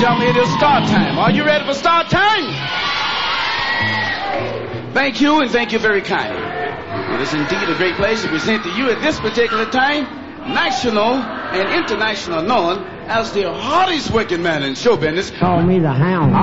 gentlemen, it is start time. Are you ready for start time? Thank you, and thank you very kindly. It is indeed a great pleasure to present to you at this particular time, national and international known as the hardest working man in show business. Call me the Hound.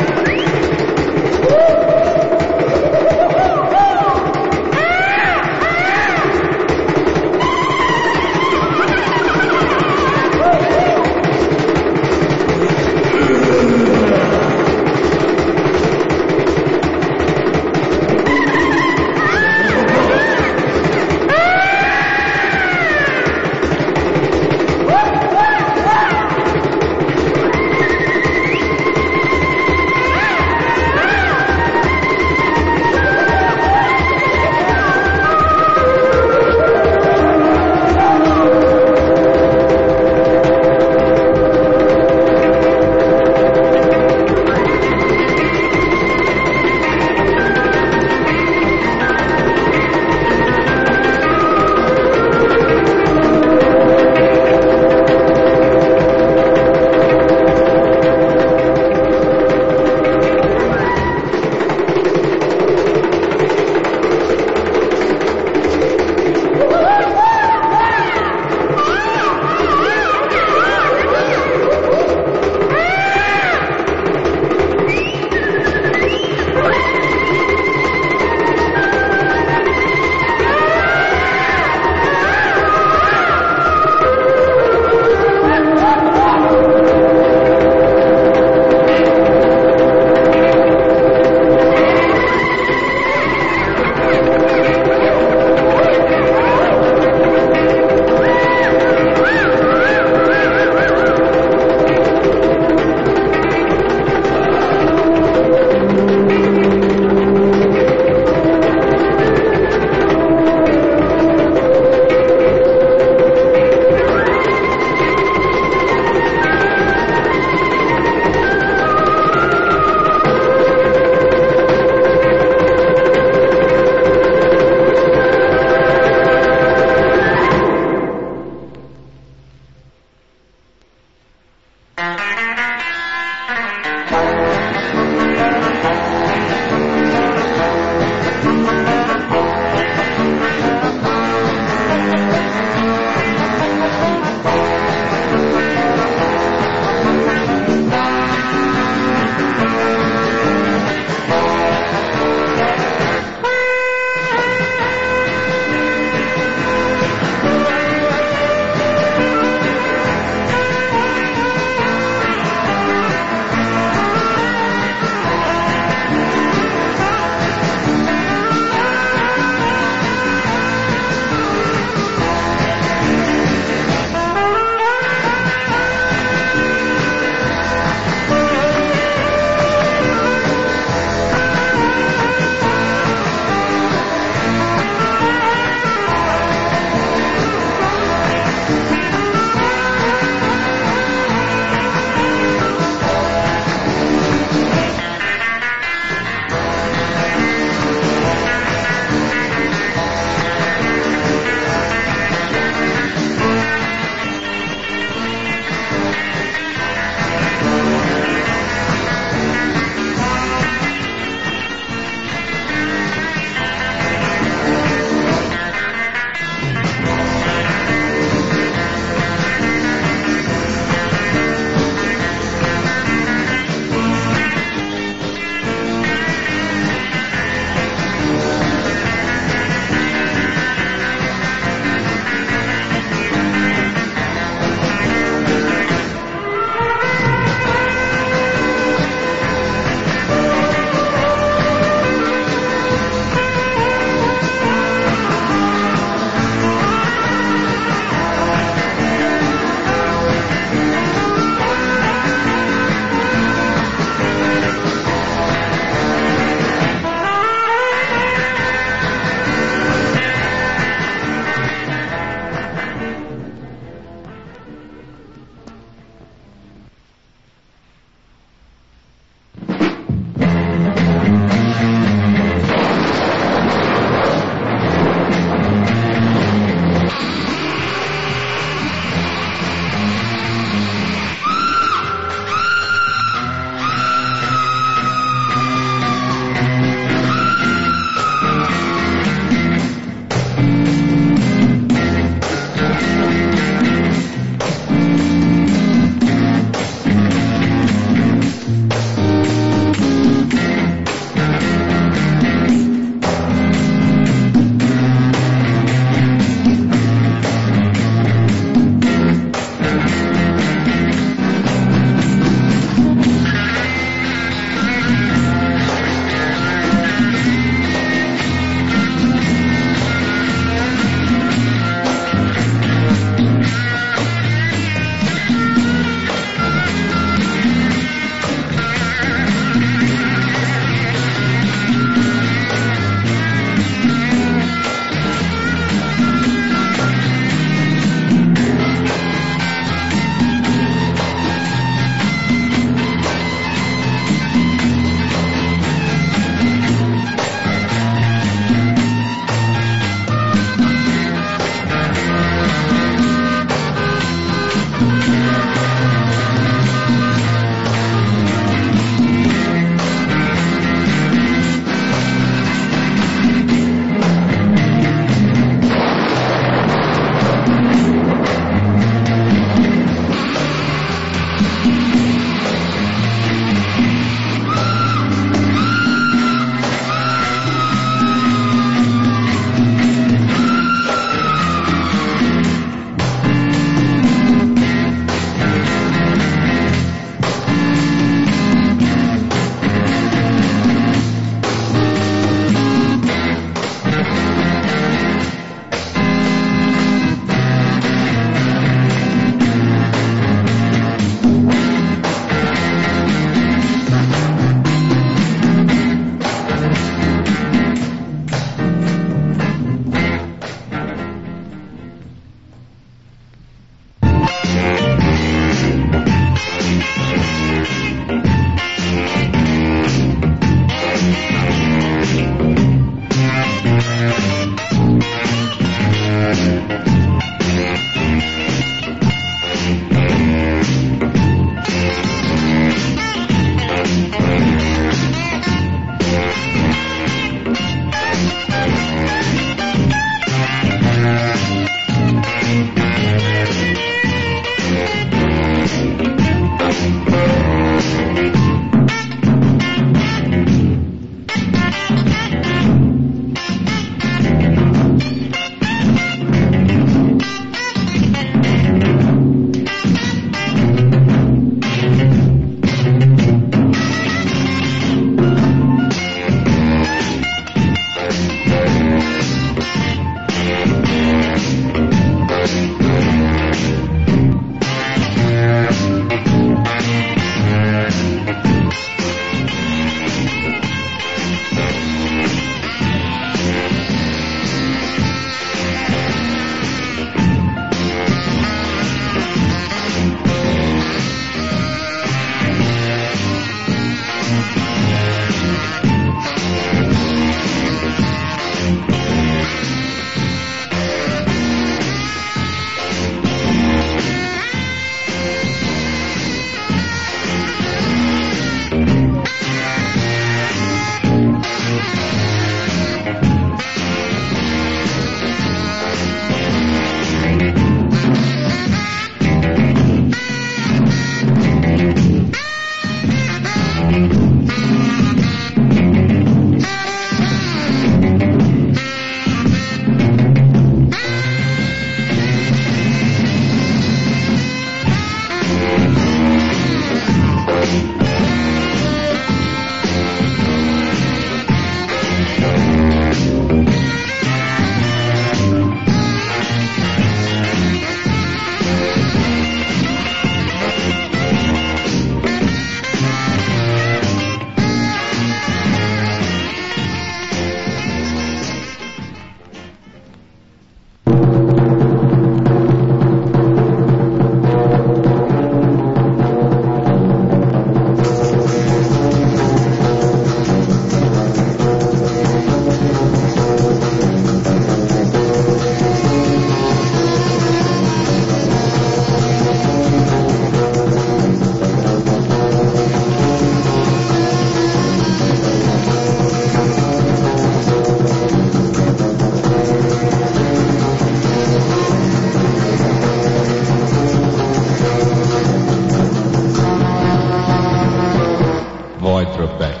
Neudrebeck,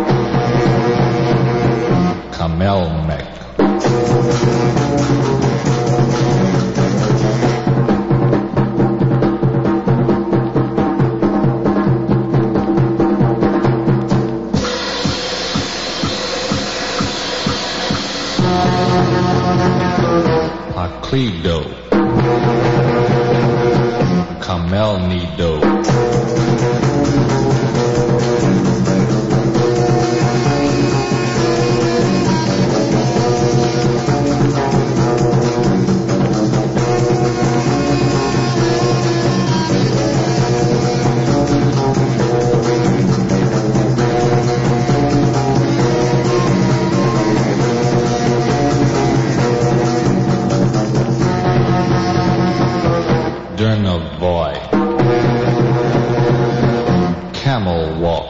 Kamelmek. Haklido, Kamelnido. Dernivoy, Camel Walk.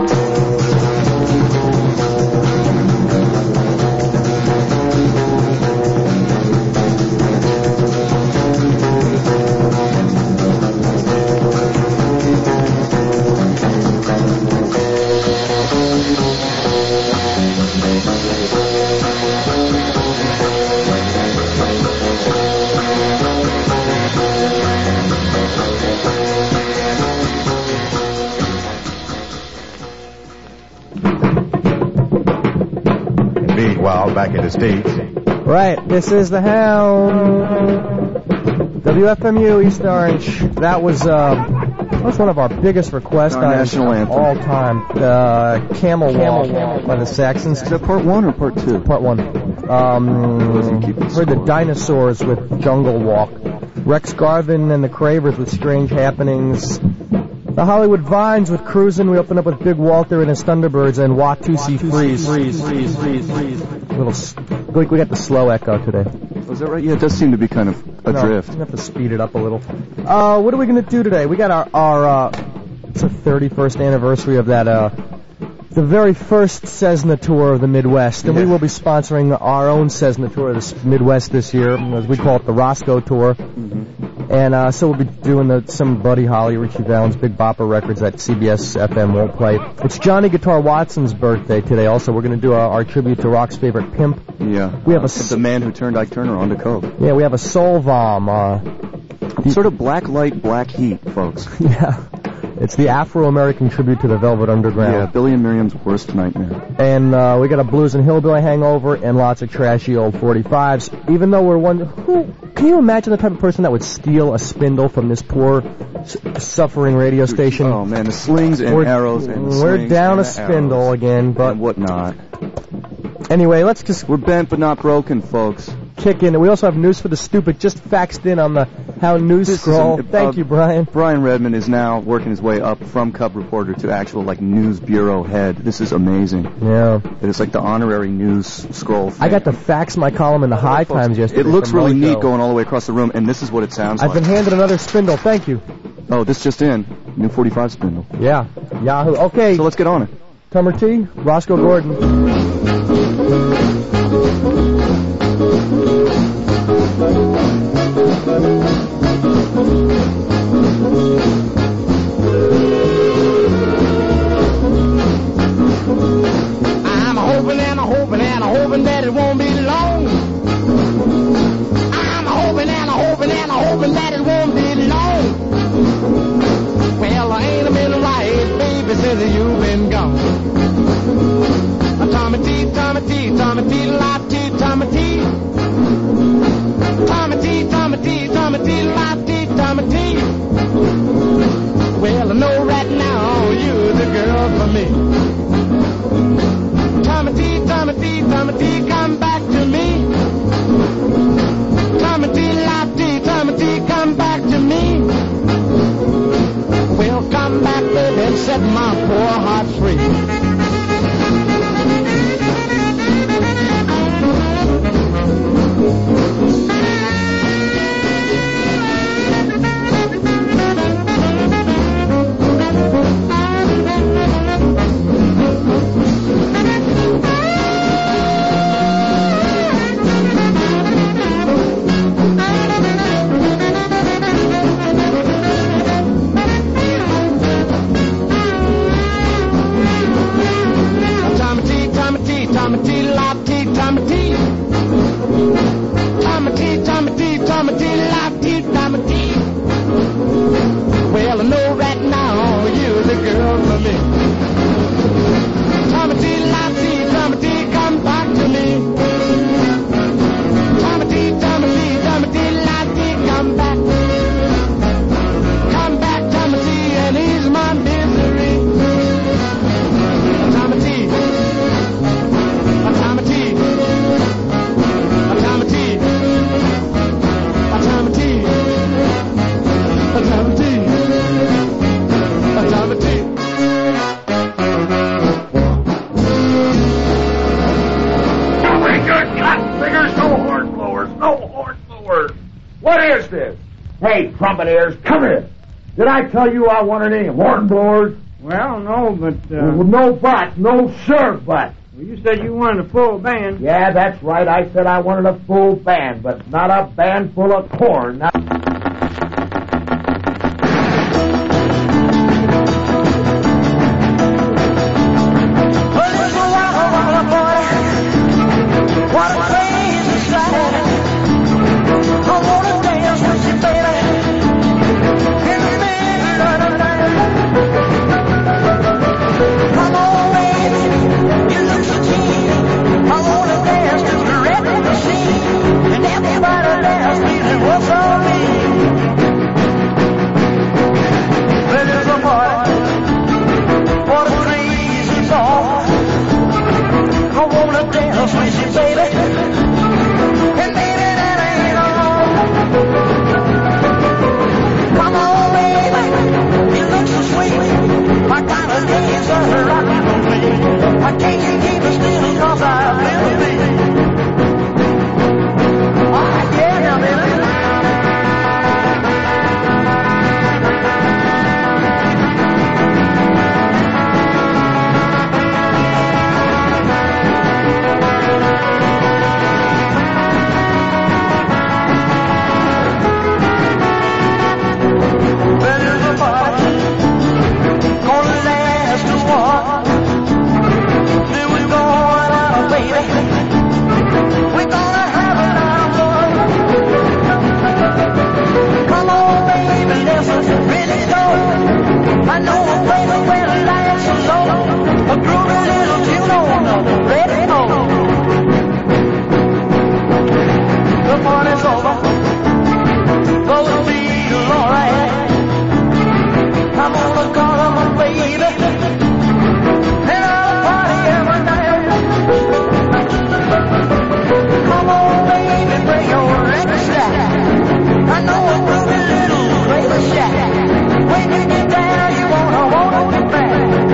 Wow, back in the States. Right, this is the Hound. WFMU East Orange. That was one of our biggest request items of all time. Camel Walk by the Saxons. Is that part one or part two? Part one. Heard the Dinosaurs with Jungle Walk. Rex Garvin and the Cravers with Strange Happenings. The Hollywood Vines with Cruisin'. We opened up with Big Walter and his Thunderbirds and Watusi Freeze. We got the slow echo today. Was that right? Yeah, it does seem to be kind of adrift. We have to speed it up a little. What are we going to do today? We got our it's the 31st anniversary of that, the very first Cessna tour of the Midwest, and we will be sponsoring our own Cessna tour of the Midwest this year, as we call it the Roscoe Tour. Mm-hmm. And so we'll be doing some Buddy Holly, Richie Valens, Big Bopper records that CBS FM won't play. It's Johnny Guitar Watson's birthday today also. We're going to do our tribute to rock's favorite pimp. Yeah. We have the man who turned Ike Turner onto coke. Yeah, we have a soul bomb. Sort of black light, black heat, folks. Yeah. It's the Afro-American tribute to the Velvet Underground. Yeah, Billy and Miriam's worst nightmare. And we got a blues and hillbilly hangover and lots of trashy old 45s. Even though we're can you imagine the type of person that would steal a spindle from this poor, suffering radio station? Oh man, the slings and arrows and the we're down a spindle again, but and whatnot. Anyway, we're bent but not broken, folks. Kick in. We also have News for the Stupid just faxed in on the How News Scroll. Thank you, Brian. Brian Redmond is now working his way up from Cub reporter to actual news bureau head. This is amazing. Yeah. It's like the honorary news scroll thing. I got to fax my column in the High Times yesterday. It looks really neat going all the way across the room, and this is what it sounds like. I've been handed another spindle. Thank you. Oh, this just in. New 45 spindle. Yeah. Yahoo. Okay. So let's get on it. Tummer T, Roscoe Gordon. I'm hoping and I'm hoping and I'm hoping that it won't be long. I'm hoping and I'm hoping and I'm hoping that it won't be long. Well, I ain't been right, baby, since you've been gone. Tommy T, Tommy T, Tommy T, live T, Tommy T. Tommy T, Tommy T, Tommy T, live T, Tommy T. Well, I know right now you're the girl for me. Tommy T, Tommy T, Tommy T, come back to me. Tommy T, live T, Tommy T, come back to me. Well, come back, baby, and set my poor heart free. Tommy T, Lottie, Tommy T. Tommy T, Tommy T, Tommy T, Lottie, Tommy T. Well, I know right now you're the girl for me. Tommy T, Lottie, Tommy T, come back to me. Tommy T, Tommy T, Tommy T, Lottie, come back. Come back, Tommy T, and ease my misery. Tommy T, Tommy T, Tommy T, Tommy T, Tommy T, Tommy T. What is this? Hey, trumpet ears, come here. Did I tell you I wanted any horn blowers? Well, no, but... No but, no sure but. Well, you said you wanted a full band. Yeah, that's right. I said I wanted a full band, but not a band full of corn. Now... What a crazy sight. I wanna dance with you, baby. In the middle of the night. Come on, baby. You look so cheap. I wanna dance to the rhythm machine. And everybody dance feeling what's on me. Well, there's a party. What a crazy song. I wanna dance with you, baby. And baby, that ain't all. Come on, baby. You look so sweet. I got a dance on the rockin' on me. I can't keep it still 'cause I really need. Oh, yeah, now, baby. I know a place where the lights are low, a groovy little tune on the radio. The party's over, those feel alright. I'm gonna call on my baby, and I'll party every night. Come on, baby, bring your record stack. I know a groovy little trailer shack. When you get down, you wanna get back.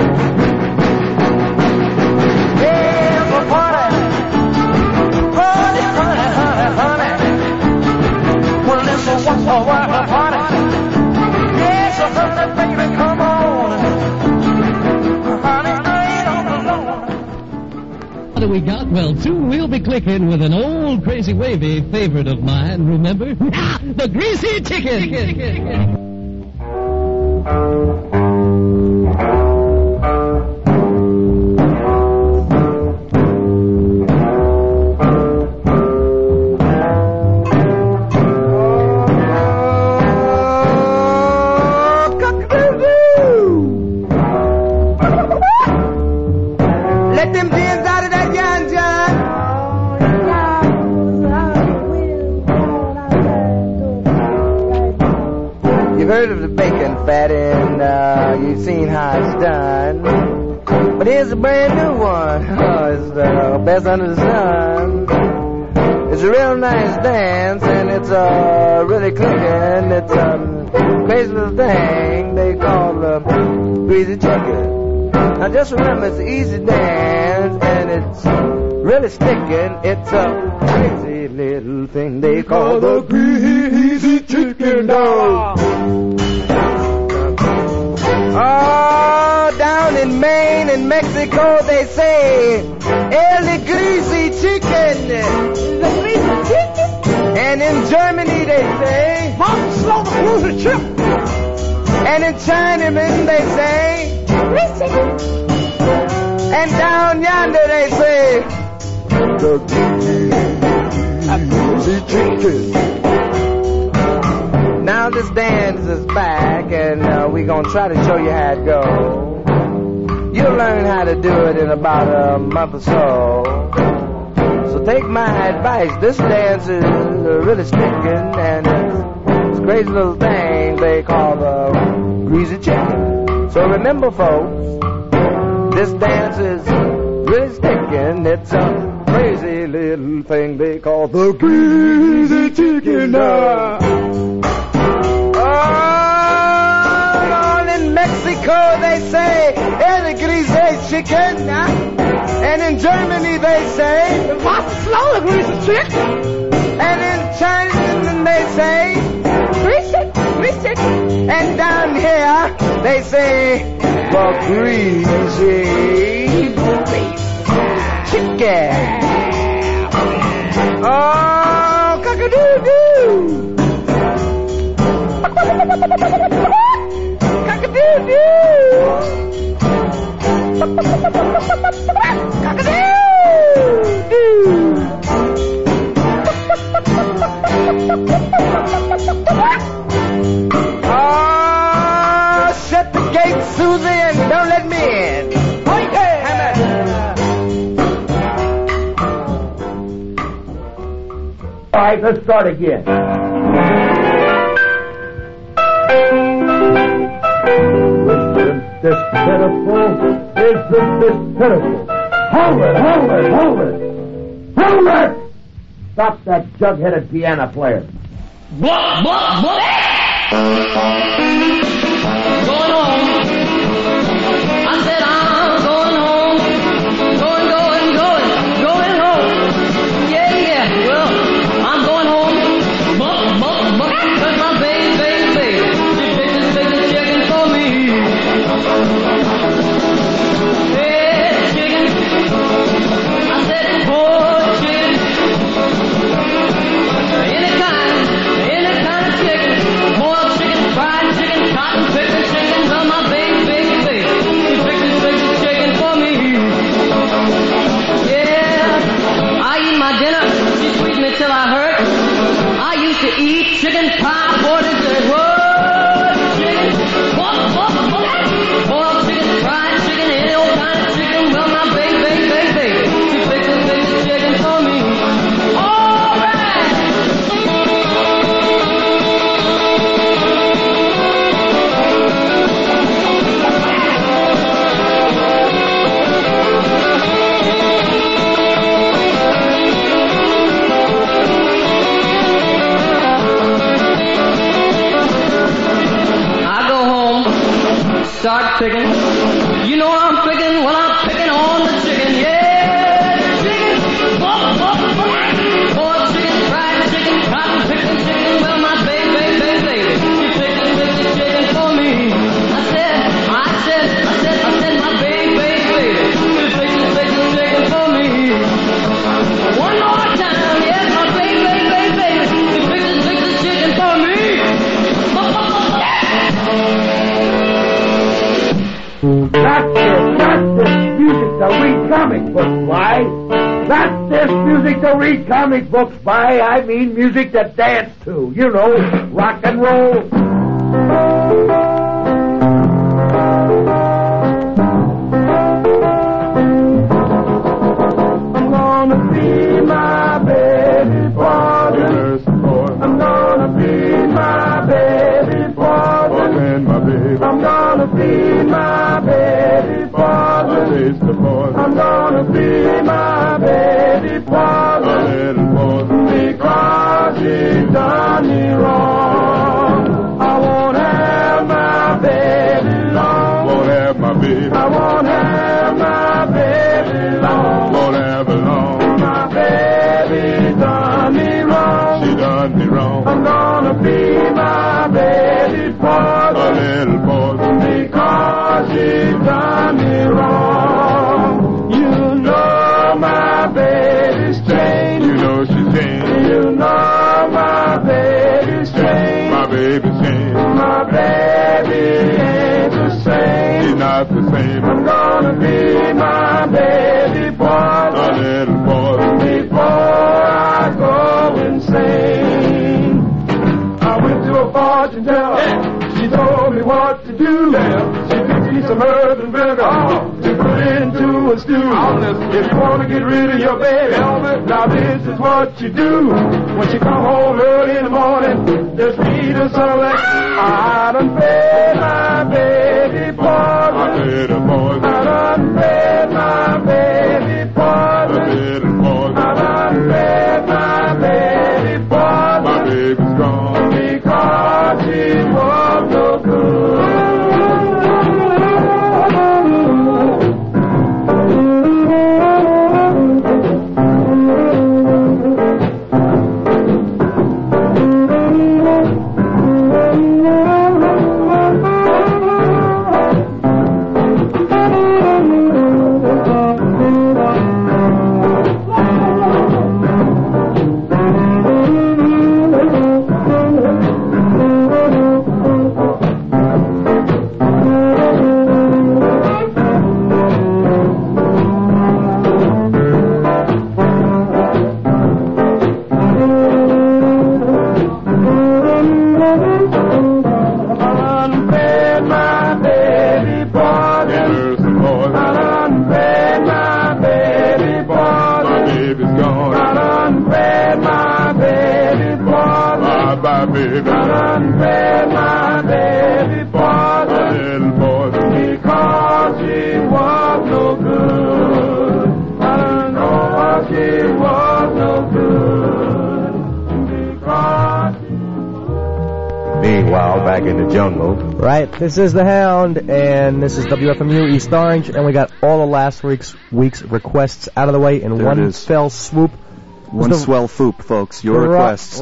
Yeah, for party. Party, honey, honey, honey. Well, listen, what's the word for party? Yeah, so honey, baby, come on. Honey, I ain't on the low. What do we got? Well, soon we'll be clicking with an old crazy wavy favorite of mine, remember? The Greasy Chicken. Let them pins out of that ganja. You've heard of the bacon fatting, you've seen how it's done. But here's a brand new one. Oh, it's the best under the sun. It's a real nice dance, and it's really clicking. It's a crazy little thing they call the Greasy Chicken. Now just remember, it's an easy dance, and it's really sticking. It's a crazy little thing they call the Greasy Chicken dog. Oh, down in Maine and Mexico they say El Greasy Chicken. The Greasy Chicken? And in Germany they say Mom, slow the cruiser chip. And in Chinaman they say Greasy. And down yonder they say the greasy chicken. Now this dance is back, and we're gonna try to show you how it goes. You'll learn how to do it in about a month or so. So take my advice, this dance is really sticking, and it's a crazy little thing they call the greasy chicken. So remember, folks, this dance is really sticking. It's a crazy little thing they call the greasy chicken. Oh, in Mexico they say el greasy chicken, and in Germany they say what's slow, the greasy chicken, and in China they say greasy, greasy, and down here they say the greasy chicken. Oh, cock-a-doo-doo. Cock-a-doo-doo. Oh, shut the gate, Susie, and don't let me in. All right, let's start again. Listen, this pitiful, isn't this pitiful? Hold it, hold it, hold it! Hold it! Stop that jug-headed piano player. Going home. I said I'm going home. Going home. Yeah. Well, I'm going home. Cause my baby, she fixes chicken for me. Hey, chicken. I said, oh, chicken. Any kind of chicken. Boiled chicken, fried chicken, cotton picker chicken. Well, my baby, she fixes chicken for me. Yeah, I eat my dinner. She squeezed me till I hurt. I used to eat chicken pie for dessert. Whoa, chicken. Boiled chicken, fried chicken, any old kind of chicken. Well, my baby, she fixes chicken for me. All right. Start picking. You know what I'm picking? Well, I'm picking on the chicken. Yeah, chicken. Boiled chicken, fried chicken, cotton picking chicken. Well, my baby, she fixes chicken for me. I said, my baby, she fixes chicken for me. One more time, yes, my baby, she fixes chicken for me. That's this music to read comic books by. That's this music to read comic books by. I mean music to dance to. You know, rock and roll. I'm gonna be my baby father. I'm gonna be my baby father. I'm gonna be my baby father. I'm gonna be my baby father. Because he done me wrong. I won't have my baby long. Won't have my baby. I won't have my baby long. Won't have it long. My baby done me wrong. She done me wrong. I'm gonna be my baby father. A little boy. Because she done me wrong. You know If you want to get rid of your baby, now this is what you do. When she come home early in the morning, just feed her some like, I done fed my baby poison. I done fed my baby poison. I done fed my baby poison. My baby's gone because she was no good. Back in the jungle. Right, this is The Hound, and this is WFMU East Orange, and we got all of last week's requests out of the way in one fell swoop. One swell foop, folks. Your requests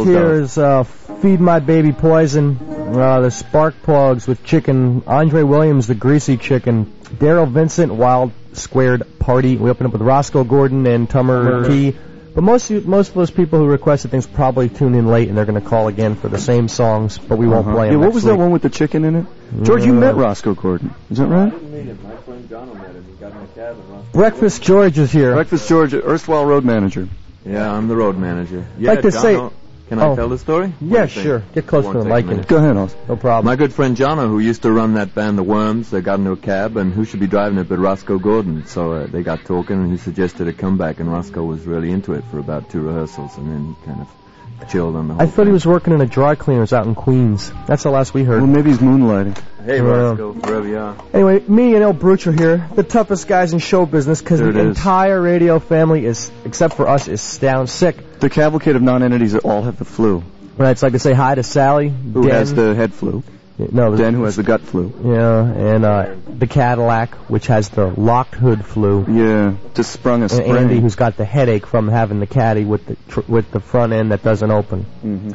Rocketeers, Feed My Baby Poison, the Spark Plugs with Chicken, Andre Williams, The Greasy Chicken, Daryl Vincent, Wild Squared Party. We open up with Roscoe Gordon and Tummer T. But most of those people who requested things probably tune in late, and they're going to call again for the same songs, but we won't play them. What was that one with the chicken in it? George, you met Roscoe Gordon. Is that right? I didn't meet him. My friend John met him. He got in a cab and Breakfast George is here. Breakfast George, erstwhile road manager. Yeah, I'm the road manager. Yeah, like to Jono, can I tell the story? Yeah, sure. Get close to the mic. Go ahead, Oz. No problem. My good friend Jono, who used to run that band, The Worms, they got into a cab, and who should be driving it but Roscoe Gordon. So they got talking, and he suggested a comeback, and Roscoe was really into it for about 2 rehearsals, and then he kind of chilled on the whole I thought he was working in a dry cleaners out in Queens. That's the last we heard. Well, maybe he's moonlighting. Hey, Roscoe, wherever you are. Anyway, me and El Bruch are here, the toughest guys in show business, because the entire radio family is, except for us, is down sick. The cavalcade of non-entities that all have the flu. Right, so I can say hi to Sally, who Den, has the head flu. No, Den, who has the gut flu. Yeah, and the Cadillac, which has the locked hood flu. Yeah, just sprung a and spring. Andy, who's got the headache from having the caddy with the front end that doesn't open. Mm-hmm.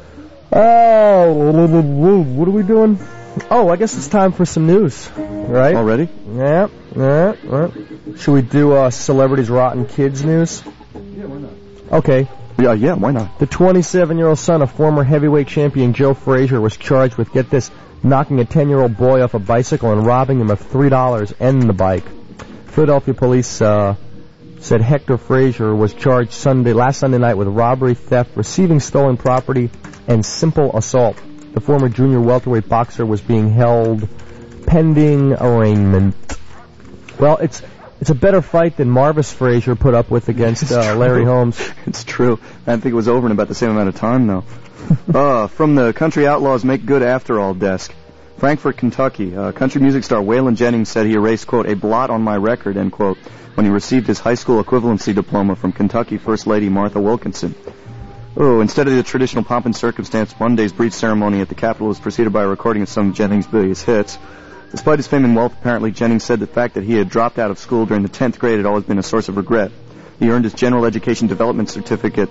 Oh, what are we doing? Oh, I guess it's time for some news, right? Already? Yeah. Should we do Celebrities Rotten Kids news? Yeah, why not? Okay. Yeah, why not? The 27-year-old son of former heavyweight champion Joe Frazier was charged with, get this, knocking a 10-year-old boy off a bicycle and robbing him of $3 and the bike. Philadelphia police said Hector Frazier was charged last Sunday night with robbery, theft, receiving stolen property, and simple assault. The former junior welterweight boxer was being held pending arraignment. Well, it's a better fight than Marvis Frazier put up with against Larry Holmes. It's true. I think it was over in about the same amount of time, though. From the Country Outlaws Make Good After All desk, Frankfort, Kentucky, country music star Waylon Jennings said he erased, quote, a blot on my record, end quote, when he received his high school equivalency diploma from Kentucky First Lady Martha Wilkinson. Oh, instead of the traditional pomp and circumstance, Monday's breach ceremony at the Capitol was preceded by a recording of some of Jennings' biggest hits. Despite his fame and wealth, apparently, Jennings said the fact that he had dropped out of school during the 10th grade had always been a source of regret. He earned his General Education Development Certificate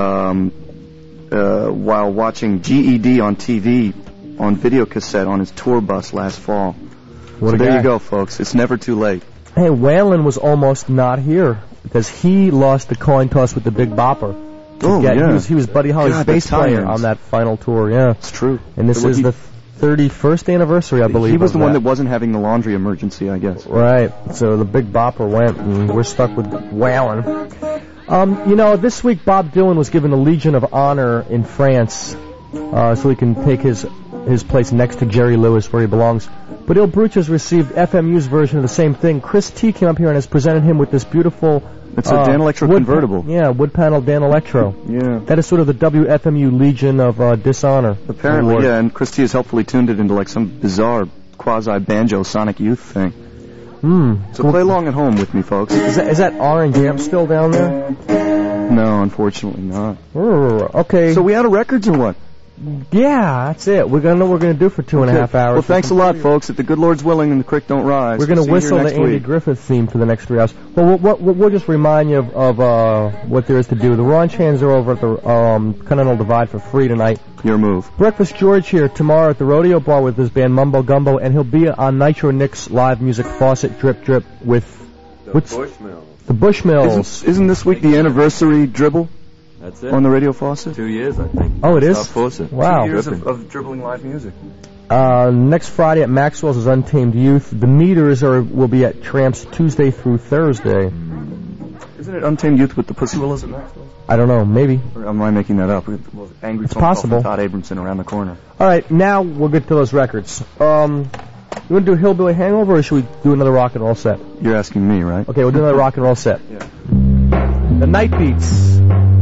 while watching GED on TV on videocassette on his tour bus last fall. So there you go, folks. It's never too late. Hey, Waylon was almost not here because he lost the coin toss with the Big Bopper. He was Buddy Holly's bass player on that final tour, yeah. It's true. And this is the 31st anniversary, I believe. He was the one that wasn't having the laundry emergency, I guess. Right. So the Big Bopper went, and we're stuck with Waylon. This week Bob Dylan was given the Legion of Honor in France, so he can take his place next to Jerry Lewis where he belongs. But Il Brucho's received FMU's version of the same thing. Chris T came up here and has presented him with this beautiful... It's a Dan Electro convertible. Yeah, wood panel Dan Electro. Yeah. That is sort of the WFMU Legion of Dishonor. Apparently, award. yeah, and Chris T has helpfully tuned it into like some bizarre quasi-banjo Sonic Youth thing. So play along at home with me, folks. Is that Orange Amp still down there? No, unfortunately not. Okay. So we out of records or what? Yeah, that's it. We're gonna know what we're gonna do for 2.5 hours. Well, thanks a lot, folks. If the good Lord's willing and the creek don't rise, we're gonna see whistle you the next Andy week. Griffith theme for the next 3 hours. Well, we'll just remind you of what there is to do. The Ronchans are over at the Continental Divide for free tonight. Your move. Breakfast George here tomorrow at the Rodeo Bar with his band Mumbo Gumbo, and he'll be on Nitro Nick's live music Faucet Drip Drip with The Bushmills. The Bushmills. Isn't this week the anniversary dribble? That's it. On the Radio Faucet? 2 years, I think. Oh, it is? Faucet. Wow. 2 years of dribbling live music. Next Friday at Maxwell's is Untamed Youth. The Meters will be at Tramps Tuesday through Thursday. Isn't it Untamed Youth with the Pussy Willows at Maxwell's? I don't know, maybe. Or am I making that up? Angry It's phone call possible. from Todd Abramson around the corner. All right, now we'll get to those records. You want to do Hillbilly Hangover, or should we do another rock and roll set? You're asking me, right? Okay, we'll do another rock and roll set. Yeah. The Night Beats.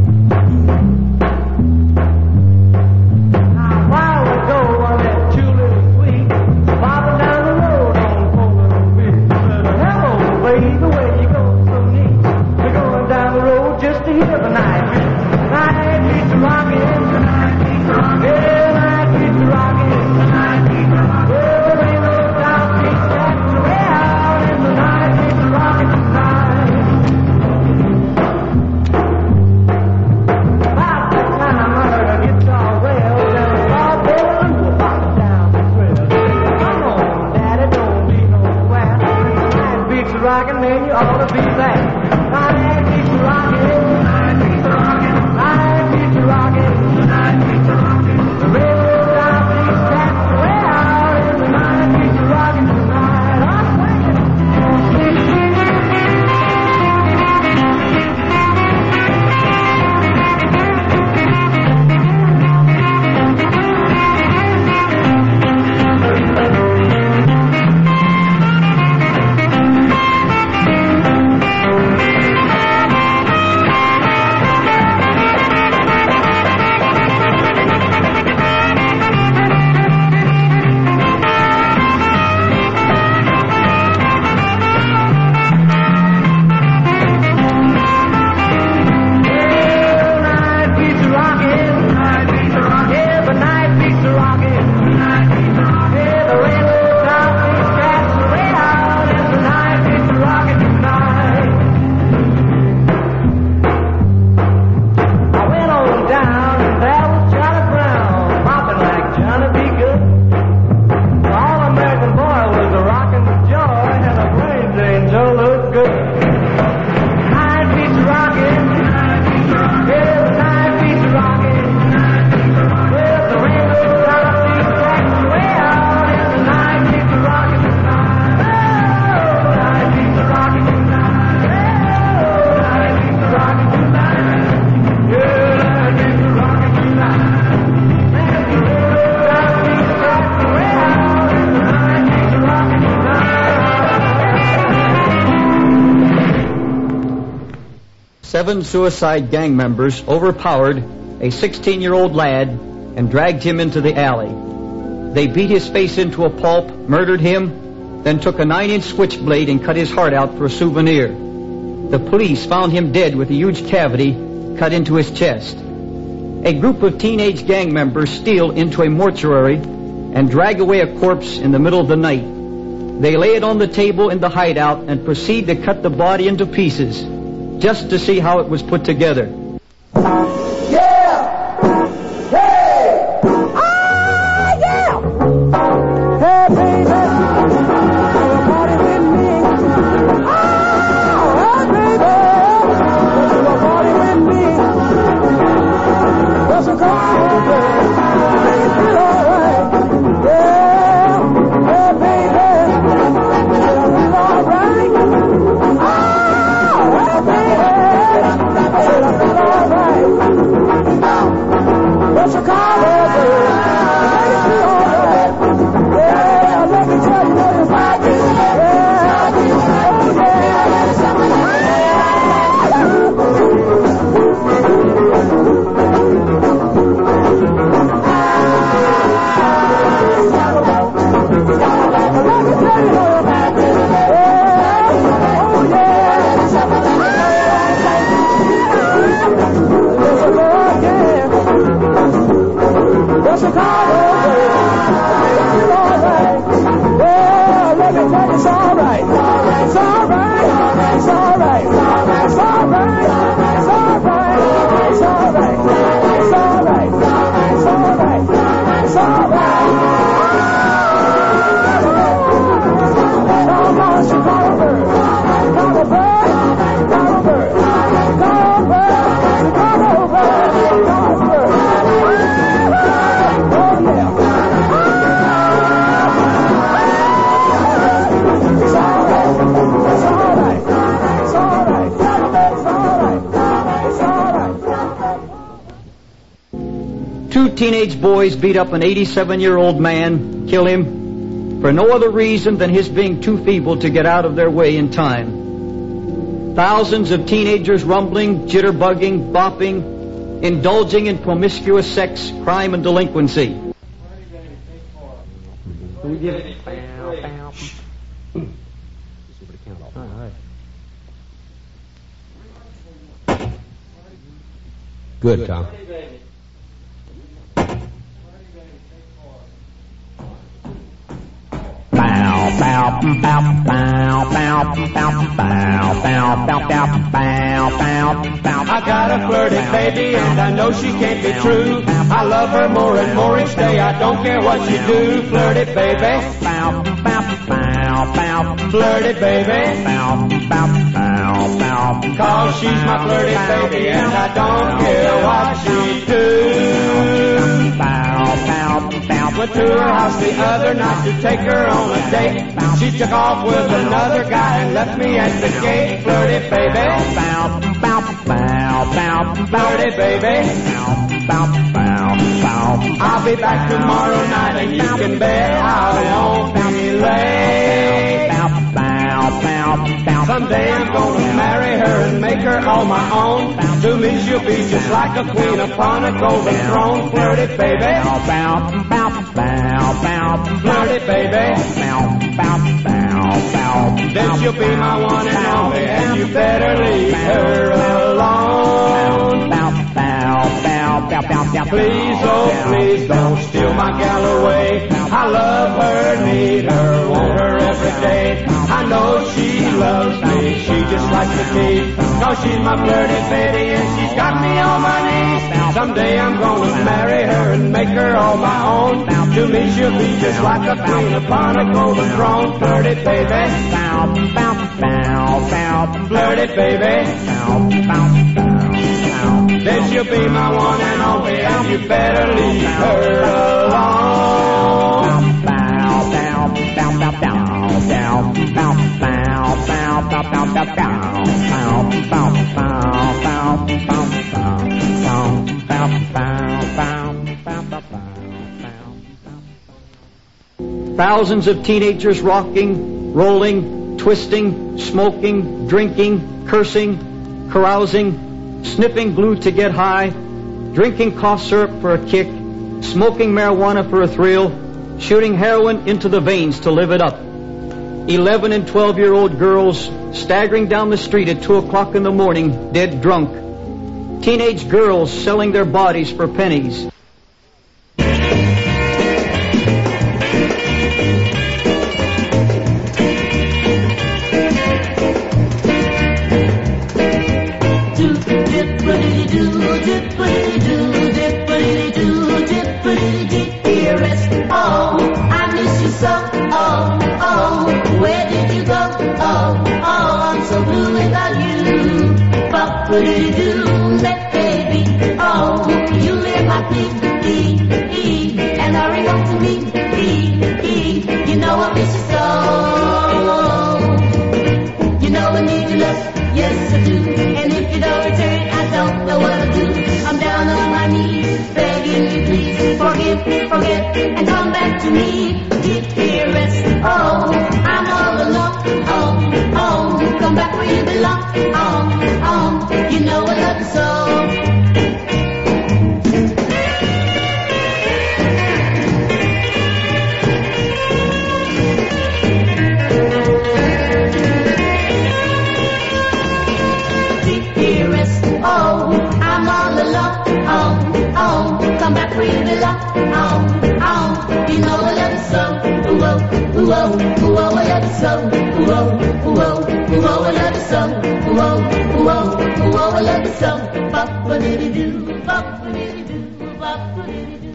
Seven suicide gang members overpowered a 16-year-old lad and dragged him into the alley. They beat his face into a pulp, murdered him, then took a 9-inch switchblade and cut his heart out for a souvenir. The police found him dead with a huge cavity cut into his chest. A group of teenage gang members steal into a mortuary and drag away a corpse in the middle of the night. They lay it on the table in the hideout and proceed to cut the body into pieces, just to see how it was put together. teenage boys beat up an 87-year-old man, kill him, for no other reason than his being too feeble to get out of their way in time. Thousands of teenagers rumbling, jitterbugging, bopping, indulging in promiscuous sex, crime, and delinquency. Good, Tom. I got a flirty baby and I know she can't be true. I love her more and more each day. I don't care what you do, flirty baby. Flirty baby. Cause she's my flirty baby and I don't care what she do. Went to her house the other night to take her on a date. She took off with another guy and left me at the gate. Flirty baby. Flirty baby. I'll be back tomorrow night and you can bet I won't be late. Someday I'm gonna marry her and make her all my own. To me she'll be just like a queen upon a golden throne. Flirty baby. Flirty baby. Then she'll be my one and only and you better leave her alone. Please, oh please don't steal my gal away. I love her, need her, want her every day. I know she loves me, she just likes to tease. Cause she's my flirty baby and she's got me on my knees. Someday I'm gonna marry her and make her all my own. To me she'll be just like a queen upon a golden throne. Flirty baby. Flirty baby. Then she'll be my one and only and you better leave her alone. Thousands of teenagers rocking, rolling, twisting, smoking, drinking, cursing, carousing, sniffing glue to get high, drinking cough syrup for a kick, smoking marijuana for a thrill, shooting heroin into the veins to live it up. 11 and 12-year-old girls staggering down the street at 2 o'clock in the morning, dead drunk. Teenage girls selling their bodies for pennies. And hurry up to me, you know I miss you so. You know I need your love, yes I do. And if you don't return, I don't know what to do. I'm down on my knees, begging you please forgive, forget, and come back to me. Dearest, oh, I'm all alone, oh, come back where you belong, you know I love you so. Come back where you belong, you know I love you so, ooh, oh, I love you so, ooh, oh, I love you so, ooh, oh, I love you so, bop-a-diddy-doo, bop-a-diddy-doo, bop-a-diddy-doo.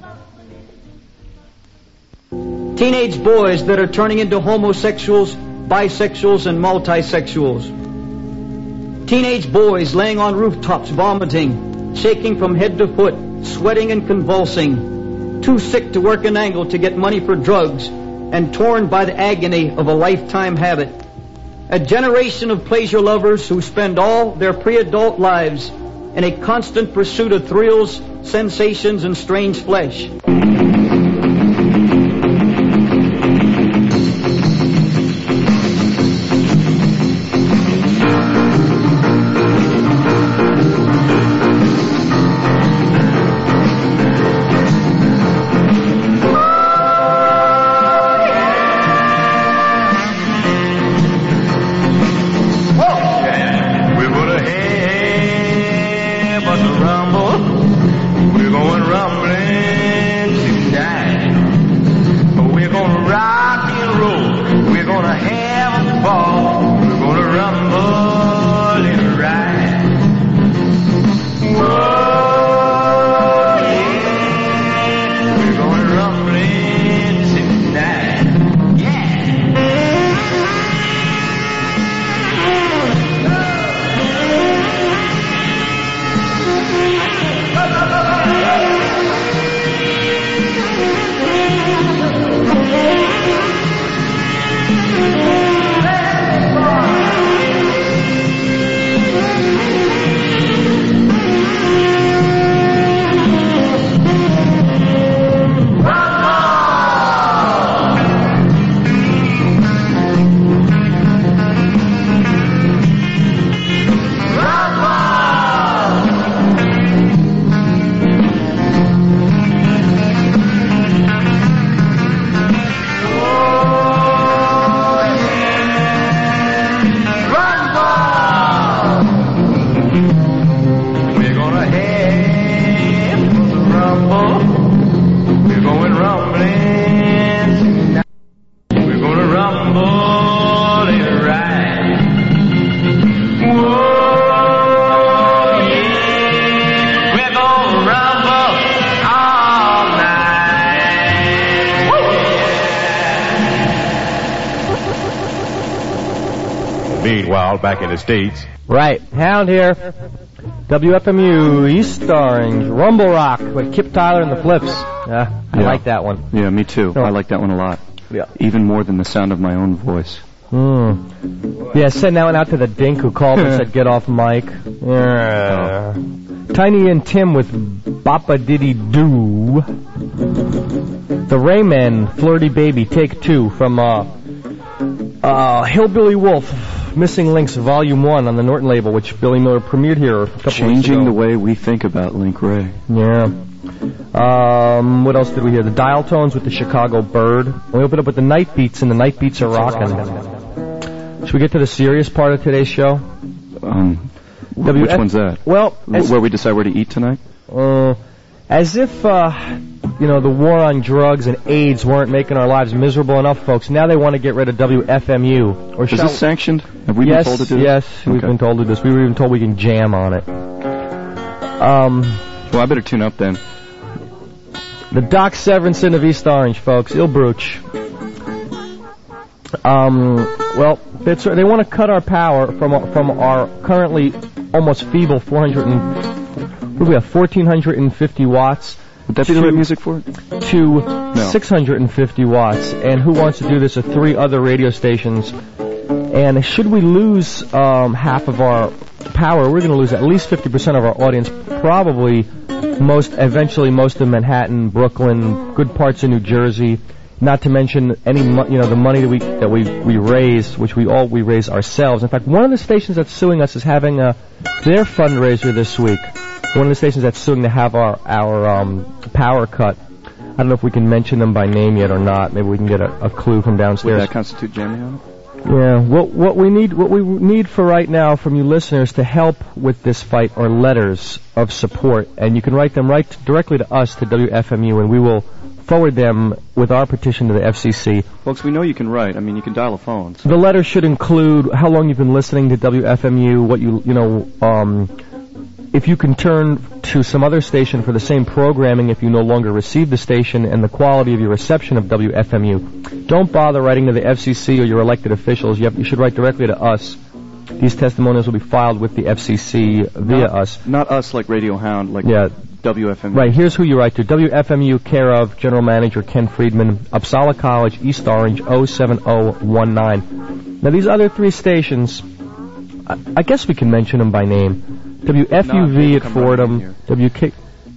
Teenage boys that are turning into homosexuals, bisexuals, and multisexuals. Teenage boys laying on rooftops vomiting, shaking from head to foot, sweating and convulsing, too sick to work an angle to get money for drugs, and torn by the agony of a lifetime habit. A generation of pleasure lovers who spend all their pre-adult lives in a constant pursuit of thrills, sensations, and strange flesh. Meanwhile, back in the States. Right. Hound here. WFMU East Orange Rumble Rock with Kip Tyler and the Flips. I like that one. Yeah, me too. I like that one a lot. Yeah. Even more than the sound of my own voice. Yeah, send that one out to the dink who called and said, get off mic. Yeah. Tiny and Tim with Boppa Diddy Doo. The Raymen, Flirty Baby, take 2 from Hillbilly Wolf, Missing Links Volume 1 on the Norton label, which Billy Miller premiered here a couple weeks ago. Changing the way we think about Link Ray. Yeah. What else did we hear? The Dial Tones with the Chicago Bird. We opened up with the Night Beats, and the Night Beats are rocking. Should we get to the serious part of today's show? Which one's that? Well, where we decide where to eat tonight? As if, the war on drugs and AIDS weren't making our lives miserable enough, folks. Now they want to get rid of WFMU. Is this sanctioned? Have we been told to do this? Yes, we've been told to do this. We were even told we can jam on it. Well, I better tune up then. The Doc Severinsen of East Orange, folks. Il Bruch. Well, they want to cut our power from our currently almost feeble 1,450 watts. Would that be the right music for it? To 650 watts. And who wants to do this at 3 other radio stations? And should we lose half of our power, we're going to lose at least 50% of our audience, probably eventually most of Manhattan, Brooklyn, good parts of New Jersey. Not to mention any, the money that we raise, which we raise ourselves. In fact, one of the stations that's suing us is having their fundraiser this week. One of the stations that's suing to have our power cut. I don't know if we can mention them by name yet or not. Maybe we can get a clue from downstairs. Would that constitute jamming on it? Yeah. What we need for right now from you listeners to help with this fight are letters of support, and you can write them directly to us, to WFMU, and we will forward them with our petition to the FCC. Folks, we know you can write. I mean, you can dial a phone. So. The letter should include how long you've been listening to WFMU, what if you can turn to some other station for the same programming if you no longer receive the station, and the quality of your reception of WFMU. Don't bother writing to the FCC or your elected officials. You should write directly to us. These testimonials will be filed with the FCC via us. Not us like Radio Hound, like WFMU. Right, here's who you write to. WFMU, care of General Manager Ken Friedman, Uppsala College, East Orange, 07019. Now, these other 3 stations I guess we can mention them by name. WFUV at Fordham. WK.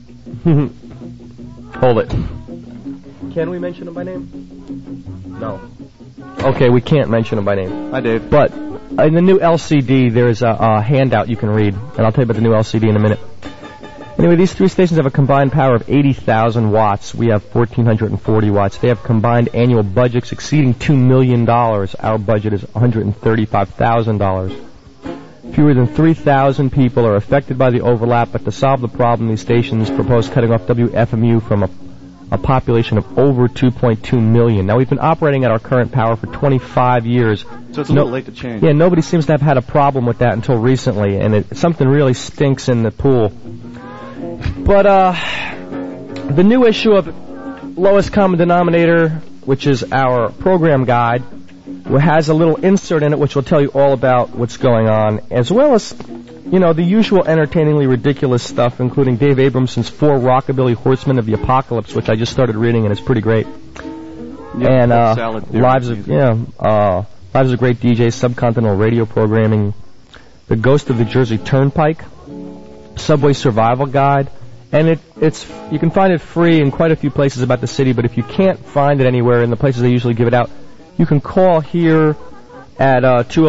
Hold it. Can we mention them by name? No. Okay, we can't mention them by name. Hi, Dave. But in the new LCD, there's a handout you can read, and I'll tell you about the new LCD in a minute. Anyway, these three stations have a combined power of 80,000 watts. We have 1,440 watts. They have combined annual budgets exceeding $2 million. Our budget is $135,000. Fewer than 3,000 people are affected by the overlap, but to solve the problem, these stations propose cutting off WFMU from a population of over 2.2 million. Now, we've been operating at our current power for 25 years. So it's a little late to change. Yeah, nobody seems to have had a problem with that until recently, and something really stinks in the pool. But the new issue of Lowest Common Denominator, which is our program guide, has a little insert in it which will tell you all about what's going on, as well as, the usual entertainingly ridiculous stuff, including Dave Abramson's 4 Rockabilly Horsemen of the Apocalypse, which I just started reading, and it's pretty great. Yeah, and Lives of Great DJs, Subcontinental Radio Programming, The Ghost of the Jersey Turnpike, Subway Survival Guide, and you can find it free in quite a few places about the city, but if you can't find it anywhere in the places they usually give it out, you can call here at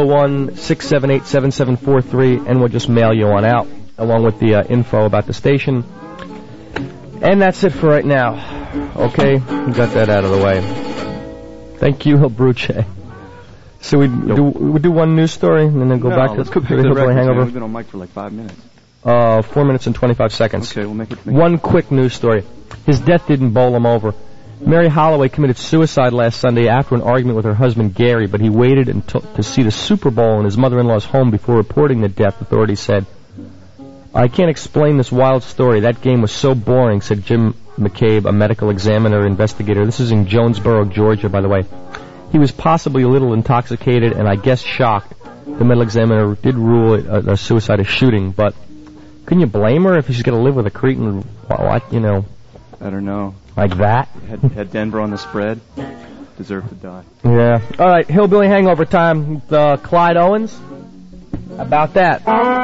201-678-7743, and we'll just mail you on out, along with the info about the station. And that's it for right now. Okay, we got that out of the way. Thank you, El Bruce. So we do one news story, and then go back to the Hillbilly Hangover. We've been on mic for like 5 minutes. 4 minutes and 25 seconds. Okay, we'll make it. One quick news story. His death didn't bowl him over. Mary Holloway committed suicide last Sunday after an argument with her husband Gary, but he waited to see the Super Bowl in his mother-in-law's home before reporting the death, authorities said. I can't explain this wild story. That game was so boring, said Jim McCabe, a medical examiner investigator. This is in Jonesboro, Georgia, by the way. He was possibly a little intoxicated and I guess shocked. The medical examiner did rule it a suicide, a shooting, but couldn't you blame her if she's going to live with a cretin, I don't know. Like that? Had Denver on the spread. Deserved to die. Yeah. All right, Hillbilly Hangover time. Clyde Owens. About that.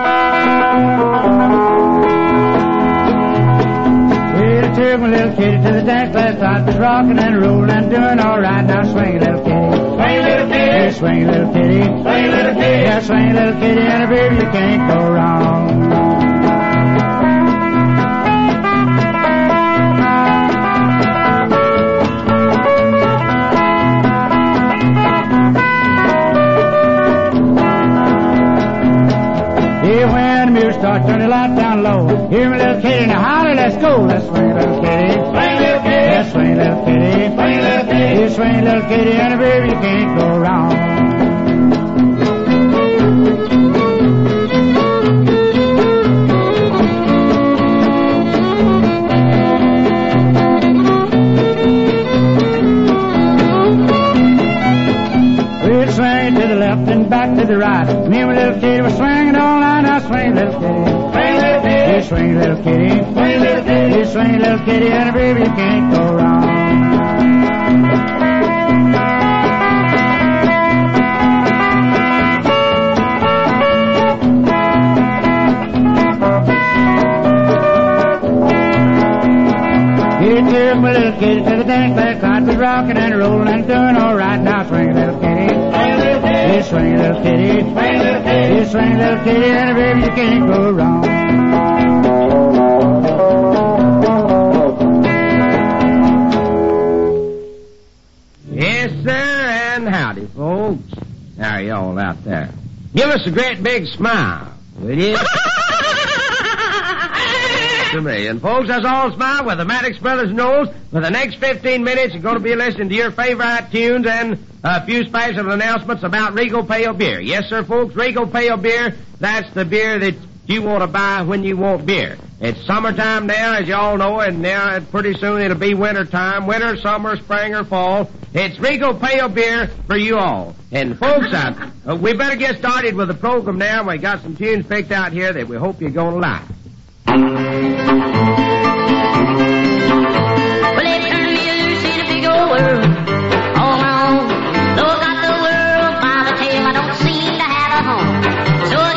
Well, I took my little kitty to the dance last night. Was rocking and rolling and doing all right. Now swing, little kitty. Swing, little kitty. Yeah, swing, little kitty. Swing, little kitty. Yeah, swing, little kitty. And baby, you can't go wrong. When the music starts, turn the light down low. Hear me, little kitty, now holler, let's go. Let's swing, little kitty. Swing, little kitty. Let's swing, little kitty. Swing, little kitty. You swing, little kitty, and baby, you can't go wrong. We'll swing to the left and back to the right. Me and my little kitty were swinging all night. Now swing, little kitty. Swing, little kitty. You swing, little kitty. Swing, little kitty. You swing, little kitty, and baby, you can't go wrong. You took my little kitty to the dance last night. Was rocking and rolling and doing all right. Now swing, little kitty. Swing, little kitty. You swing, little kitty. Swing, little kitty. You swing, little kitty, and baby, you can't go wrong. Yes, sir, and howdy, folks. How are y'all out there? Give us a great big smile, will you? To me. And, folks, that's all smile with the Maddox Brothers knows. For the next 15 minutes, you're going to be listening to your favorite tunes and a few special announcements about Regal Pale Beer. Yes, sir, folks, Regal Pale Beer, that's the beer that you want to buy when you want beer. It's summertime now, as you all know, and now pretty soon it'll be winter time. Winter, summer, spring, or fall. It's Regal Pale Beer for you all. And, folks, we better get started with the program now. We got some tunes picked out here that we hope you're going to like. Well, it turned me loose in a big old world. All my own. Though I got the world by the tail, I don't seem to have a home. So I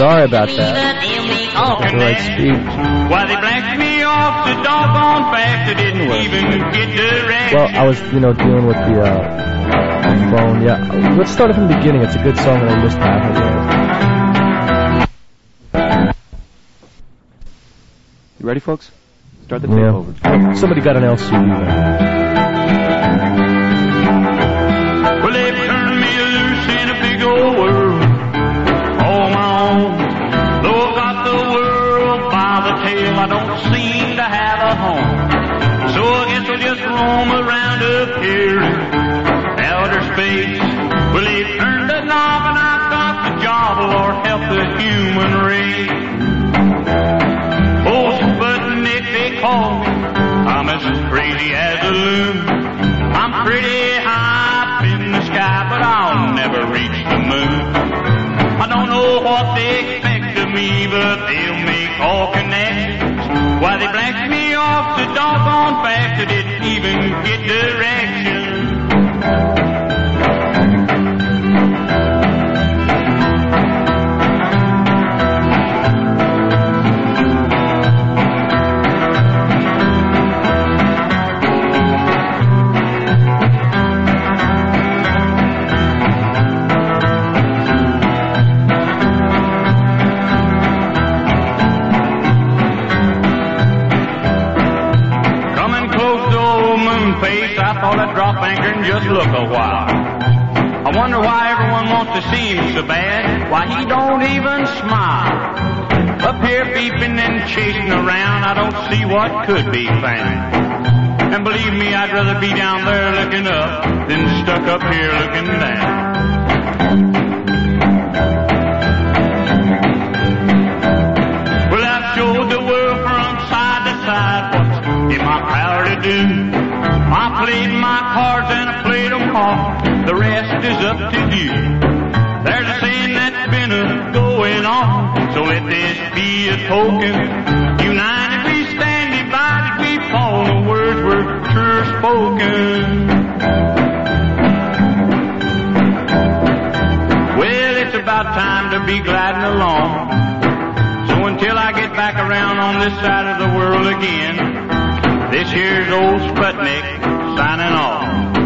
Sorry about that. The right speed. Why they blacked me off so doggone fast I didn't even get direct. Well, I was, dealing with the phone. Yeah, let's start it from the beginning. It's a good song, and I missed half of it. You ready, folks? Start the tape over. Somebody got an LCD there. Well, they turned me loose in a big old world, all my own. Though I got the world by the tail, I don't seem to have a home. So I guess I'll just roam around up here in outer space. Well, they turned the knob and I got the job, Lord help the human race. Oh, Sputnik, they call me, I'm as crazy as a loon. I'm pretty high up in the sky, but I'll never reach the moon. I don't know what they expect of me, but they'll make all connections. Why they blacked me off so doggone fast I didn't even get directions. I thought I'd drop anchor and just look a while. I wonder why everyone wants to see him so bad. Why he don't even smile. Up here beeping and chasing around, I don't see what could be found. And believe me, I'd rather be down there looking up than stuck up here looking down. Well, I've showed the world from side to side what's in my power to do. I played my cards and I played them hard. The rest is up to you. There's a saying that's been going on, so let this be a token. United we stand, divided we fall. The words were sure spoken. Well, it's about time to be gliding along. So until I get back around on this side of the world again, this here's old Sputnik signing off.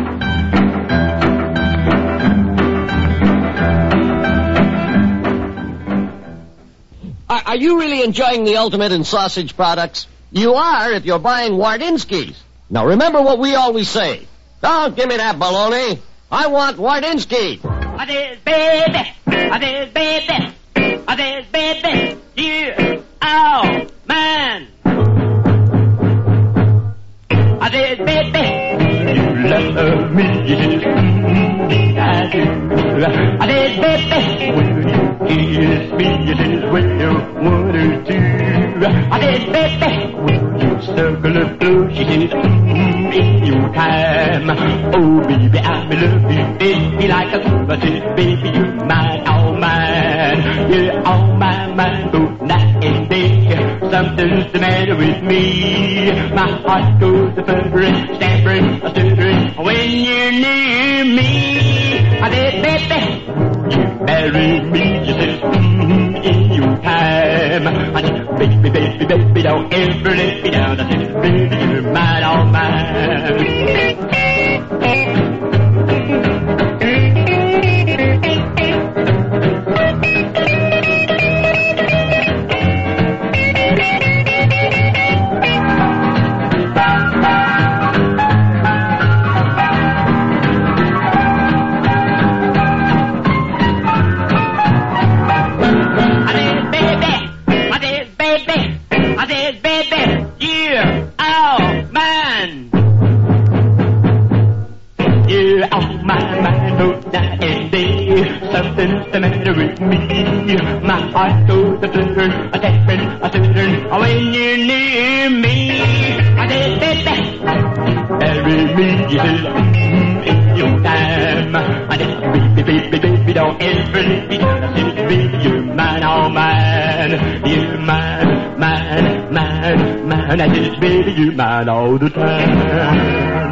Are you really enjoying the Ultimate in Sausage products? You are if you're buying Wardinsky's. Now remember what we always say. Don't give me that baloney. I want Wardinsky. This baby, this baby, this baby, you, oh, man. This baby. You love me, I do. This baby. When you kiss me, it is when you want to do. This baby. When you circle of blue, she says, in your time. Oh, baby, I love you, baby, like a super baby, you're mine, all mine. You're all mine, both night and day. Something's the matter with me. My heart goes a-thundering, stammering, a-stuttering when you're near me. This baby, you marry me, you say, in your time. I said, baby, baby, baby, don't ever let me down. I said, baby, you're mine, all mine. Something's the matter with me. My heart goes a-fluttering, a-tapping, a-stuttering when you're near me. This baby, marry me, you say, in your time. This baby, baby, baby, don't ever let me down. I said, baby, you're mine, all mine. You're mine, mine, mine, mine. I said, baby, you're mine all the time.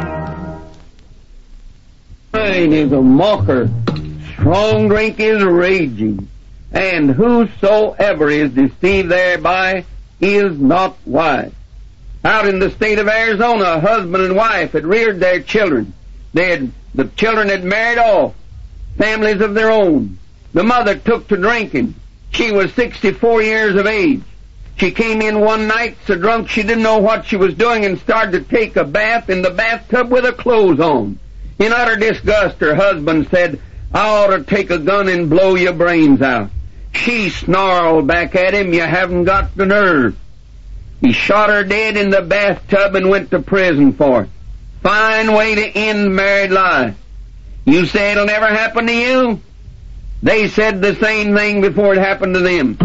Mine is a mocker. Strong drink is raging, And whosoever is deceived thereby is not wise. Out in the state of Arizona, a husband and wife had reared their children. The children had married off, families of their own. The mother took to drinking. She was 64 years of age. She came in one night so drunk she didn't know what she was doing and started to take a bath in the bathtub with her clothes on. In utter disgust, her husband said, "I ought to take a gun and blow your brains out." She snarled back at him, "You haven't got the nerve." He shot her dead in the bathtub and went to prison for it. Fine way to end married life. You say it'll never happen to you? They said the same thing before it happened to them.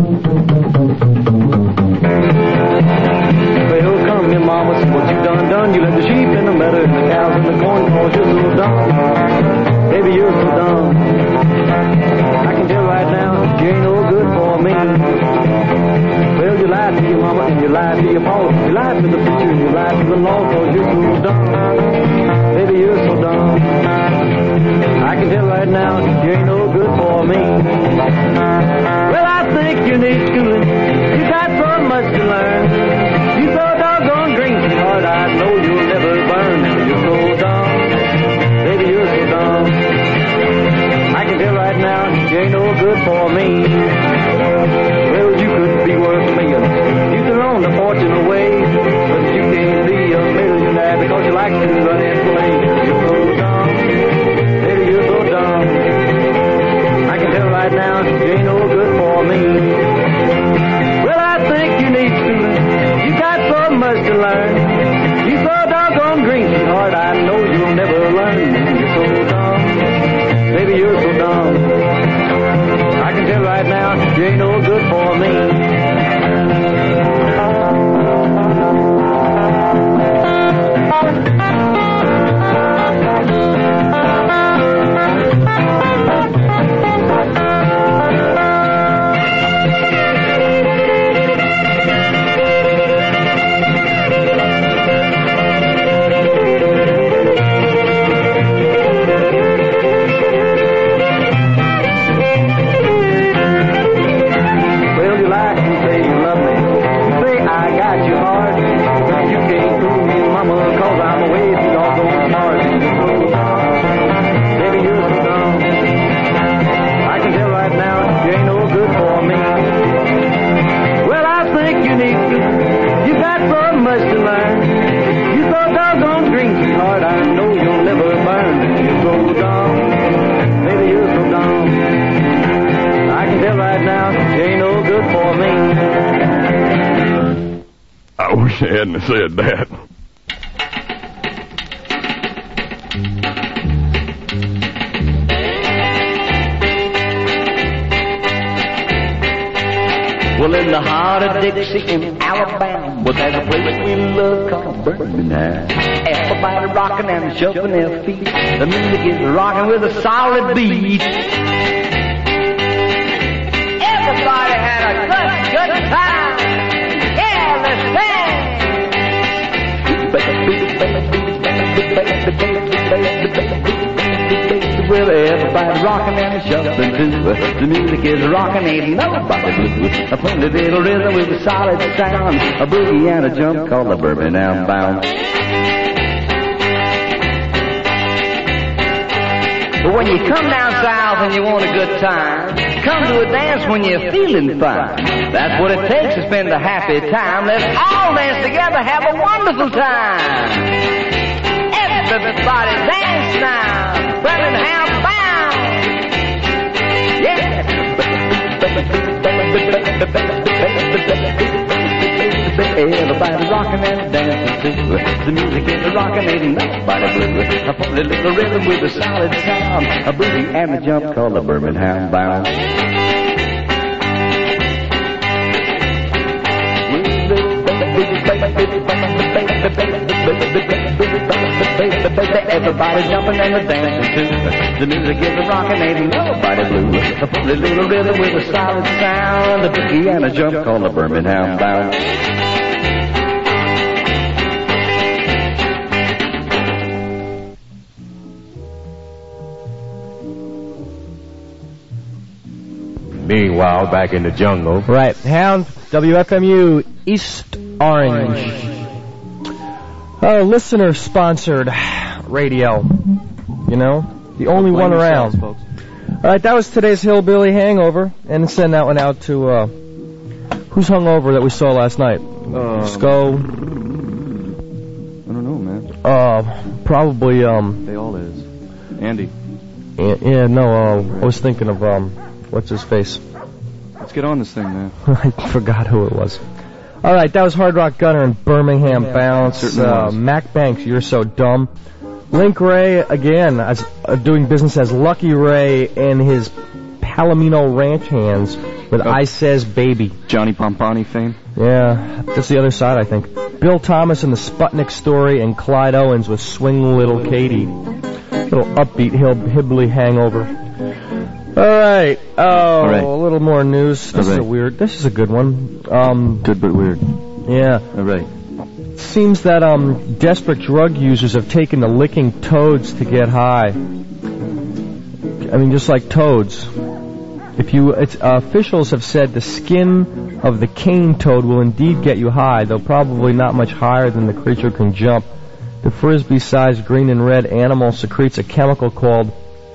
Well, come here, mama, see what you done. You let the sheep in the meadow and the cows in the corn, 'cause you're so dumb. Baby, you're so dumb. I can tell right now, you ain't no good for me. Well, you lied to your mama and you lied to your pa. You lied to the preacher and you lied to the law, 'cause you're so dumb. Baby, you're so dumb. I can tell right now, you ain't no good for me. Well, I think you need schooling. You got so much to learn. You so doggone green and hard, I know you'll never burn. You're so dumb. Baby, you're so dumb. I can tell right now, you ain't no good for me. Well, you could be worth a million. You could loan the fortune away, but you can't be a millionaire because you like to run and play. You're so dumb. Baby, you're so dumb. I can tell right now, you ain't no good for me. Well, I think you need schooling. You got so much to learn. You so doggone green and hard, I know you'll never learn. You're so dumb. Baby, you're so dumb. I can tell right now, you ain't no good for me. I wish I hadn't said that. Well, in the heart of Dixie in Alabama, well, there's a place we love called Birmingham. Everybody rocking and shuffling their feet. The music is rocking with a solid beat. Everybody had a good time. Yeah, let's dance. Well, everybody rocking and shuffling too. The music is rocking, ain't nobody blue. A funny little rhythm with a solid sound. A boogie and a jump called the Birmingham Bounce. But when you come down south and you want a good time, come to a dance when you're feeling fine. That's what it takes to spend a happy time. Let's all dance together, have a wonderful time. Everybody dance now, Birmingham bound. Yeah. Everybody rocking and dancing too. The music is rocking, ain't nobody blue. A funny little rhythm with a solid sound. A boogie and a jump called the Birmingham Bounce. Everybody jumping and dancing too. The music is rocking, ain't nobody blue. A funny little rhythm with a solid sound. A boogie and a jump called the Birmingham Bounce. Meanwhile, back in the jungle. Right. Hound, WFMU, East Orange. Listener-sponsored radio. You know? The only one around. Folks. All right, that was today's Hillbilly Hangover. And send that one out to, who's hungover that we saw last night? Sco. I don't know, man. Probably, They all is. Andy. Yeah, no, I was thinking of, what's his face? Let's get on this thing, man. I forgot who it was. All right, that was Hard Rock Gunner and Birmingham Bounce. Mac Banks, You're So Dumb. Link Ray, again, as doing business as Lucky Ray and his Palomino Ranch hands with I Says Baby. Johnny Pompani fame. Yeah, that's the other side, I think. Bill Thomas and the Sputnik Story and Clyde Owens with Swing Little Katie. Little upbeat hillbilly hangover. All right. Oh, right. A little more news. This is a good one. Good but weird. Yeah. All right. Seems that desperate drug users have taken to licking toads to get high. I mean, just like toads. Officials have said the skin of the cane toad will indeed get you high, though probably not much higher than the creature can jump. The frisbee-sized green and red animal secretes a chemical called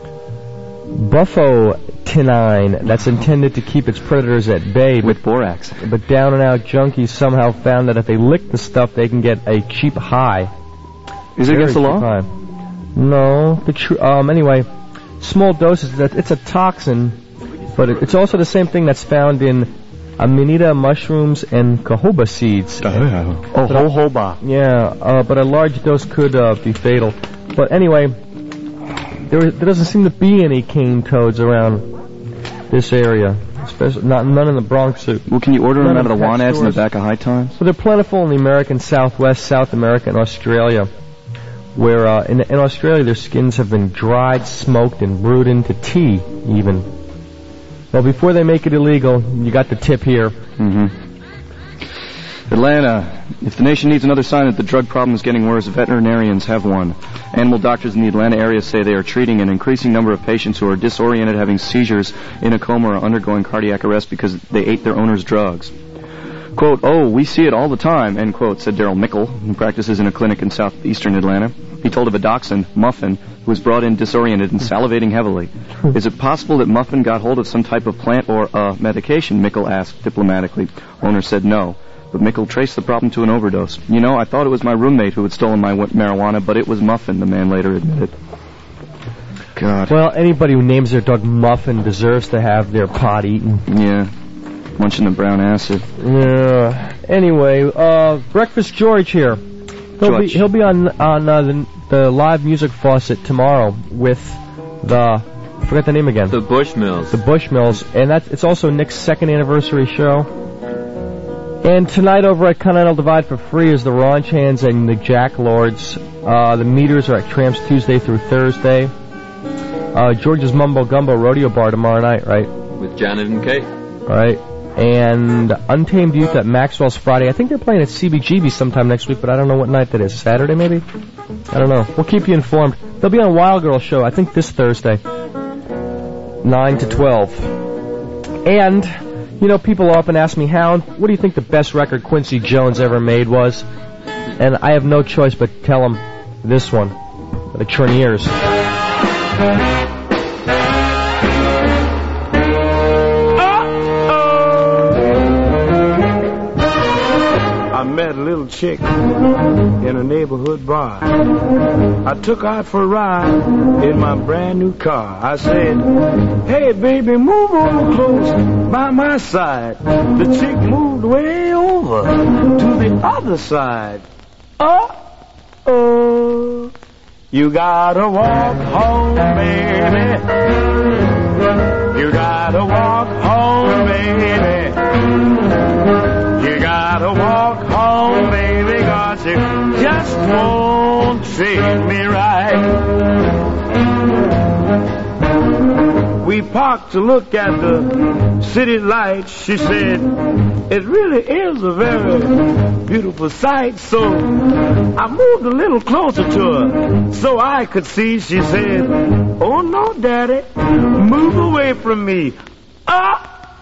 bufotenine that's intended to keep its predators at bay. With borax. But down-and-out junkies somehow found that if they lick the stuff, they can get a cheap high. Is it against the law? High. No. Anyway, small doses. It's a toxin, but it's also the same thing that's found in amanita mushrooms and jojoba seeds. Jojoba. Yeah, but a large dose could be fatal. But anyway, there doesn't seem to be any cane toads around this area, especially none in the Bronx. Well, can you order them out of the want ads in the back of High Times? Well, they're plentiful in the American Southwest, South America, and Australia, where in Australia their skins have been dried, smoked, and brewed into tea, even. Well, before they make it illegal, you got the tip here. Mm-hmm. Atlanta. If the nation needs another sign that the drug problem is getting worse, veterinarians have one. Animal doctors in the Atlanta area say they are treating an increasing number of patients who are disoriented, having seizures, in a coma, or undergoing cardiac arrest because they ate their owner's drugs. Quote, "Oh, we see it all the time," end quote, said Daryl Mickle, who practices in a clinic in southeastern Atlanta. He told of a dachshund, Muffin, who was brought in disoriented and salivating heavily. Is it possible that Muffin got hold of some type of plant or medication? Mickle asked diplomatically. Owner said no. But Mickle traced the problem to an overdose. You know, I thought it was my roommate who had stolen my marijuana, but it was Muffin, the man later admitted. God. Well, anybody who names their dog Muffin deserves to have their pot eaten. Yeah. Munching the brown acid. Yeah. Anyway, Breakfast George here. He'll be on the live music faucet tomorrow with I forgot the name again. The Bushmills. The Bushmills, and it's also Nick's second anniversary show. And tonight over at Continental Divide for free is the Raunch Hands and the Jack Lords. The meters are at Tramps Tuesday through Thursday. George's Mumbo Gumbo Rodeo Bar tomorrow night, right? With Janet and Kate. All right. And Untamed Youth at Maxwell's Friday. I think they're playing at CBGB sometime next week, but I don't know what night that is. Saturday, maybe? I don't know. We'll keep you informed. They'll be on Wild Girl Show, I think this Thursday, 9 to 12. And, you know, people often ask me, Hound, what do you think the best record Quincy Jones ever made was? And I have no choice but to tell them this one, the Treniers. I met a little chick in a neighborhood bar. I took her out for a ride in my brand new car. I said, "Hey baby, move over close by my side." The chick moved way over to the other side. Uh-oh, you gotta walk home, baby. You gotta walk home, baby. You gotta walk home, baby, 'cause you just won't treat me right. We parked to look at the city lights. She said, "It really is a very beautiful sight." So I moved a little closer to her so I could see. She said, "Oh no, Daddy, move away from me."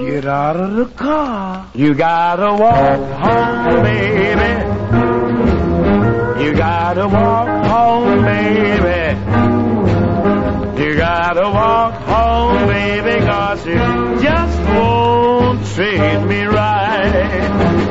Get out of the car. You gotta walk home, baby. You gotta walk home, baby. You gotta walk home, baby, 'cause you just won't treat me right.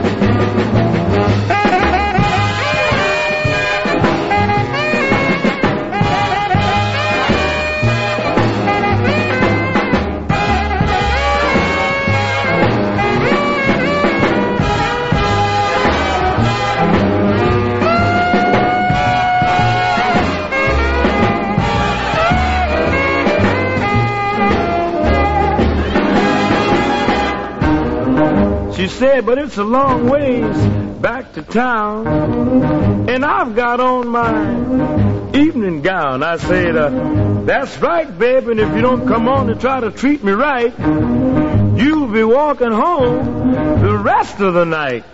She said, but it's a long ways back to town, and I've got on my evening gown. I said, that's right, babe, and if you don't come on and try to treat me right, you'll be walking home the rest of the night.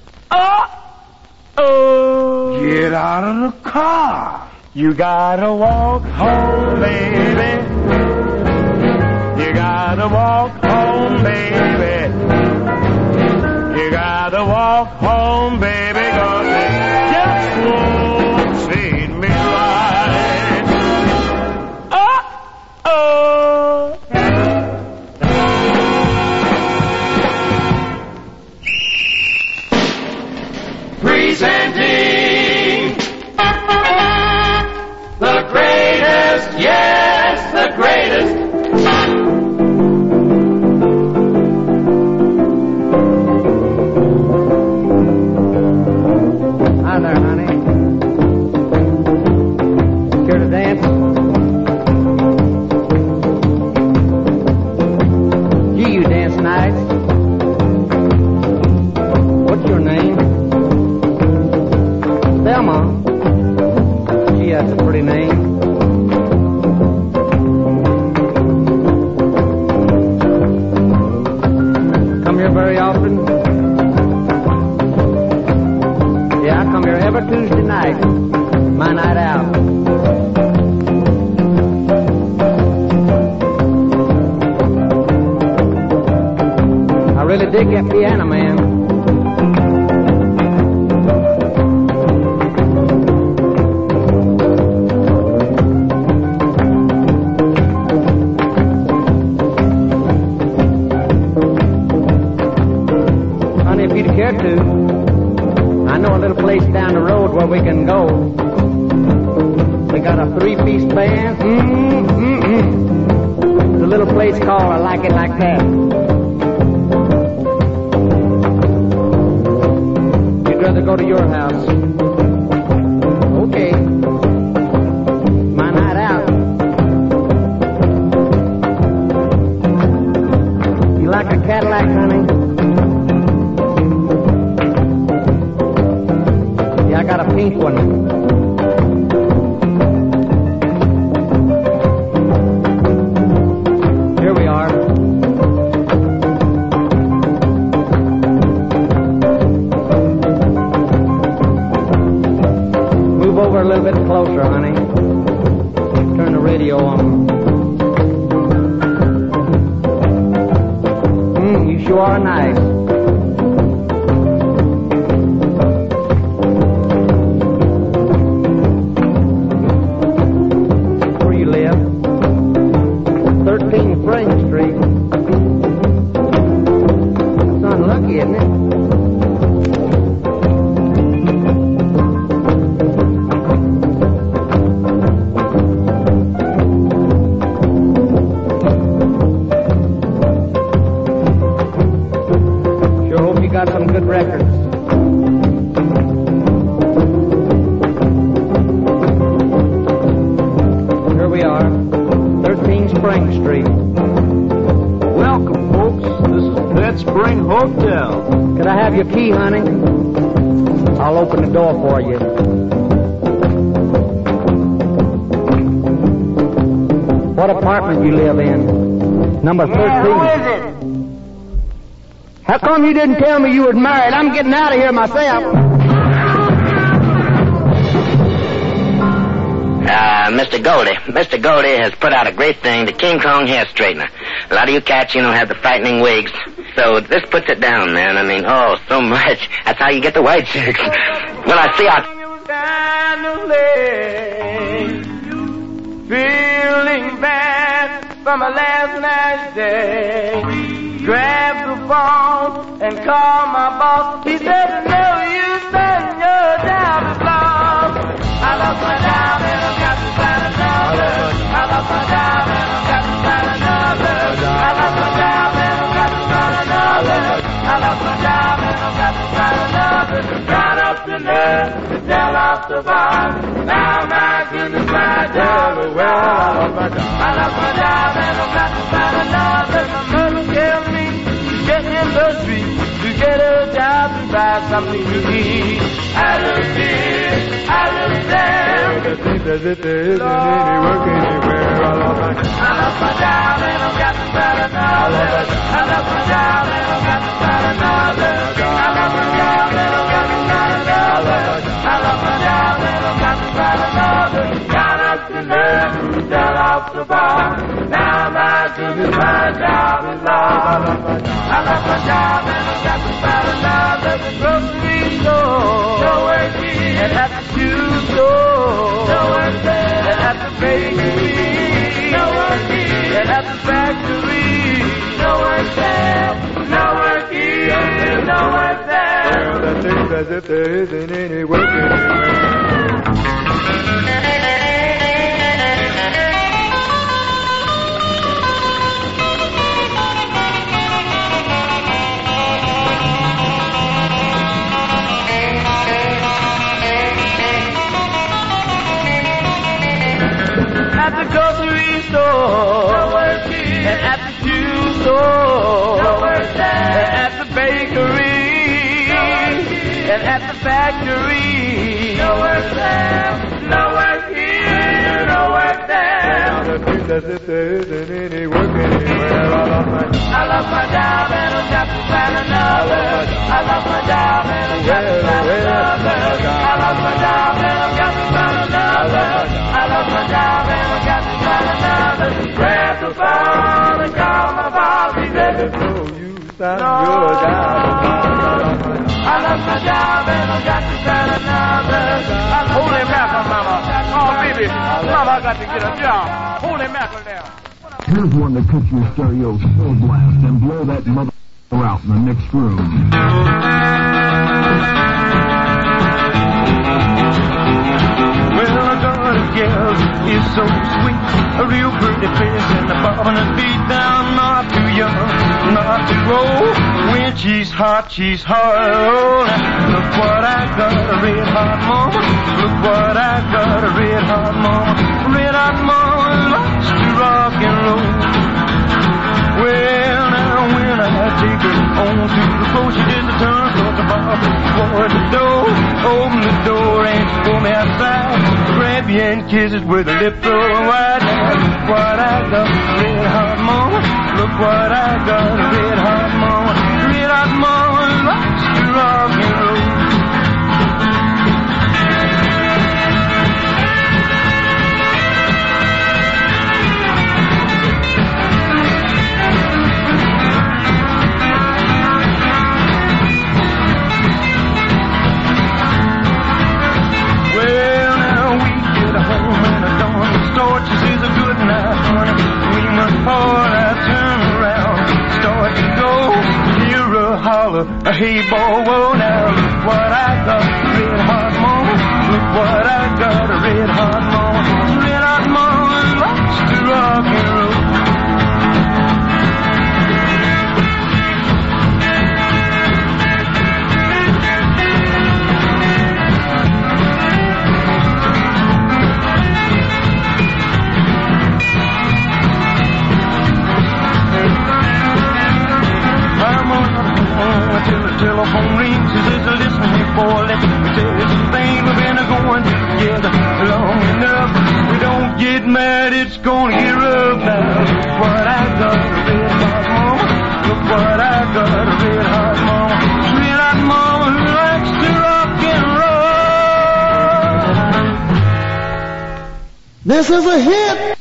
Uh-oh. Get out of the car. You gotta walk home, baby. You gotta walk home, baby. You gotta walk home, baby, 'cause it just won't treat me right. Uh-oh. Presenting the greatest, yes, the greatest. Hi there, honey. Care to dance? Gee, you dance nice. What's your name? Thelma. Gee, that's a pretty name. Come here very often? Yeah, I come here every Tuesday night. My night out. I really dig that piano, man. Honey, if you'd care to, I know a little place down the road where we can go. We got a 3-piece band. It's a little place called I Like It Like That. You'd rather go to your house. Okay. My night out. You like a Cadillac, honey? Yeah, I got a pink one. Here we are. Move over a little bit closer, honey. Turn the radio on. You sure are nice. Where you live? 13 Spring Street. That's unlucky, isn't it? Sure hope you got some good records. Here we are, 13 Spring Street. Welcome, folks. This is Pet Spring Hotel. Could I have your key, honey? I'll open the door for you. What apartment you live in? Number 13. Who is it? How come you didn't tell me you was married? I'm getting out of here myself. Mr. Goldie. Mr. Goldie has put out a great thing, the King Kong hair straightener. A lot of you cats, have the frightening wigs. So this puts it down, man. I mean, oh, so much. That's how you get the white chicks. Well, I see how... Feeling bad from my last night's day. Grab the phone and call my boss. He said, no, you son, your job is lost. I lost my job and I've got to find another. I lost my job and I've got to find another. I lost my job and I've got to find another. I lost my job and I've got to find another. Got up the nerve to tell off the boss. Now my goodness, my job is well. I lost my job and I've got to find another. My mother tells me to get in the street, to get a job and buy something to eat. I look here, I look there. The thing as it is, and any work anywhere. I lost my job and I've got to find another. I lost my job and I've got to find another. I lost my job and I've got to find another. I lost my job and I've got to find another. Got up to nerve to tell off the bar. Now my goodness, my job is lost. I lost my job and I've got to find another. The grocery store, no work here. And at the shoe store, no work there. And at the bakery, no work here. And at the factory, no work there. No work here, no work there. Well, that seems as if there isn't any work anywhere. At the grocery store, no work here. And at the shoe store, no work there. And at the bakery, no work here. And at the factory, no work there. No work here, no work there. Now the thing as if there isn't any work anywhere. I lost my job and I've got to find another. I lost my job and I've got to find another. I lost my job and I've got to find another. I lost my job and I've got to find another. Grab the phone and call my boss. He said, no, you son, your job. I lost my job and I've got to find another. Holy mackerel, mama. Oh, baby. Mama, I got to get a job. Holy mackerel now. Here's one to cut your stereo full blast and blow that mother out in the next room. Well, I got a gal, is so sweet, a real pretty face and the bobbing and beat down, not too young, not too old. When she's hot, she's hard. Oh, look what I got, a red hot mama. Look what I got, a red hot mama. Red hot mama likes to rock and roll. Well, now when I take her on to the floor, she did the turn towards the bar, toward the door. Open the door and pull me outside. Grab you and kiss it with a lip so wide. Now look what I got, red hot mama. Look what I got, red hot mama. Red hot mama likes to rock and roll. She says a good night, honey. We must part, I turn around, start to go. Hear a holler, a hey boy, whoa, now look what I got, red hot mama. Look what I got, a red hot mama. Red hot mama likes to rock and roll. Till the telephone rings, she says, listen here, boy, let me tell you something. We've been going together long enough. We don't get mad, it's gonna get rough now. Look what I got, a red hot mama. Look what I got, a red hot mama. Red hot mama who likes to rock and roll. This is a hit.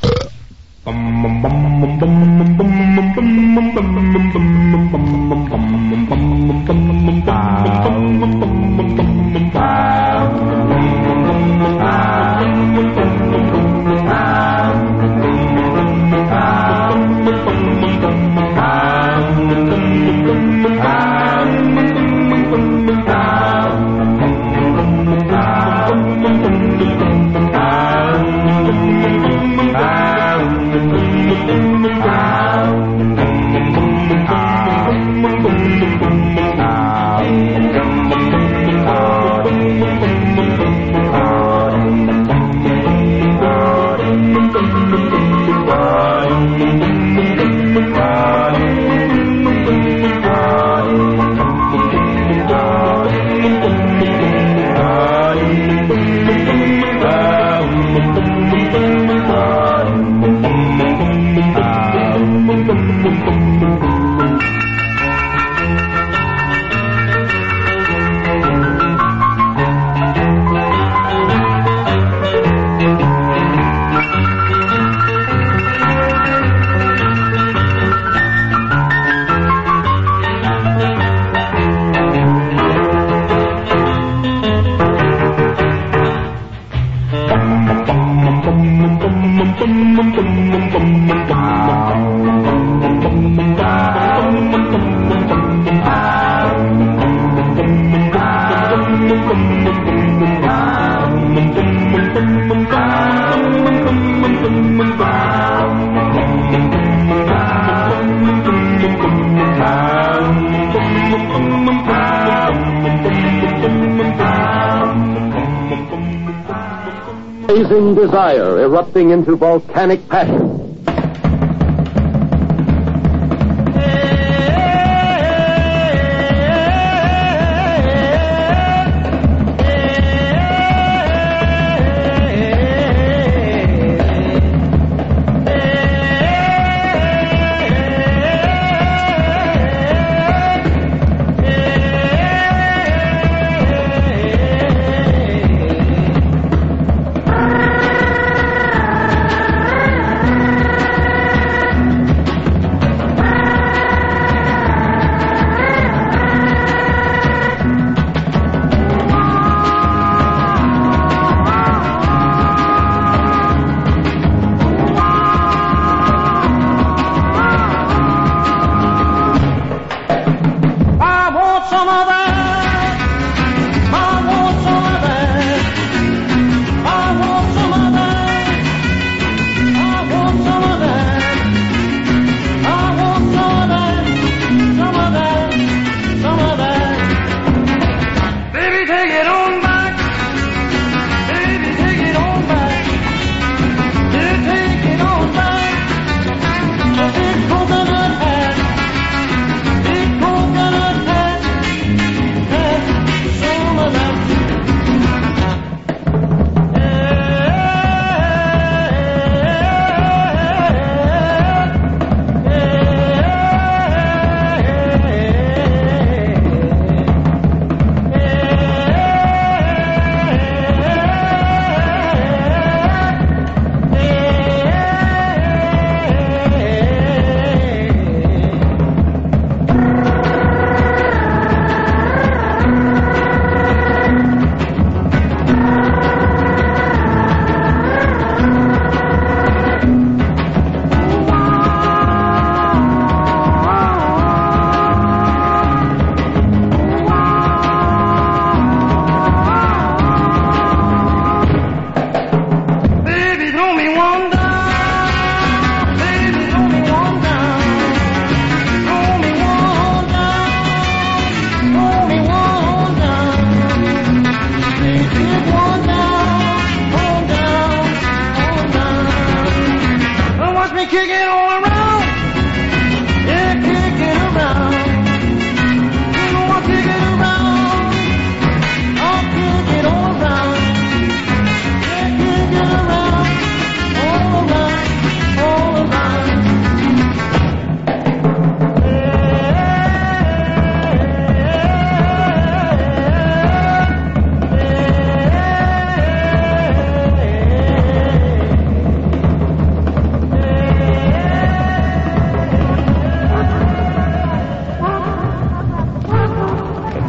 Blazing desire erupting into volcanic passion.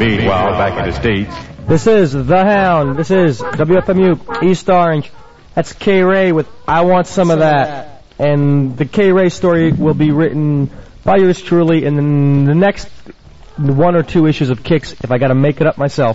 Meanwhile, back in the States. This is The Hound. This is WFMU East Orange. That's Kay Ray with I Want Some of That. And the Kay Ray story will be written by yours truly in the next 1 or 2 issues of Kicks, if I gotta make it up myself.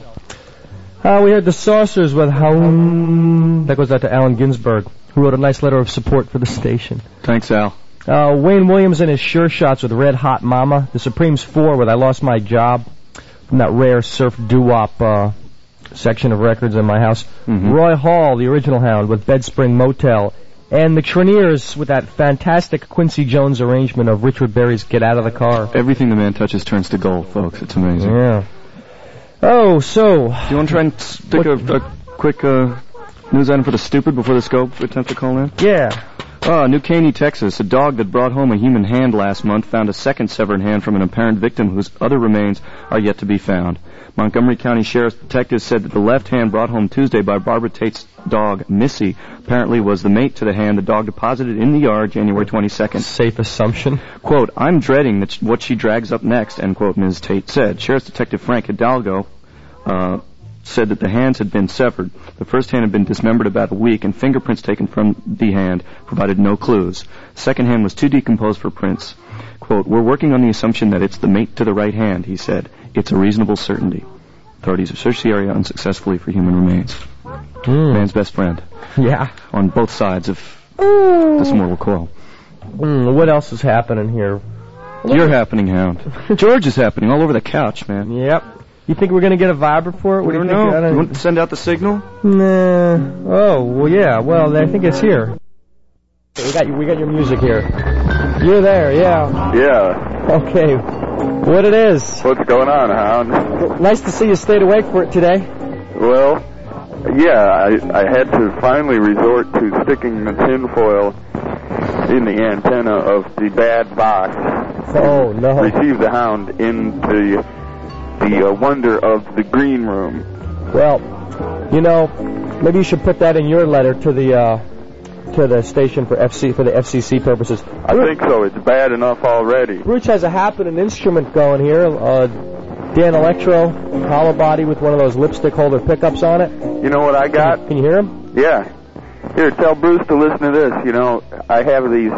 We heard the Saucers with Hound. That goes out to Allen Ginsberg, who wrote a nice letter of support for the station. Thanks, Al. Wayne Williams and his Sure Shots with Red Hot Mama. The Supremes 4 with I Lost My Job, from that rare surf doo-wop section of records in my house. Mm-hmm. Roy Hall, the original Hound, with Bed Spring Motel. And the Treniers with that fantastic Quincy Jones arrangement of Richard Berry's Get Out of the Car. Everything the man touches turns to gold, folks. It's amazing. Yeah. Oh, so... Do you want to try and stick a quick news item for the stupid before the Scope attempt to call in? Yeah. New Caney, Texas. A dog that brought home a human hand last month found a second severed hand from an apparent victim whose other remains are yet to be found. Montgomery County Sheriff's detectives said that the left hand brought home Tuesday by Barbara Tate's dog, Missy, apparently was the mate to the hand the dog deposited in the yard January 22nd. Safe assumption. Quote, I'm dreading what she drags up next, end quote, Ms. Tate said. Sheriff's Detective Frank Hidalgo said that the hands had been severed. The first hand had been dismembered about a week, and fingerprints taken from the hand provided no clues. The second hand was too decomposed for prints. Quote, we're working on the assumption that it's the mate to the right hand, he said. It's a reasonable certainty. Authorities have searched the area unsuccessfully for human remains. Man's best friend. Yeah. On both sides of this mortal coil. What else is happening here? You're happening, Hound. George is happening all over the couch, man. Yep. You think we're going to get a vibra for it? We don't know. You want to send out the signal? Nah. Oh, well, yeah. Well, I think it's here. We got your music here. You're there, yeah. Yeah. Okay. What it is? What's going on, Hound? Nice to see you stayed awake for it today. Well, yeah, I had to finally resort to sticking the tinfoil in the antenna of the bad box. Oh, no. Receive the Hound into the wonder of the green room. Well, you know, maybe you should put that in your letter to the station for the FCC purposes. I think so. It's bad enough already. Rooch has a happening instrument going here. Dan Electro, hollow body with one of those lipstick holder pickups on it. You know what I got? Can you hear him? Yeah. Here, tell Bruce to listen to this. You know, I have these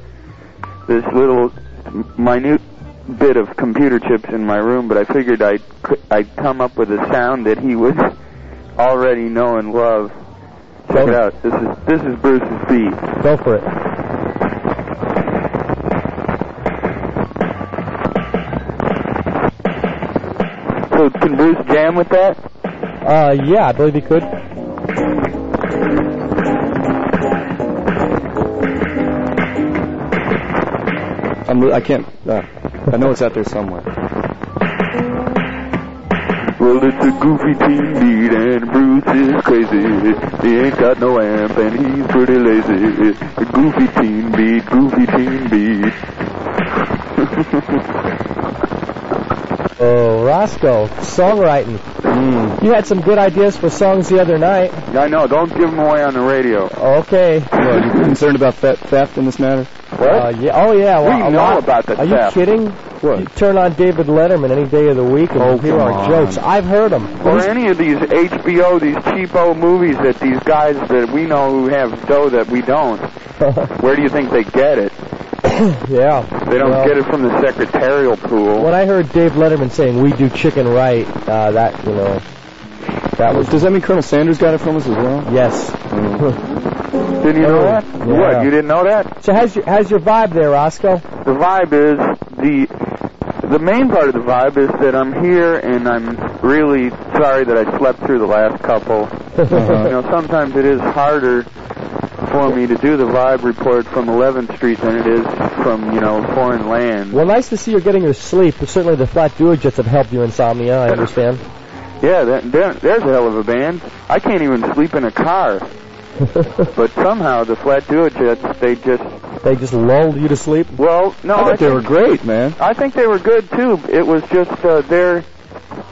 this little minute bit of computer chips in my room, but I figured I'd come up with a sound that he would already know and love. Check it out. This is Bruce's beat. Go for it. So can Bruce jam with that? Yeah, I believe he could. I can't. I know it's out there somewhere. Well, it's a goofy teen beat, and Bruce is crazy. He ain't got no amp, and he's pretty lazy. A goofy teen beat, goofy teen beat. Oh, Roscoe, songwriting. You had some good ideas for songs the other night. I know. Don't give them away on the radio. Okay. Are you concerned about theft in this matter? What? Yeah. Oh, yeah. Well, we know about the theft. Are you kidding? What? You turn on David Letterman any day of the week and hear our jokes. I've heard them. Or any of these HBO, these cheapo movies that these guys that we know who have dough that we don't. Where do you think they get it? Yeah. They don't get it from the secretarial pool. When I heard Dave Letterman saying we do chicken right, that was... Does that mean Colonel Sanders got it from us as well? Yes. Didn't you know that? Yeah. What, you didn't know that? So how's your vibe there, Roscoe? The vibe is, the main part of the vibe is that I'm here and I'm really sorry that I slept through the last couple. You know, sometimes it is harder for me to do the vibe report from 11th Street than it is from, you know, foreign land. Well, nice to see you're getting your sleep. Certainly the Flat Duo-Jets have helped you insomnia, I understand. Yeah, there's a hell of a band. I can't even sleep in a car. But somehow the Flat Duo-Jets, they just lulled you to sleep? Well, no, I thought they were great, man. I think they were good too. It was just their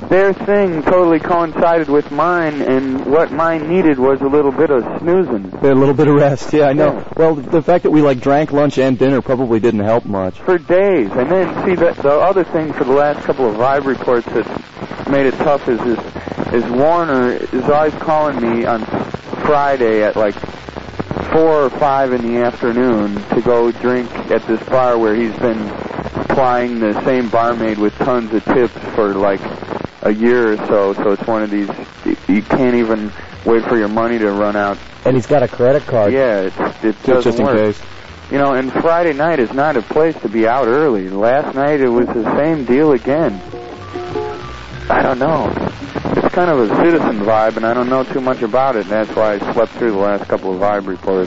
their thing totally coincided with mine, and what mine needed was a little bit of snoozing. A little bit of rest, yeah, I know. Yeah. Well, the fact that we, like, drank lunch and dinner probably didn't help much. For days. And then, see, the other thing for the last couple of Vibe reports that made it tough is Warner is always calling me on Friday at, like, 4 or 5 in the afternoon to go drink at this bar where he's been plying the same barmaid with tons of tips for, like, a year or so it's one of these, you can't even wait for your money to run out. And he's got a credit card. Yeah, it doesn't just in work. Case. You know, and Friday night is not a place to be out early. Last night it was the same deal again. I don't know. It's kind of a citizen vibe, and I don't know too much about it, and that's why I slept through the last couple of Vibe reports.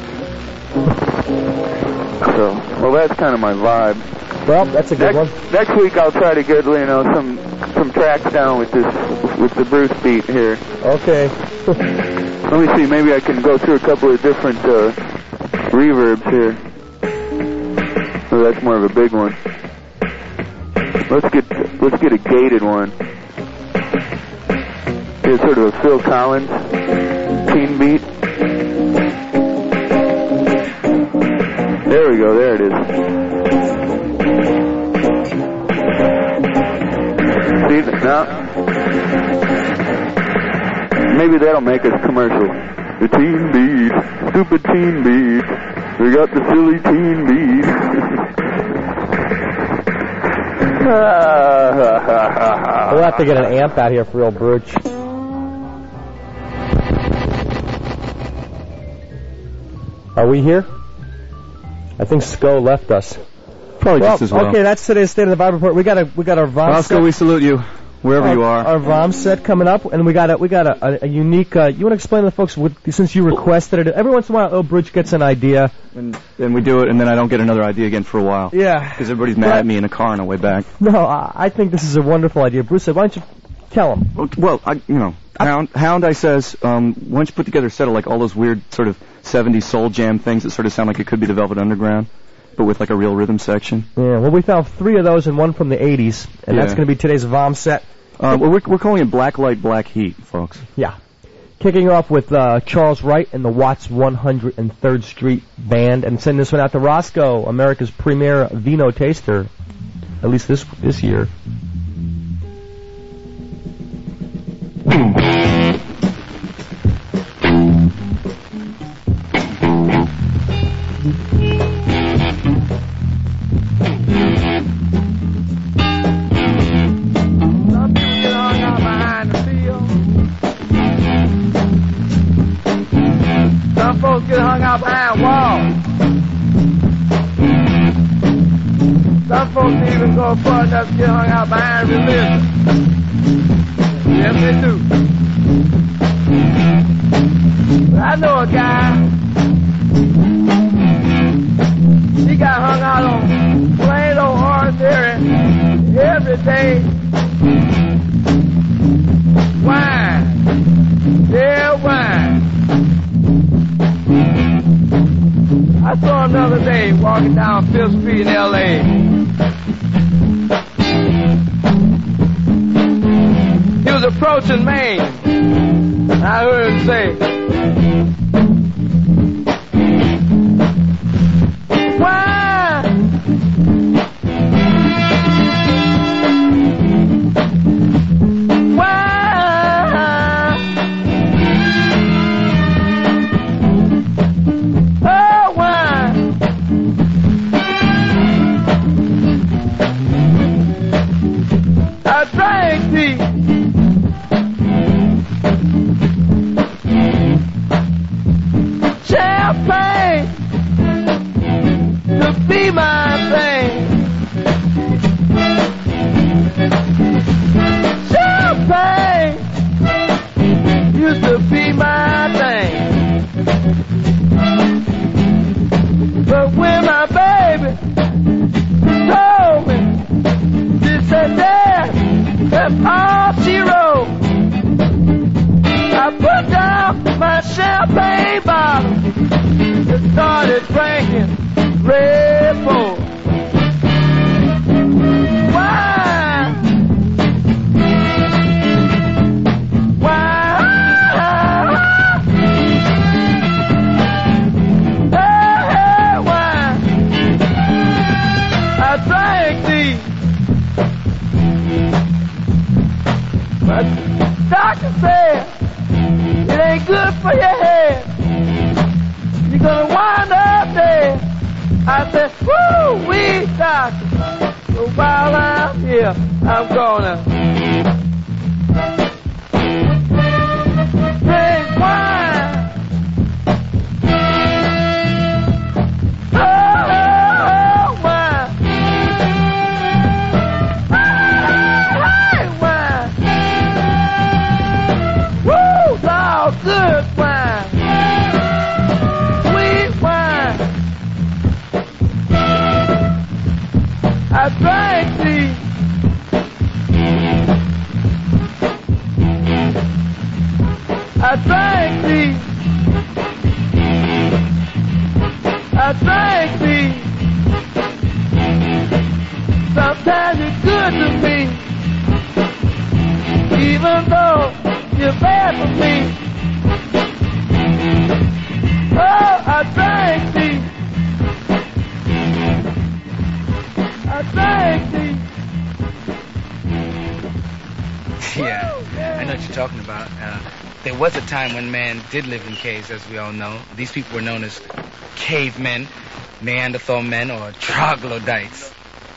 So, well, that's kind of my vibe. Well, that's a good one. Next week I'll try to get, you know, some tracks down with the Bruce beat here. Okay. Let me see, maybe I can go through a couple of different reverbs here. Oh, that's more of a big one. Let's get a gated one. Here's sort of a Phil Collins teen beat. There we go, there it is. See, now, maybe that'll make us commercial. The teen beat, stupid teen beat. We got the silly teen beat. We'll have to get an amp out here for real, Brooch. Are we here? I think Sco left us. Probably just as well. Okay, that's today's State of the Vibe report. We got our VOM Roscoe, set. we salute you wherever you are. Our VOM set coming up, and we got a unique. You want to explain to the folks since you requested it? Every once in a while, Bridge gets an idea, and we do it, and then I don't get another idea again for a while. Yeah, because everybody's mad at me in a car on the way back. No, I think this is a wonderful idea, Bruce. Why don't you tell him? Well, Hound, I says, why don't you put together a set of like all those weird sort of 70s soul jam things that sort of sound like it could be the Velvet Underground, but with like a real rhythm section. Yeah, well, we found 3 of those and one from the 80s, and that's going to be today's VOM set. We're calling it Black Light, Black Heat, folks. Yeah. Kicking off with Charles Wright and the Watts 103rd Street Band, and sending this one out to Roscoe, America's premier vino taster, at least this year. Some folks get hung out behind walls. Some folks even go far enough to get hung out behind religion. Yes, they do. But I know a guy. He got hung out on plain old ordinary, everyday wine. Yeah, wine. I saw him the other day walking down 5th Street in L.A. He was approaching Maine. I heard him say, why? Why? Oh, why? I drank tea. Champagne to be my thing. Champagne used to be my thing. But when my baby told me, she said, Dad, that's all she wrote. I put down my champagne bottle and started drinking Red Bull. Why? doctor said it ain't good for your head. You're gonna wind up dead. I said, woo, wee, doctor. So while I'm here, I'm gonna drink wine. Oh, wine. Hey, wine. Woo, it's all good wine. Sweet wine. I drank these. I drank these. I drank these. Sometimes you're good to me, even though you're bad for me. Oh, I drank these. I drank these. Yeah, I know what you're talking about. There was a time when man did live in caves, as we all know. These people were known as cavemen, Neanderthal men, or troglodytes.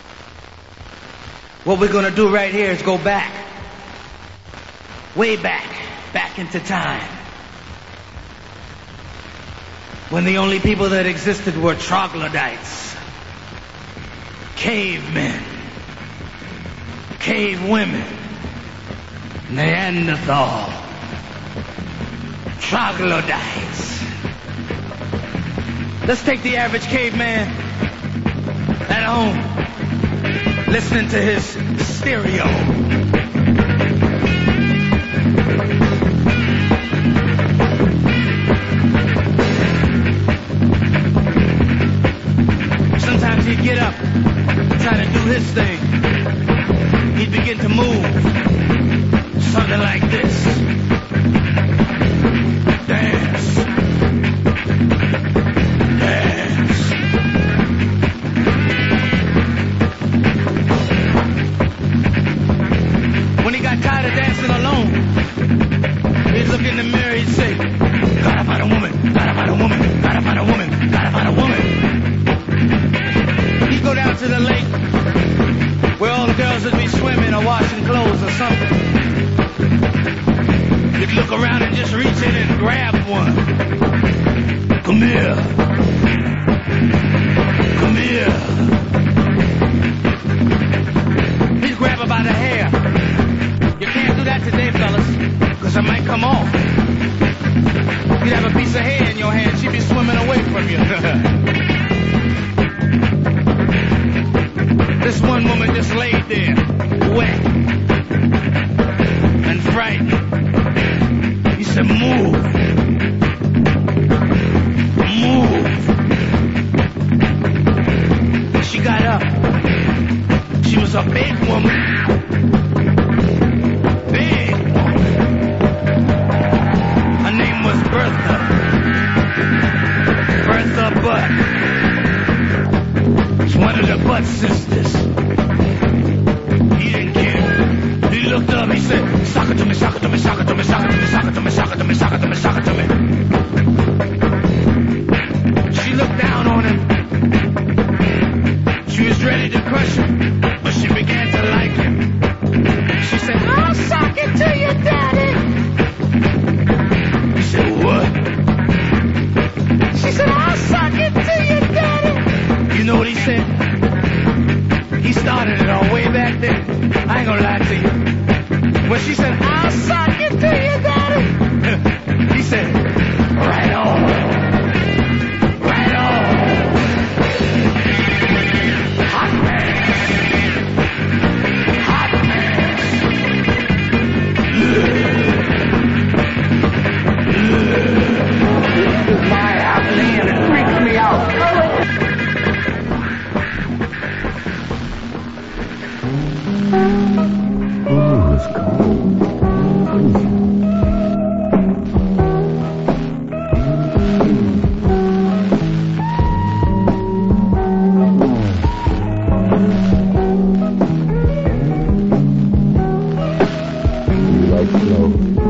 What we're gonna do right here is go back. Way back into time. When the only people that existed were troglodytes. Cavemen. Cave women. Neanderthal. Troglodytes. Let's take the average caveman at home, listening to his stereo. Sometimes he'd get up, try to do his thing. He'd begin to move, something like this. Dance. Dance. When he got tired of dancing alone, he'd look in the mirror, he'd say, gotta find a woman, gotta find a woman, gotta find a woman, gotta find a woman. He'd go down to the lake where all the girls would be swimming or washing clothes or something. You'd look around and just reach in and grab one. Come here. Come here. He'd grab her by the hair. You can't do that today, fellas, because it might come off. You'd have a piece of hair in your hand, she'd be swimming away from you. This one woman just laid there, wet and frightened. He said, move. Move. She got up. She was a big woman. Big woman. Her name was Bertha. Bertha Butt. She's one of the Butt sisters. He didn't care. He looked up, he said, sock it to me, sock it to me, sock it to me, sock it to me, sock it to me, sock it to me, sock it to me, sock it to me. She looked down on him. She was ready to crush him, but she began to like him. She said, I'll sock it to you, Daddy. He said, what? She said, I'll sock it to you, Daddy. You know what he said? He started it all way back then. I ain't gonna lie to you. When she said, I'll sock it to you, Daddy, he said, right on. Right on. Hot man. Hot man. This is my house, man. It freaks me out. Oh, it's cold. Like snow.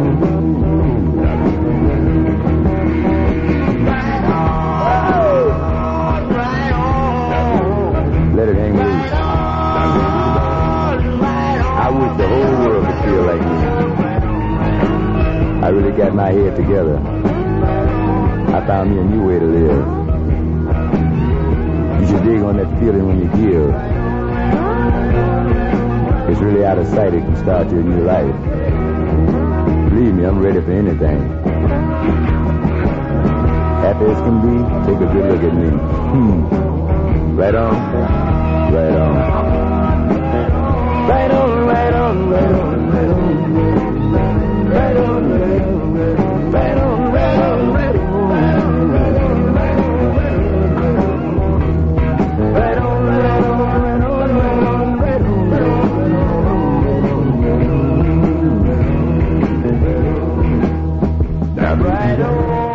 Let it hang loose. I wish the whole world could feel like me. I really got my head together. I found me a new way to live. You should dig on that feeling when you give. It's really out of sight. It can start your new life. Believe me, I'm ready for anything. Happy as can be, take a good look at me. Right on, right on. Right on, right on, right on, right on. Right on, right on, right on. Right on, right on, right on. Right on, right on, right on, right on, right on.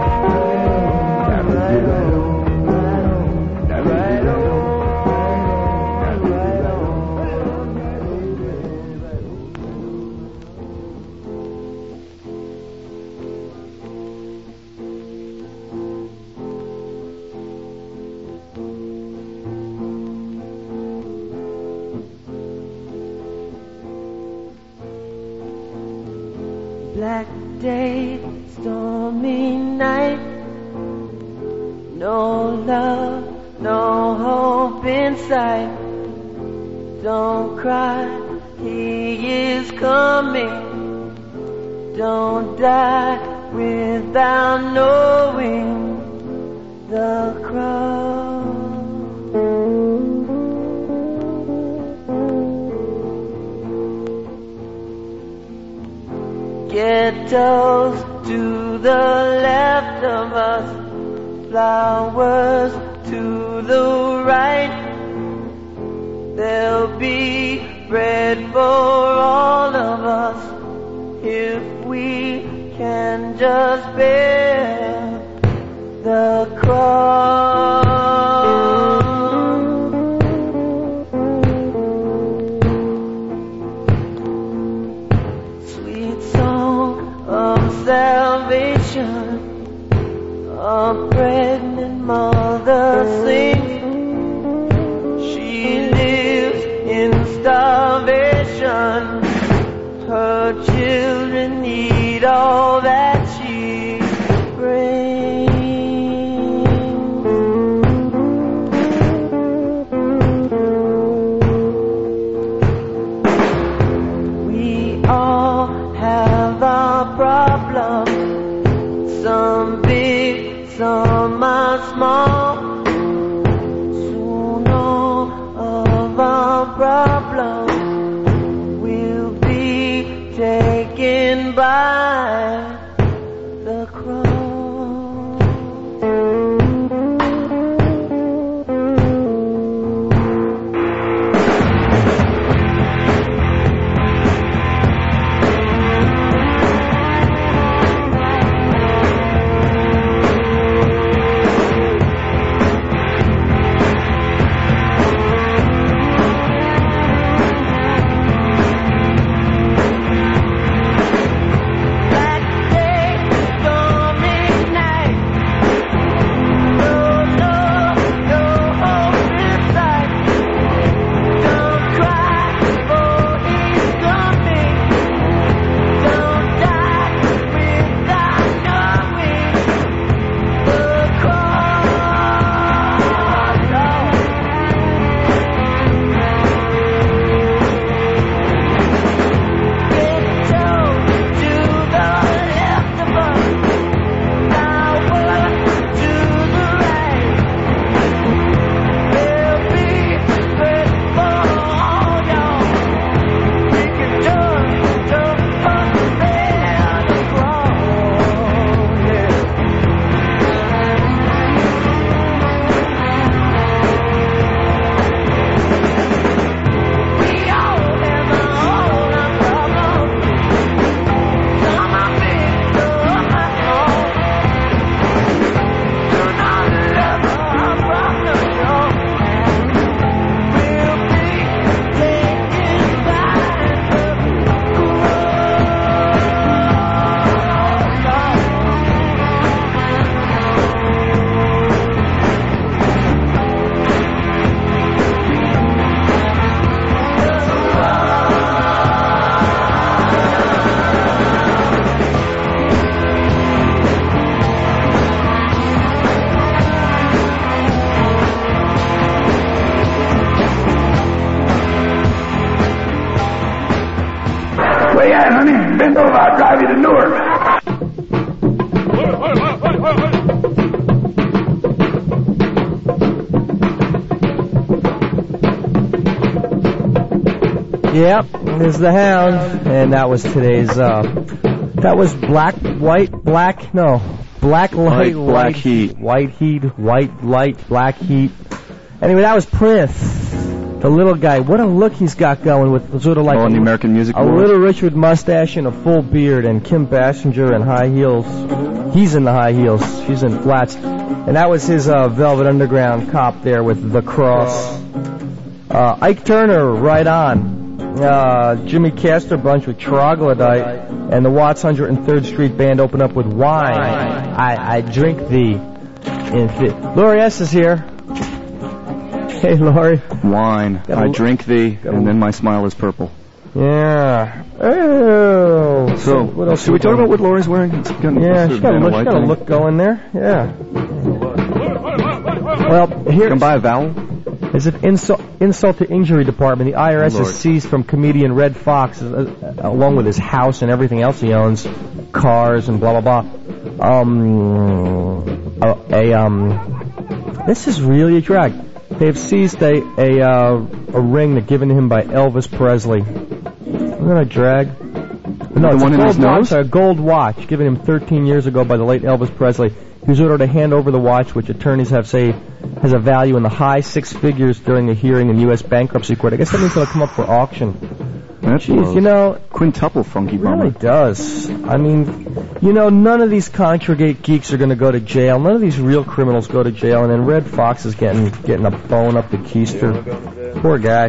Black day, stormy night. No love, no hope in sight. Don't cry, he is coming. Don't die without knowing the cross. Ghettos to the left of us, flowers to the right. There'll be bread for all of us if we can just bear the cross. Sweet song of salvation, a pregnant mother sings. She lives in starvation. Her children need all that she brings. We all have our problems, some big, some are small. Soon all of our problems will be taken by the cross. Where you at, honey? Bend over, I'll drive you to Newark. Yep, there's the Hound, and that was today's, that was Black Light, Black Heat. White Heat, White Light, Black Heat. Anyway, that was Prince. The little guy, what a look he's got going with sort of like the American Music a Awards. Little Richard mustache and a full beard, and Kim Basinger in high heels. He's in the high heels. She's in flats. And that was his Velvet Underground cop there with The Cross. Ike Turner, Right On. Jimmy Castor Bunch with Troglodyte. And the Watts 103rd Street Band open up with Wine. I Drink Thee. Laurie S. is here. Hey, Laurie. Wine. I drink thee, and then my smile is purple. Yeah. Oh. So, what else should we talk about what Laurie's wearing? Yeah, she's got a look going there. Yeah. Well, here. You can buy a vowel? As an insult to injury department, the IRS has seized from comedian Red Fox, along with his house and everything else he owns, cars and blah blah blah. This is really a drag. They've seized a ring that given to him by Elvis Presley. Isn't that a drag? No, The it's one a in his gold watch, nose? a gold watch given him 13 years ago by the late Elvis Presley. He was ordered to hand over the watch, which attorneys have say has a value in the high six figures during a hearing in U.S. bankruptcy court. I guess that means it'll come up for auction. Jeez, you know, quintuple funky bummer. Really does. I mean, you know, none of these congregate geeks are going to go to jail. None of these real criminals go to jail. And then Red Fox is getting a bone up the keister. Poor guy.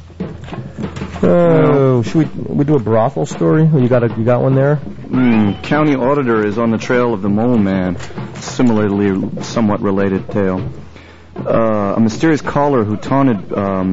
Oh, should we do a brothel story? You got one there? County auditor is on the trail of the Mole Man. Similarly, somewhat related tale. A mysterious caller who taunted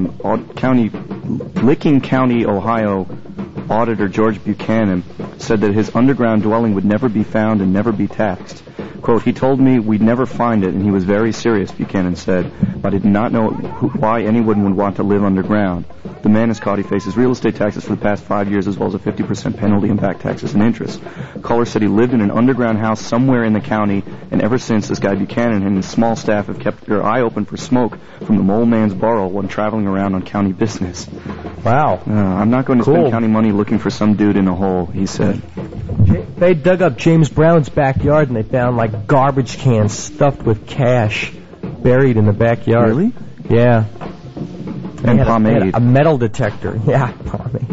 Licking County, Ohio auditor George Buchanan said that his underground dwelling would never be found and never be taxed. Quote, he told me we'd never find it, and he was very serious, Buchanan said, but I did not know why anyone would want to live underground. The man is caught. He faces real estate taxes for the past 5 years, as well as a 50% penalty and back taxes and interest. Caller said he lived in an underground house somewhere in the county, and ever since, this guy Buchanan and his small staff have kept their eye open for smoke from the Mole Man's burrow when traveling around on county business. Wow. I'm not going to spend county money looking for some dude in a hole, he said. They dug up James Brown's backyard, and they found, like, garbage cans stuffed with cash buried in the backyard. Really? Yeah. And pomade. They had a metal detector. Yeah, pomade.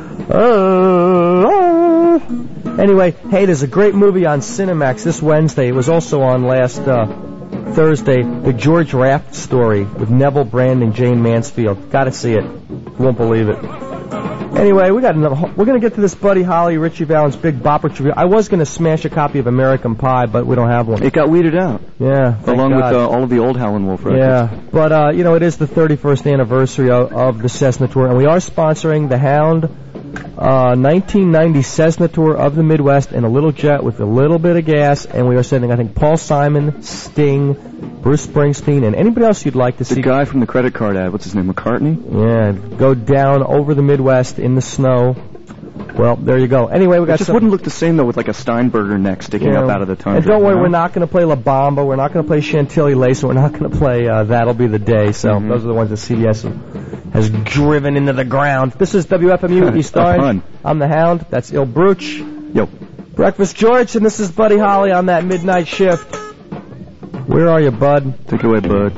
Anyway, hey, there's a great movie on Cinemax this Wednesday. It was also on last Thursday. The George Raft story with Neville Brand and Jane Mansfield. Got to see it. You won't believe it. Anyway, we're going to get to this Buddy Holly, Richie Valens Big Bopper tribute. I was going to smash a copy of American Pie, but we don't have one. It got weeded out. Yeah. Along with all of the old Howlin' Wolf records. Yeah. But, you know, it is the 31st anniversary of the Cessna Tour, and we are sponsoring the Hound 1990 Cessna Tour of the Midwest in a little jet with a little bit of gas, and we are sending, I think, Paul Simon, Sting, Bruce Springsteen, and anybody else you'd like to see. The guy from the credit card ad, what's his name, McCartney? Yeah, go down over the Midwest in the snow. Well, there you go. Anyway, we got it just wouldn't look the same, though, with like a Steinberger neck sticking up out of the tundra. And don't worry, we're not going to play La Bamba, we're not going to play Chantilly Lace, and we're not going to play That'll Be the Day. So those are the ones that CBS has driven into the ground. This is WFMU East Orange. I'm the Hound. That's Il Bruch. Yo. Breakfast George, and this is Buddy Holly on that midnight shift. Where are you, bud? Take it away, bud.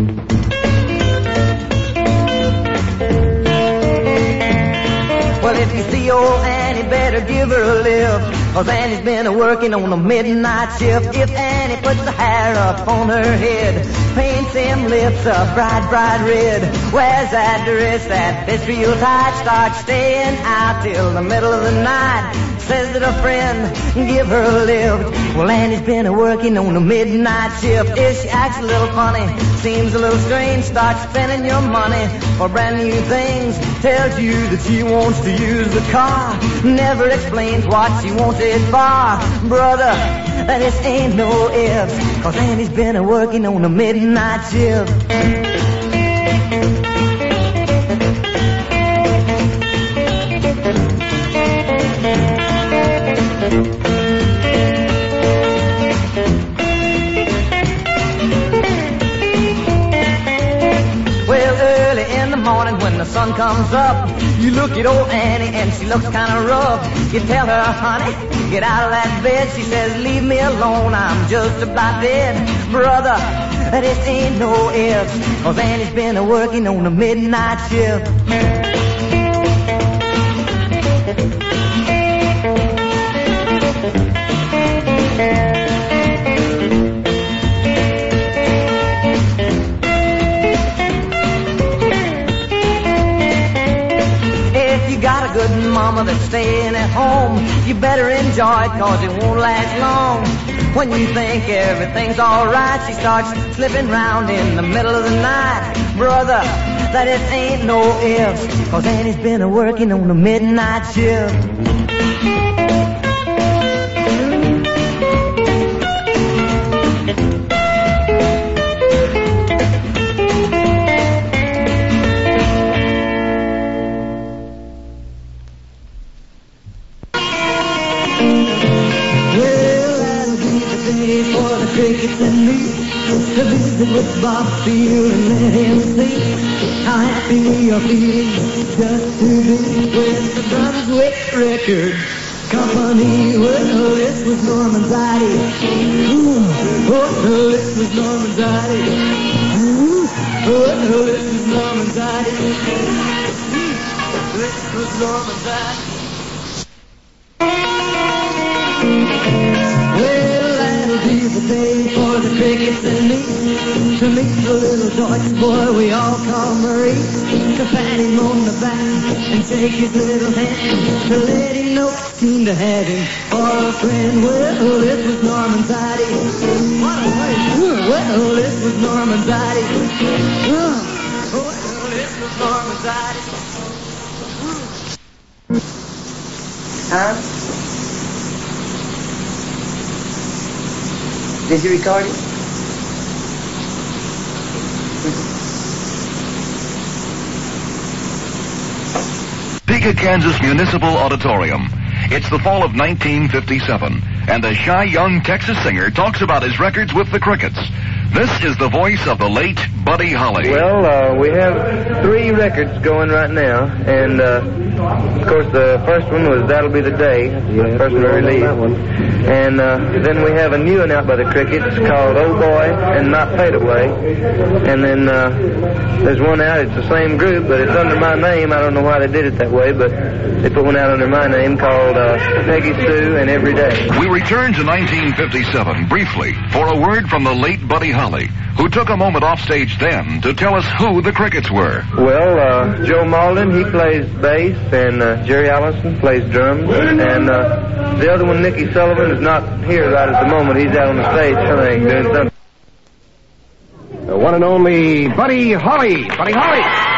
Well, if you see old Annie, better give her a lift, 'cause Annie's been a-working on a midnight shift. If Annie puts the hair up on her head, paints them lips a bright, bright red, wears that dress that fits real tight, starts staying out till the middle of the night, says that a friend give her a lift. Well, Annie's been a-working on a midnight shift. If she acts a little funny, seems a little strange, starts spending your money for brand new things, tells you that she wants to use the car, never explains what she wants it for. Brother, this ain't no ifs, 'cause Annie's been a-working on a midnight shift. Well, early in the morning when the sun comes up, you look at old Annie and she looks kind of rough. You tell her, honey, get out of that bed. She says, leave me alone, I'm just about dead. Brother, this ain't no ifs, 'cause Annie's been a-working on a midnight shift. Got a good mama that's staying at home, you better enjoy it, 'cause it won't last long. When you think everything's alright, she starts slipping round in the middle of the night. Brother, that it ain't no ifs, 'cause Annie's been a-working on a midnight shift. Crickets and me to visit with Bob Field and let him see how happy we are feeling just to be with the Brunswick Records company. Well, this was Norman Zaddy. Well, this was Norman Zaddy. Well, this was Norman Zaddy. This was Norman Zaddy. Well, that'll be the day for the crickets and me to meet the little Deutsch boy we all call Maurice, to pat him on the back and shake his little hand, to let him know keen to have him for a friend. Well, this was Norman Zaddy. What a way. Well, this was Norman Zaddy. Well, this was Norman Zaddy. Huh? Did you record it? Topeka, Kansas Municipal Auditorium. It's the fall of 1957, and a shy young Texas singer talks about his records with the Crickets. This is the voice of the late Buddy Holly. Well, we have 3 records going right now, and of course the first one was That'll Be the Day, the first one we released. And then we have a new one out by the Crickets called Oh Boy and Not Fade Away. And then there's one out, it's the same group, but it's under my name. I don't know why they did it that way, but they put one out under my name called Peggy Sue and Every Day. We return to 1957 briefly for a word from the late Buddy Holly, who took a moment off stage then to tell us who the Crickets were. Well, Joe Malden, he plays bass, and Jerry Allison plays drums, and the other one, Nicky Sullivan, is not here right at the moment. He's out on the stage, I think, doing something. The one and only Buddy Holly. Buddy Holly.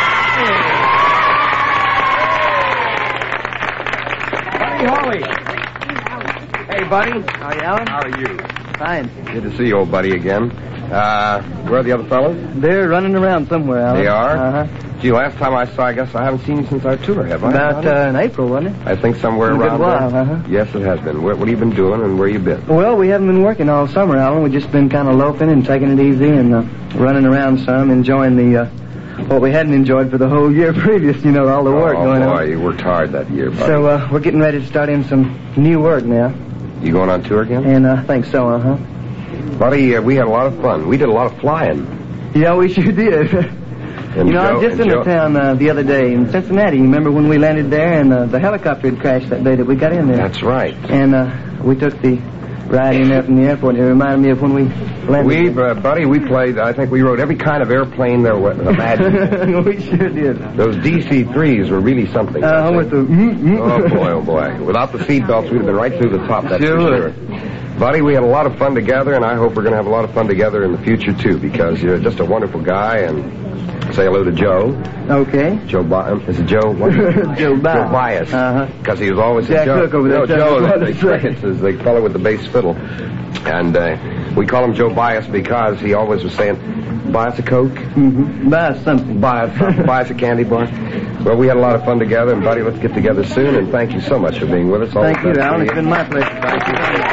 Buddy Holly. Hey, buddy. How are you, Alan? How are you? Fine. Good to see you, old buddy, again. Where are the other fellows? They're running around somewhere, Alan. They are? Uh-huh. Gee, last time I saw, I guess I haven't seen you since our tour, have I? About in April, wasn't it? I think somewhere It's been a around good while, there. uh-huh. Yes, it has been. What have you been doing, and where you been? Well, we haven't been working all summer, Alan. We've just been kind of loafing and taking it easy and running around some, enjoying the what we hadn't enjoyed for the whole year previous, you know, all the work going on. Oh, boy, you worked hard that year, buddy. So we're getting ready to start in some new work now. You going on tour again? And I think so, uh-huh. Buddy, we had a lot of fun. We did a lot of flying. Yeah, we sure did. And you know, I was Joe- just in and the town the other day in Cincinnati. You remember when we landed there and the helicopter had crashed that day that we got in there? That's right. And we took the ride in there from the airport. It reminded me of when we landed. Buddy, we played, I think we rode every kind of airplane there was imagined. We sure did. Those DC-3s were really something. With the... Oh, boy, oh, boy. Without the seatbelts, we'd have been right through the top, that's Sure. for sure. Buddy, we had a lot of fun together, and I hope we're going to have a lot of fun together in the future, too, because you're just a wonderful guy, and say hello to Joe. Okay. Joe is it Joe? What? Joe Bias. Uh-huh. Because he was always Jack Joe. Cook over there. No, Joe, That's the right. Crickets is the fellow with the bass fiddle. And we call him Joe Bias because he always was saying, buy us a Coke. Mm-hmm. Buy us something. Buy us a candy bar. Well, we had a lot of fun together, and buddy, let's get together soon, and thank you so much for being with us. All Thank the you, best Alan. to It's been my pleasure. Thank you.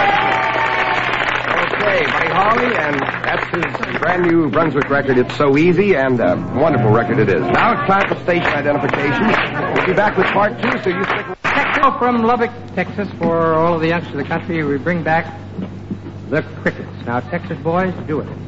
Okay, Buddy Holly, and that's his brand new Brunswick record. It's So Easy, and a wonderful record it is. Now it's time for station identification. We'll be back with part 2, so you stick with... From Lubbock, Texas, for all of the youngsters of the country, we bring back the Crickets. Now, Texas boys, do it.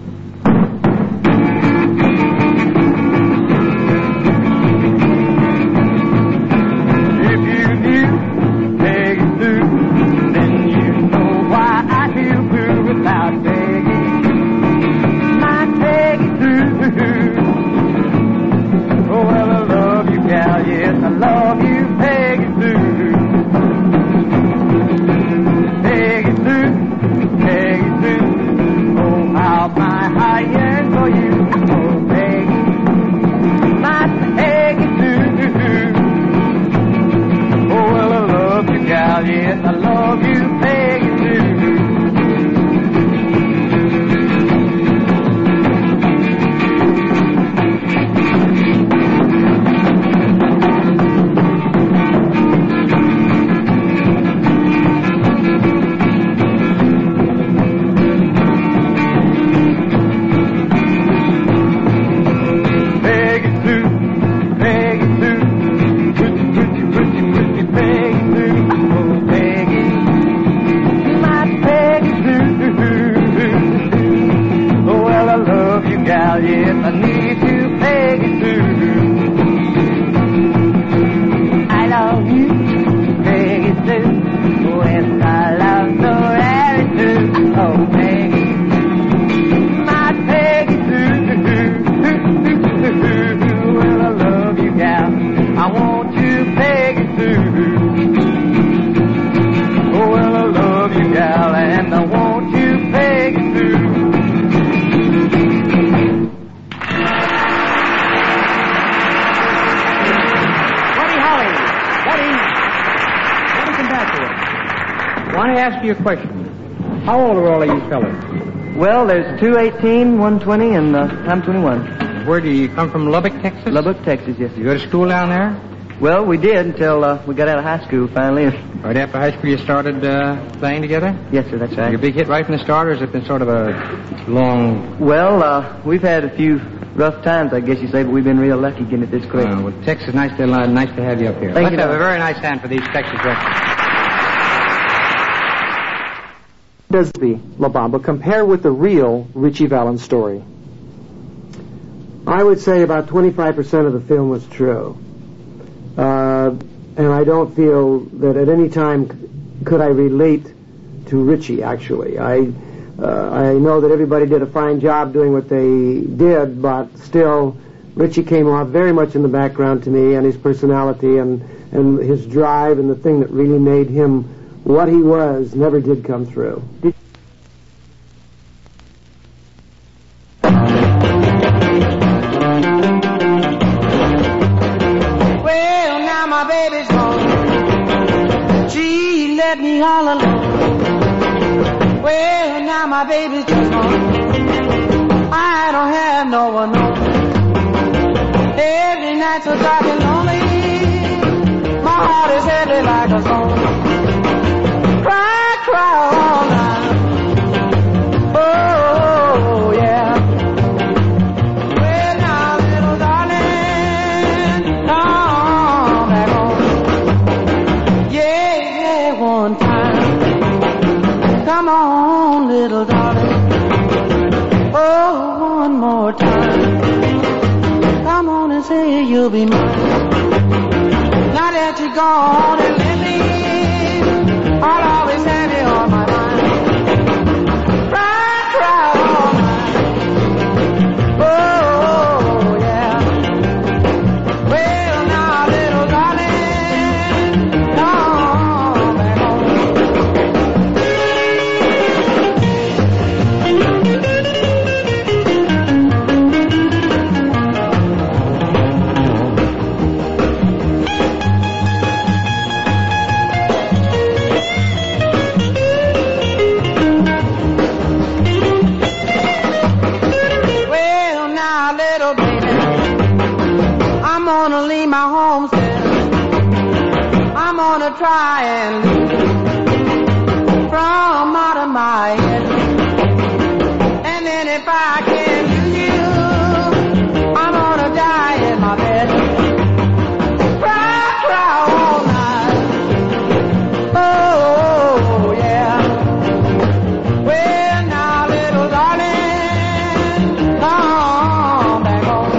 If you knew Peggy Sue, then you know why I feel blue without Peggy. My Peggy Sue. Oh, well, I love you, gal, yes, I love you, Peggy Sue. Peggy Sue, Peggy Sue. Oh, how my heart yearns for you. Oh, Peggy, my Peggy Sue. Oh, well, I love you, gal, yes, I love you, Peggy Sue. yes, I need to Peggy Sue. I love you, Peggy Sue. Yes, I love so very true. Oh, Peggy, my Peggy Sue. Well, I love you, gal. I want you, Peggy Sue. Oh, well, I love you, gal, and I want you, Peggy Sue. I want to ask you a question. How old are all of you fellas? Well, there's 218, 120, and I'm 21. Where do you come from? Lubbock, Texas? Lubbock, Texas, yes. You go to school down there? Well, we did until we got out of high school finally. Right after high school you started playing together? Yes, sir, that's right. Your big hit right from the start, or has it been sort of a long... Well, we've had a few rough times, I guess you say, but we've been real lucky getting it this quick. Well, Texas, nice to have you up here. Thank Let's you. have a very nice hand for these Texas records. Does the La Bamba compare with the real Ritchie Valens story? I would say about 25% of the film was true. And I don't feel that at any time could I relate to Ritchie, actually. I know that everybody did a fine job doing what they did, but still, Ritchie came off very much in the background to me, and his personality and his drive and the thing that really made him what he was never did come through. Well, now my baby's gone. She let me all alone. Well, now my baby's just gone. I don't have no one home. Every night so dark and lonely. My heart is heavy like a stone. Cry all night. Oh, yeah. Well, now, little darling, come back home. Yeah, one time. Come on, little darling. Oh, one more time. Come on and say you'll be mine. Now that you're gone and let me, I'll always have you on my mind. Cry all night. Oh, yeah. Well, now, little darling, come back home. Well, now, little baby, I'm gonna leave my homestead. I'm gonna try and leave from out of my head. And then if I can't lose you, I'm gonna die in my bed. Cry all night. Oh, yeah. Well, now, little darling, come back home.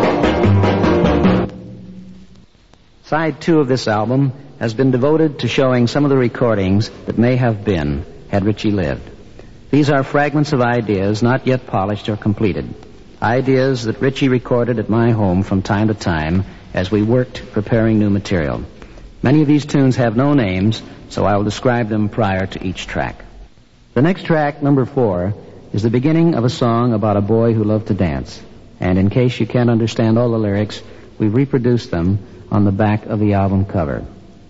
Side 2 of this album has been devoted to showing some of the recordings that may have been had Ritchie lived. These are fragments of ideas not yet polished or completed. Ideas that Ritchie recorded at my home from time to time as we worked preparing new material. Many of these tunes have no names, so I will describe them prior to each track. The next track, number 4, is the beginning of a song about a boy who loved to dance. And in case you can't understand all the lyrics, we've reproduced them on the back of the album cover.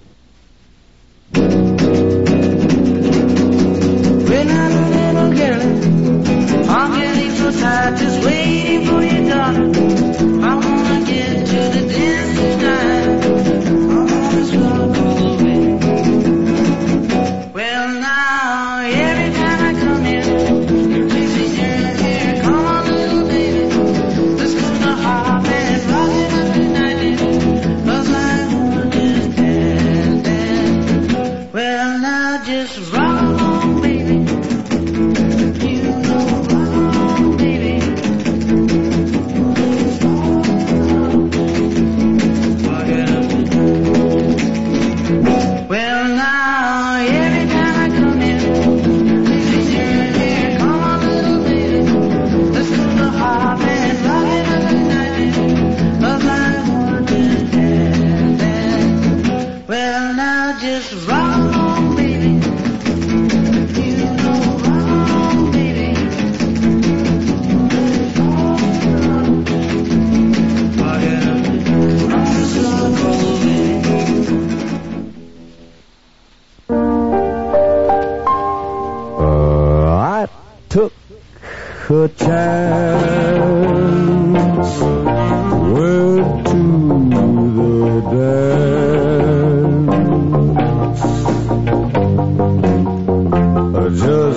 When I'm a little girl, I'm getting so tired just waiting for you, darling. I wanna get to the dance tonight. I wanna rock all the way. Well, now, every time I come in, she says, here, come on, little baby. Let's go to hop and rock it up tonight. 'Cause I wanna just dance. Well, now, just rock along, baby. You know, rock along, baby. dance. Went to the dance. Just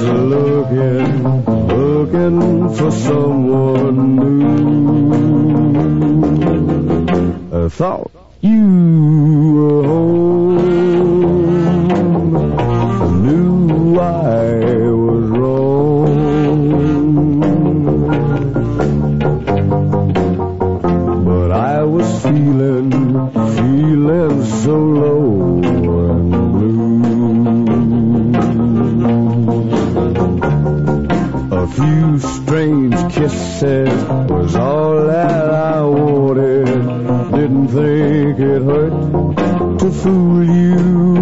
looking for someone new. I thought you were home. I knew I was wrong, but I was feeling so low and blue. A few strange kisses was all that I wanted. Didn't think it hurt to fool you.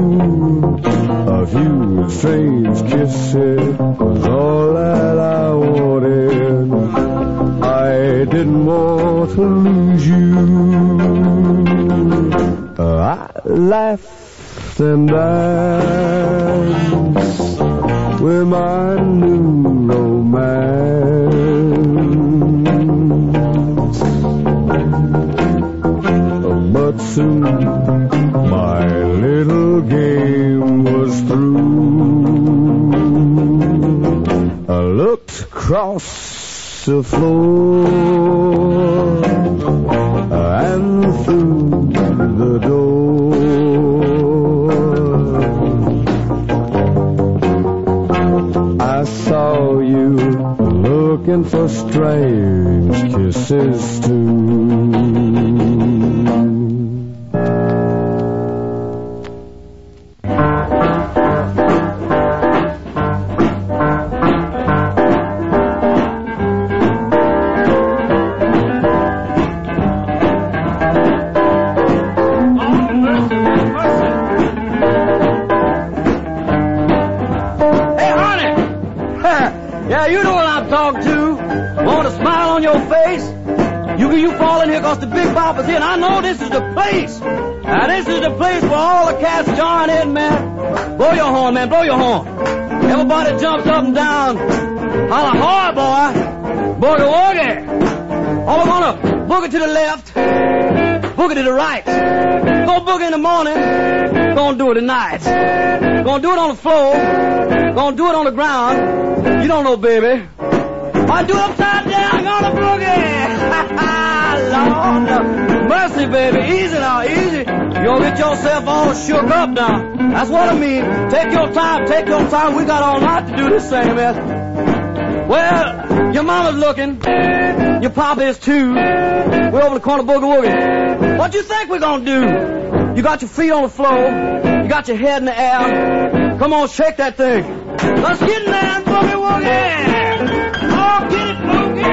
A few strange kisses was all that I wanted. I didn't want to lose you. I laughed and danced with my new romance. But soon my little game was through. I looked across the floor and through the door. I saw you looking for strange kisses too. Yeah, you know what I'm talking to. Want a smile on your face? You fall in here because the Big Bopper's here, and I know this is the place. Now, this is the place where all the cats join in, man. Blow your horn, man, blow your horn. Everybody jumps up and down. Holla hard, boy. Boogie woogie. Oh, we're gonna boogie to the left, boogie to the right. Go boogie in the morning, gonna do it at night. Gonna do it on the floor, gonna do it on the ground. You don't know, baby. I do it upside down, gonna boogie. Lord, mercy, baby. Easy now, easy. You'll get yourself all shook up now. That's what I mean. Take your time, take your time. We got all night to do this thing, man. Well, your mama's looking. Your papa is too. We're over the corner boogie woogie. What you think we're gonna do? You got your feet on the floor. You got your head in the air. Come on, shake that thing. Let's get in there and boogie woogie. Oh, get it, boogie.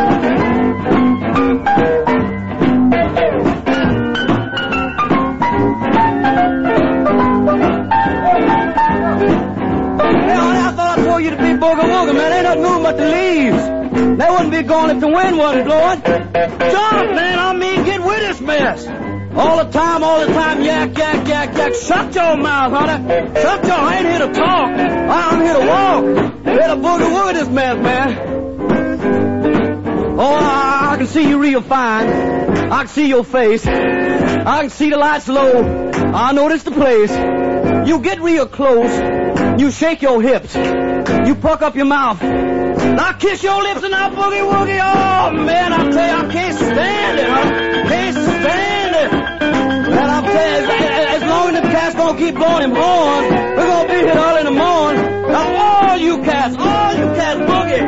Hey, honey, I thought I told you to be boogie woogie, man. Ain't nothing moving but the leaves. They wouldn't be gone if the wind wasn't blowing. Jump, man. I mean, get with this mess. All the time, yak, yak, yak, yak. Shut your mouth, honey. Shut your, I ain't here to talk. I'm here to walk. Here to boogie woogie this mess, man. Oh, I can see you real fine. I can see your face. I can see the lights low. I know this the place. You get real close. You shake your hips. You puck up your mouth. Now kiss your lips and now boogie woogie. Oh, man, I tell you, I can't stand it, huh? Can't stand it. And I'm telling you, as long as the cat's gonna keep blowing him horns, we're gonna be here early in the morning. Now all you cats, boogie.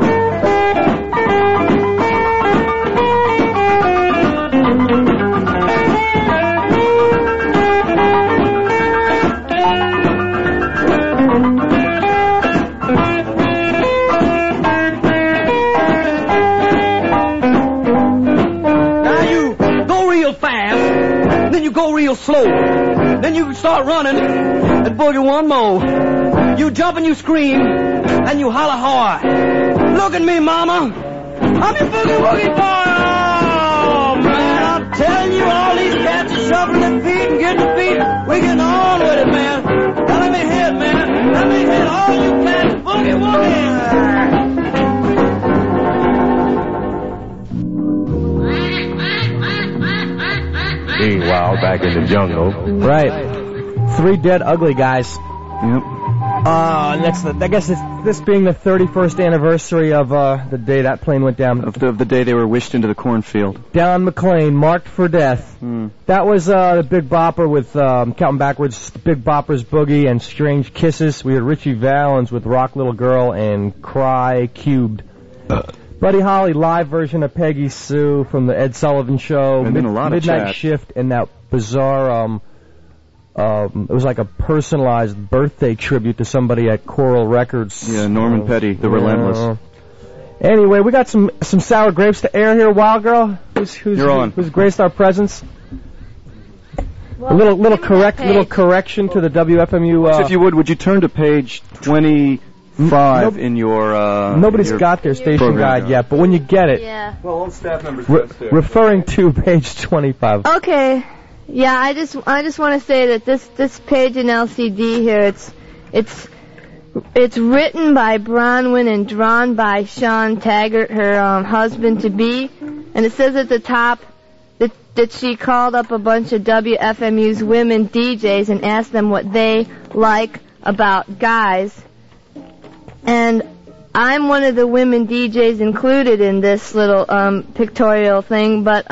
Go real slow. Then you start running and boogie one more. You jump and you scream and you holler hard. Look at me, mama. I'm your boogie woogie boy. Oh, man, I'm telling you, all these cats are shuffling their feet and getting their feet. We're getting on with it, man. Now let me hit, man. Let me hit all you cats boogie woogie. while back in the jungle. Right. 3 dead ugly guys. Yep. And I guess this being the 31st anniversary of the day that plane went down. Of the day they were wished into the cornfield. Don McLean, marked for death. That was the Big Bopper with, counting backwards, Big Bopper's Boogie and Strange Kisses. We had Richie Valens with Rock Little Girl and Cry Cubed. Buddy Holly, live version of Peggy Sue from the Ed Sullivan Show. And then a lot of Midnight chat. Shift and that bizarre, it was like a personalized birthday tribute to somebody at Coral Records. Yeah, Norman Petty, the Relentless. Anyway, we got some sour grapes to air here, Wild Girl. Who's graced our presence? Well, a little correction to the WFMU. So if you would you turn to page 25 in your nobody's your got their station program guide yet, but when you get it, Yeah. Well, all staff members referring to page 25. Okay. Yeah, I just want to say that this page in LCD here, it's written by Bronwyn and drawn by Sean Taggart, her husband to be, and it says at the top that she called up a bunch of WFMU's women DJs and asked them what they like about guys. And I'm one of the women DJs included in this little pictorial thing, but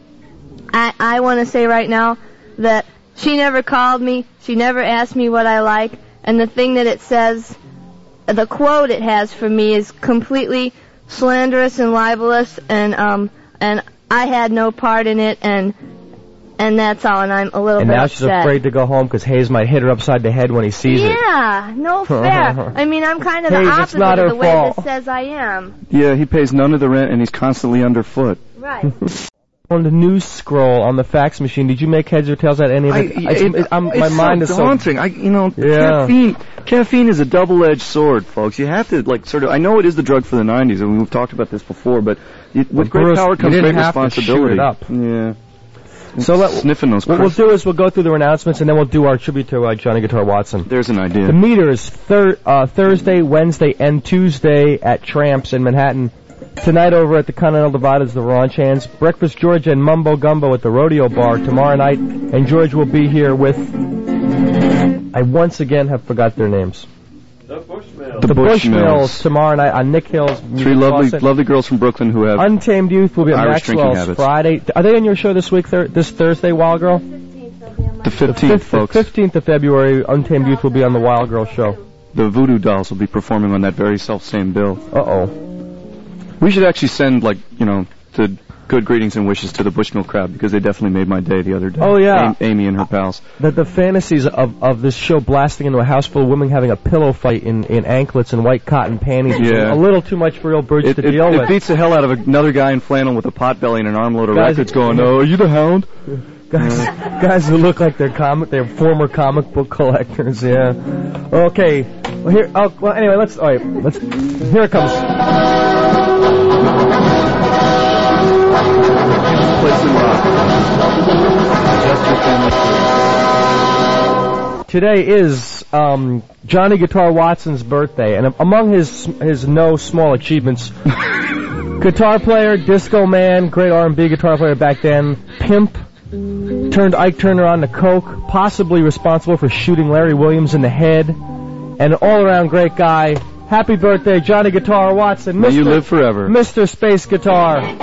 I want to say right now that she never called me, she never asked me what I like, and the thing that it says, the quote it has for me is completely slanderous and libelous, and I had no part in it, and that's all, and I'm a little And bit now upset. she's afraid to go home because Hayes might hit her upside the head when he sees it. Yeah, no fair. I mean, I'm kind of Hayes, the it's opposite not of her the way fault. this says I am. Yeah, he pays none of the rent and he's constantly underfoot. Right. On the news scroll on the fax machine, did you make heads or tails out of any of it? My mind is so daunting. Caffeine is a double-edged sword, folks. You have to I know it is the drug for the 90s, and we've talked about this before, but with great Bruce, power comes you great didn't have to responsibility. shoot it up. Yeah. So sniffing those. What we'll do is we'll go through the announcements, and then we'll do our tribute to Johnny Guitar Watson. There's an idea. The meter is Thursday, Wednesday, and Tuesday at Tramps in Manhattan. Tonight over at the Continental Divide is the Raunch Hands. Breakfast Georgia and Mumbo Gumbo at the Rodeo Bar tomorrow night. And George will be here with... I once again have forgot their names. The Bushmills. The Bushmills tomorrow night on Nick Hill's. Three lovely girls from Brooklyn who have Untamed Youth will be at Irish drinking Maxwell's habits. Friday. Are they on your show this week, this Thursday, Wild Girl? The 15th, folks. The 15th of February, Untamed Youth will be on the Wild Girl show. The Voodoo Dolls will be performing on that very self-same bill. Uh-oh. We should actually send, the good greetings and wishes to the Bushmill crowd because they definitely made my day the other day. Oh, yeah. Amy and her pals. The fantasies of this show blasting into a house full of women having a pillow fight in anklets and white cotton panties is a little too much for real birds to deal with. It beats the hell out of another guy in flannel with a pot belly and an armload of records going, "Oh, are you the Hound?" Guys who look like they're former comic book collectors, yeah. Okay. Well, anyway, here it comes. Today is Johnny Guitar Watson's birthday, and among his no small achievements, guitar player, disco man, great R&B guitar player back then, pimp, turned Ike Turner on to coke, possibly responsible for shooting Larry Williams in the head, and an all-around great guy. Happy birthday, Johnny Guitar Watson. May you live forever. Mr. Space Guitar.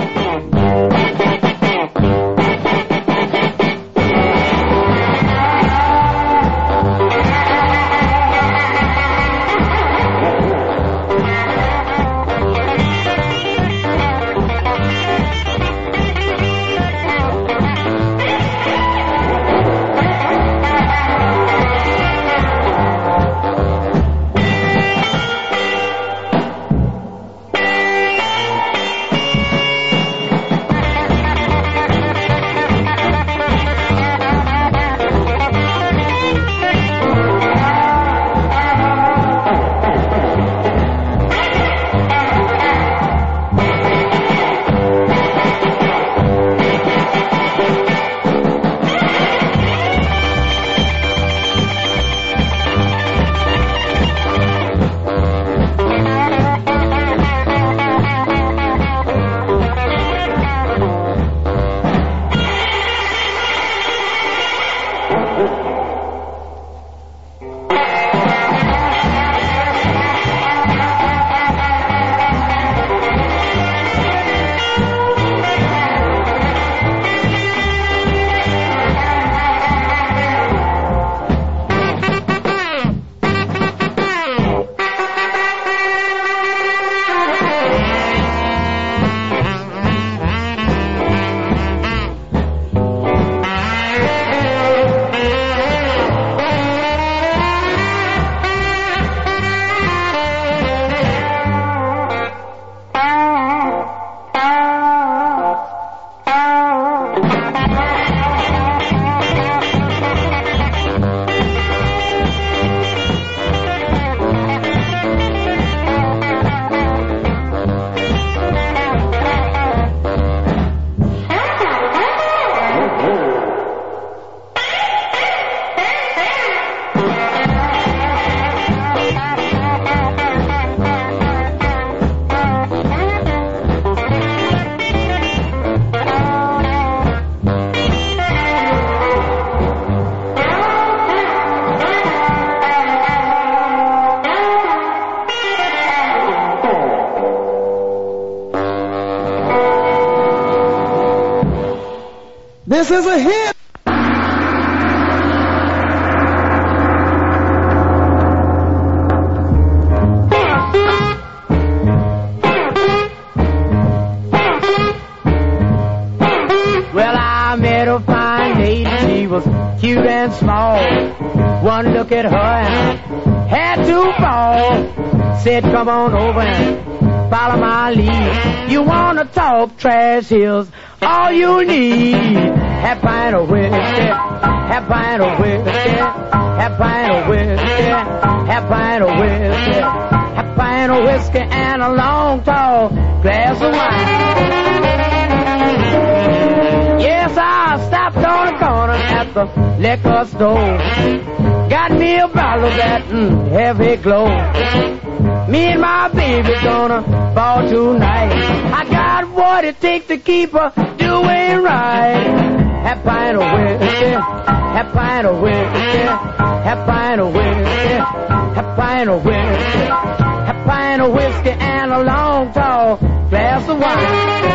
This is a hit! Well, I met a fine lady, she was cute and small. One look at her and had to fall. Said, come on over and follow my lead. You wanna talk trash, here's all you need. Half pint of whiskey, half pint of whiskey, half pint of whiskey, half pint of whiskey, half pint of whiskey, and a long tall glass of wine. Yes, I stopped on the corner at the liquor store. Got me a bottle of that heavy glow. Me and my baby gonna ball tonight. I got what it takes to keep her doing right. Half pint of whiskey, half pint of whiskey, half pint of whiskey, half pint of whiskey, half pint of whiskey, and a long tall glass of wine.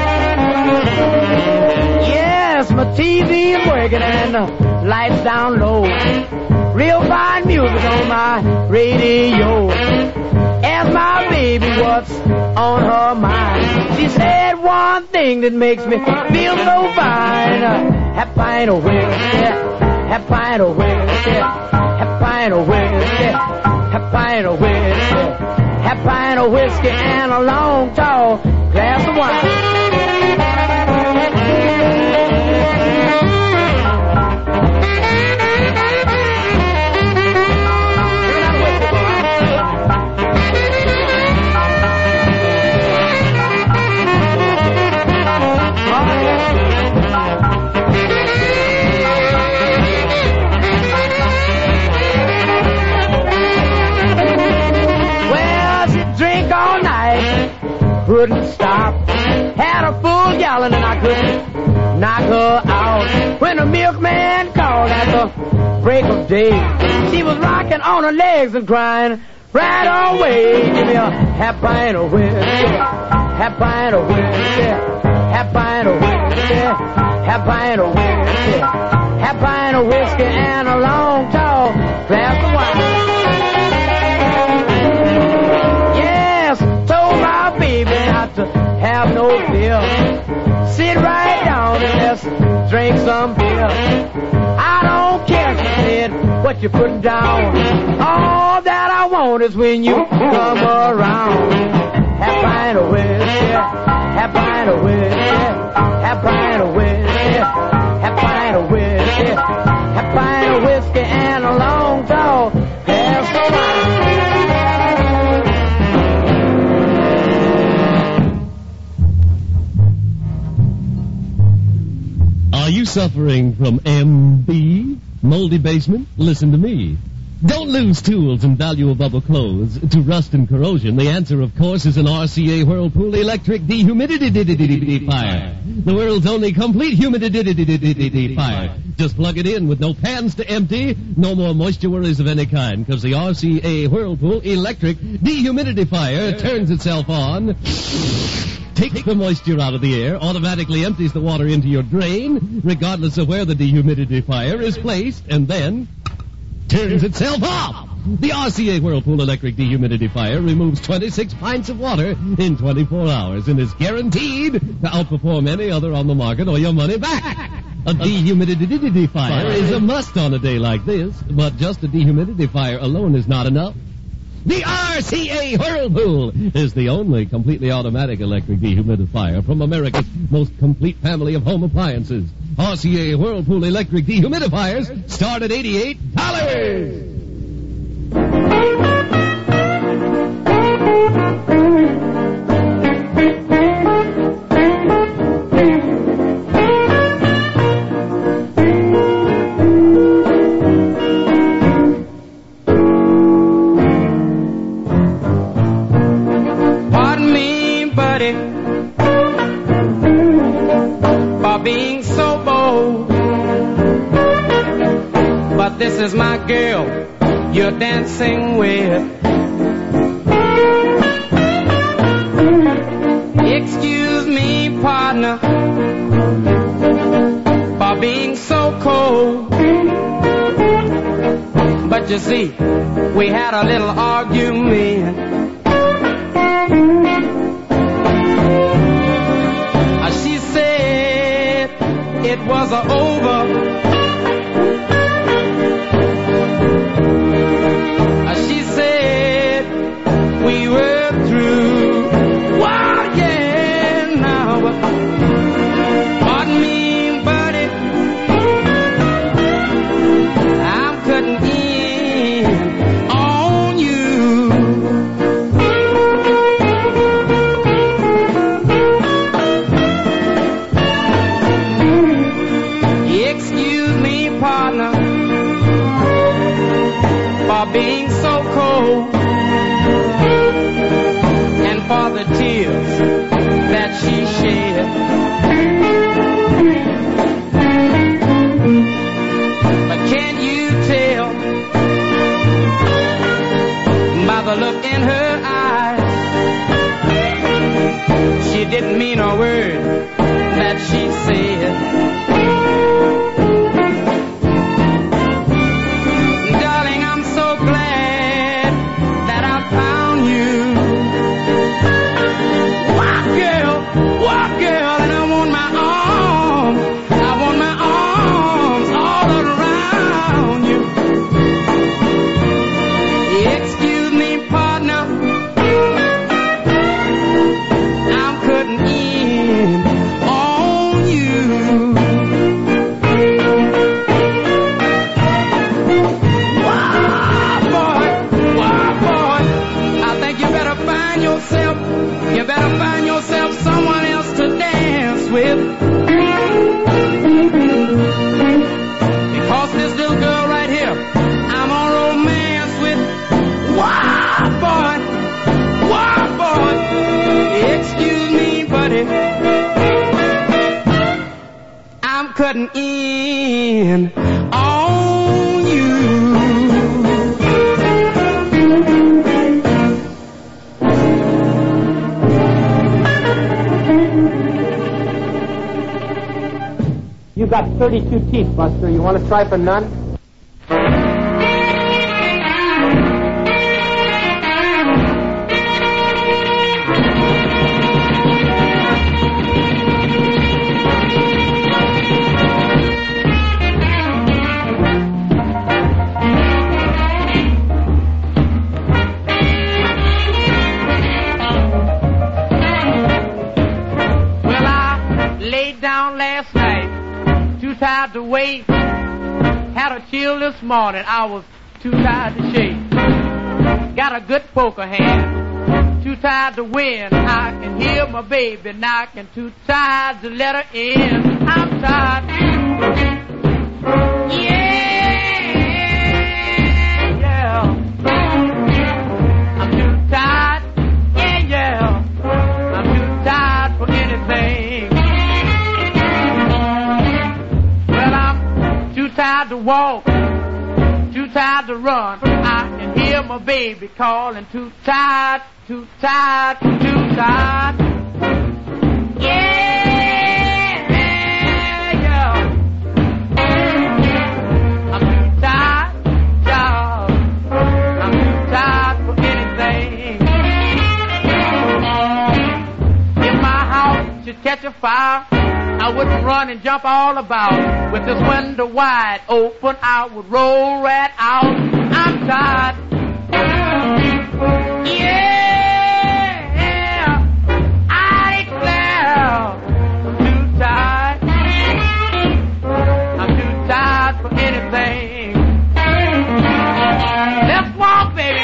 Yes, my TV is working and the lights down low. Real fine music on my radio. Ask my baby what's on her mind. She said one thing that makes me feel so fine. Half pint of whiskey, half pint of whiskey, half pint of whiskey, half pint of whiskey, half pint of whiskey, and a long tall glass of wine. Couldn't stop. Had a full gallon and I couldn't knock her out. When the milkman called at the break of day, she was rocking on her legs and crying right away. Give me a half pint of whiskey, half pint of whiskey, half pint of whiskey, half pint of whiskey, half pint of whiskey, and a long tall glass of wine. Baby, not to have no fear. Sit right down and let's drink some beer. I don't care, she said, what you put down. All that I want is when you come around. Half pint of whiskey, half pint of whiskey, half pint of whiskey, half pint of whiskey, half pint of whiskey, and a long tall glass of wine. Are you suffering from MB? Moldy basement? Listen to me. Don't lose tools and valuable clothes to rust and corrosion. The answer, of course, is an RCA Whirlpool electric dehumidifier. The world's only complete humidifier. Just plug it in with no pans to empty, no more moisture worries of any kind, because the RCA Whirlpool electric dehumidifier turns itself on, takes the moisture out of the air, automatically empties the water into your drain, regardless of where the dehumidifier is placed, and then turns itself off. The RCA Whirlpool electric dehumidifier removes 26 pints of water in 24 hours and is guaranteed to outperform any other on the market or your money back. A dehumidifier is a must on a day like this, but just a dehumidifier alone is not enough. The RCA Whirlpool is the only completely automatic electric dehumidifier from America's most complete family of home appliances. RCA Whirlpool electric dehumidifiers start at $88. Being so bold, but this is my girl you're dancing with. Excuse me, partner, being so cold. But you see, we had a little argument. She said it was over. She said we were through. Wow, yeah, now. Pardon me, buddy, I'm cutting in on you. Excuse me, partner, for being so cold, and for the tears that she shed. But can you tell by the look in her eyes, she didn't mean a word that she said. Darling, I'm so glad that I found you. Walk, girl, and I want my arms all around you. Excuse me, partner, I'm cutting in on you. Wow, boy, I think you better find yourself someone else to dance with. Because this little girl right here, I'm on romance with. Wow, boy, excuse me, buddy, I'm cutting in on you. You got 32 teeth, Buster. You want to try for none? Well, I laid down last night, too tired to wait. Had a chill this morning, I was too tired to shake. Got a good poker hand, too tired to win. I can hear my baby knocking, too tired to let her in. I'm tired. Yeah. I'm too tired. Yeah. I'm too tired for anything. Too tired to walk, too tired to run. I can hear my baby calling. Too tired, too tired, too tired. Yeah. I'm too tired, child. I'm too tired for anything. If my house should catch a fire, I wouldn't run and jump all about. With this window wide open, I would roll right out. I'm tired. Yeah, I declare I'm too tired. I'm too tired for anything. Let's walk, baby.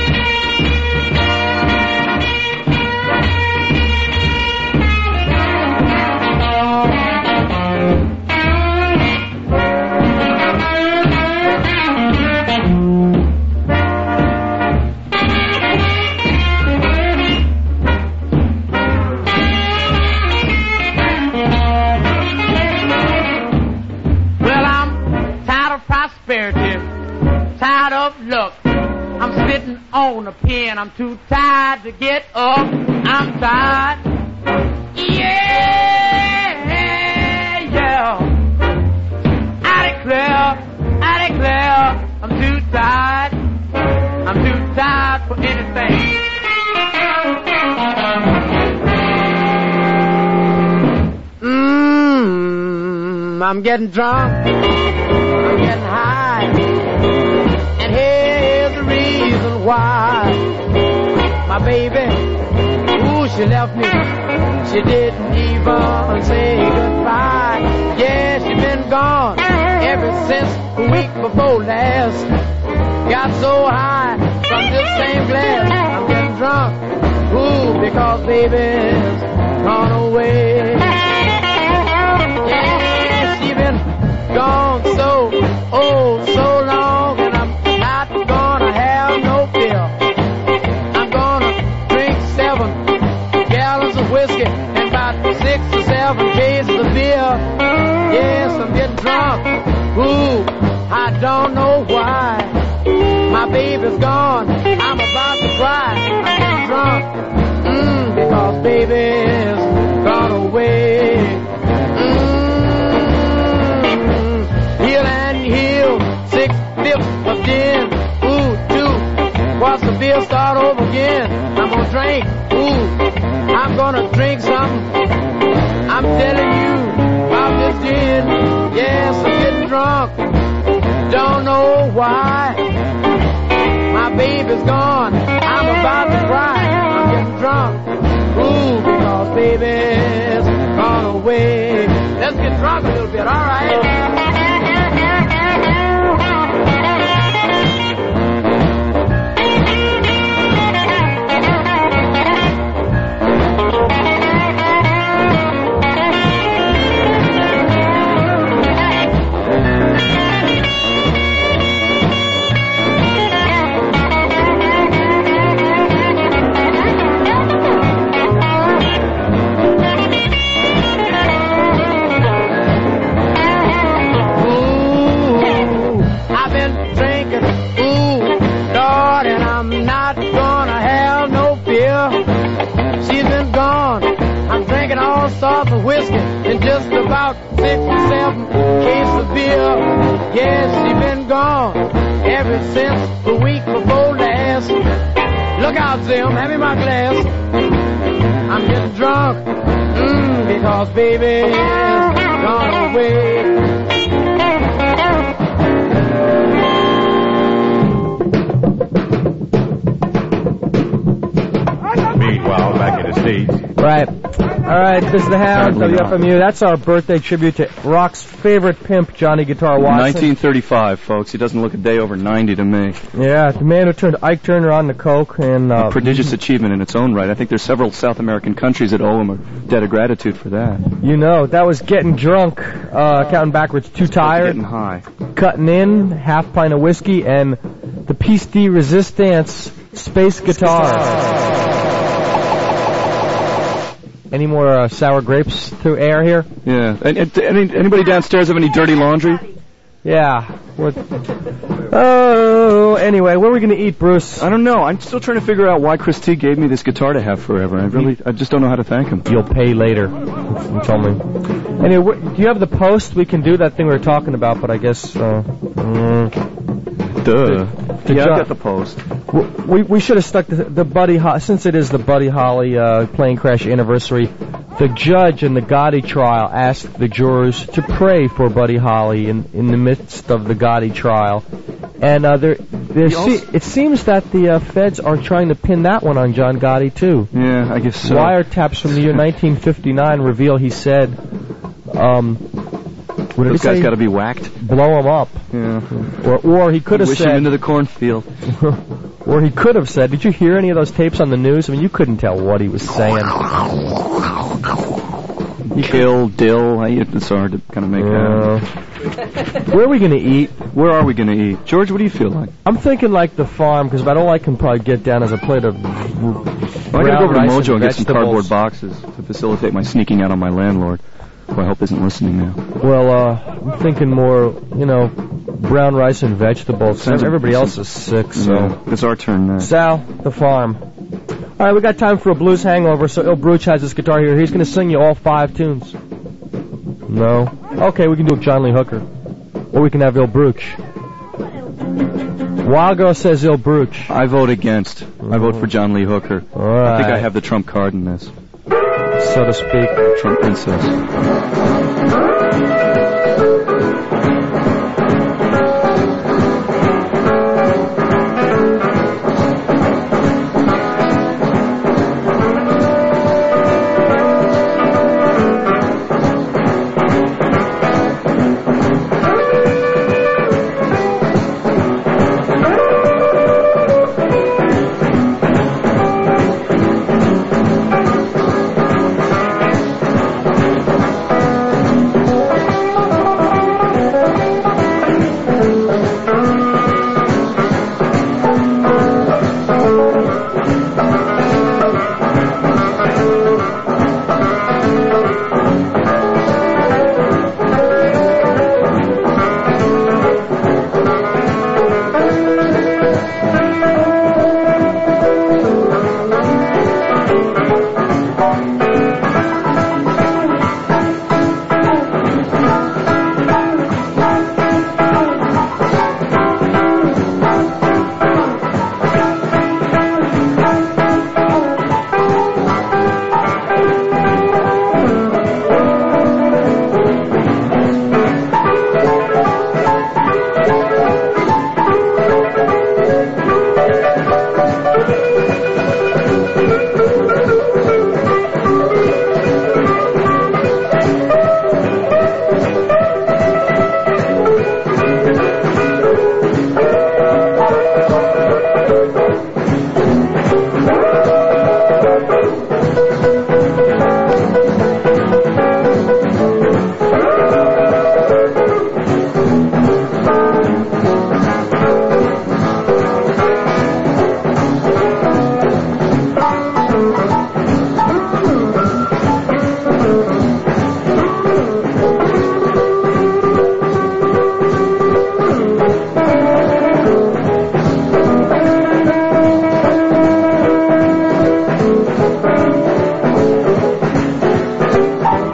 Tired of luck. I'm sitting on a pen. I'm too tired to get up. I'm tired. Yeah. I'm getting drunk, I'm getting high, and here's the reason why. My baby, ooh, she left me, she didn't even say goodbye. Yeah, she been gone ever since the week before last. Got so high from this same glass, I'm getting drunk, ooh, because baby's gone away. Yeah, she been gone so, oh, so long, and I'm not gonna have no fear. I'm gonna drink 7 gallons of whiskey and about 6 or 7 cases of beer. Yes, I'm getting drunk, ooh, I don't know why. My baby's gone, I'm about to cry. I'm getting drunk, because baby's gone away. Heel and heel, 6/5 of gin. Ooh, 2, what's the beer, start over again. I'm gonna drink, ooh, I'm gonna drink something. I'm telling you about this gin. Yes, I'm getting drunk, don't know why. My baby's gone, I'm about to cry. I'm getting drunk, ooh, because baby's gone away. Let's get drunk a little bit, all right? Sorts of whiskey and just about 6 or 7 cases of beer. Yes, she been gone ever since the week before last. Look out, Zim, hand me my glass. I'm getting drunk, because baby's gone away. Meanwhile, back in the States. Right. All right, this is the Hound, WFMU. That's our birthday tribute to rock's favorite pimp, Johnny Guitar Watson. 1935, folks. He doesn't look a day over 90 to me. Yeah, the man who turned Ike Turner on to coke. And a prodigious achievement in its own right. I think there's several South American countries that owe him a debt of gratitude for that. You know, that was getting drunk, counting backwards, too tired. Getting high. Cutting in, half pint of whiskey, and the Piece de Resistance space guitar. Any more sour grapes to air here? Yeah. Anybody downstairs have any dirty laundry? Yeah. What? Oh, anyway, what are we going to eat, Bruce? I don't know. I'm still trying to figure out why Chris T gave me this guitar to have forever. I just don't know how to thank him. You'll pay later. You told me. Anyway, do you have the post? We can do that thing we were talking about, but I guess... Duh. Yeah, I got the post. We should have stuck the Buddy Holly, since it is the Buddy Holly plane crash anniversary. The judge in the Gotti trial asked the jurors to pray for Buddy Holly in the midst of the Gotti trial, and it seems that the feds are trying to pin that one on John Gotti too. Yeah, I guess so. Wiretaps from the year 1959 reveal he said. Those guys got to be whacked. Blow him up. Yeah. Or he could have said. Wish him into the cornfield. Or he could have said. Did you hear any of those tapes on the news? I mean, you couldn't tell what he was saying. Kill, dill. It's hard to kind of make out. Where are we going to eat? Where are we going to eat? George, what do you feel like? I'm thinking like the farm, because about all I can probably get down is a plate of I got to go over to Mojo and get some cardboard boxes to facilitate my sneaking out on my landlord, who I hope isn't listening now. Well, I'm thinking more, brown rice and vegetables. Everybody else is sick, so... Yeah, it's our turn now. Sal, the farm. All right, we got time for a blues hangover, so Il Bruch has his guitar here. He's going to sing you all 5 tunes. No? Okay, we can do John Lee Hooker. Or we can have Il Bruch. Wild Girl says Il Bruch. I vote against. I vote for John Lee Hooker. All right. I think I have the trump card in this. So to speak. Trump princess.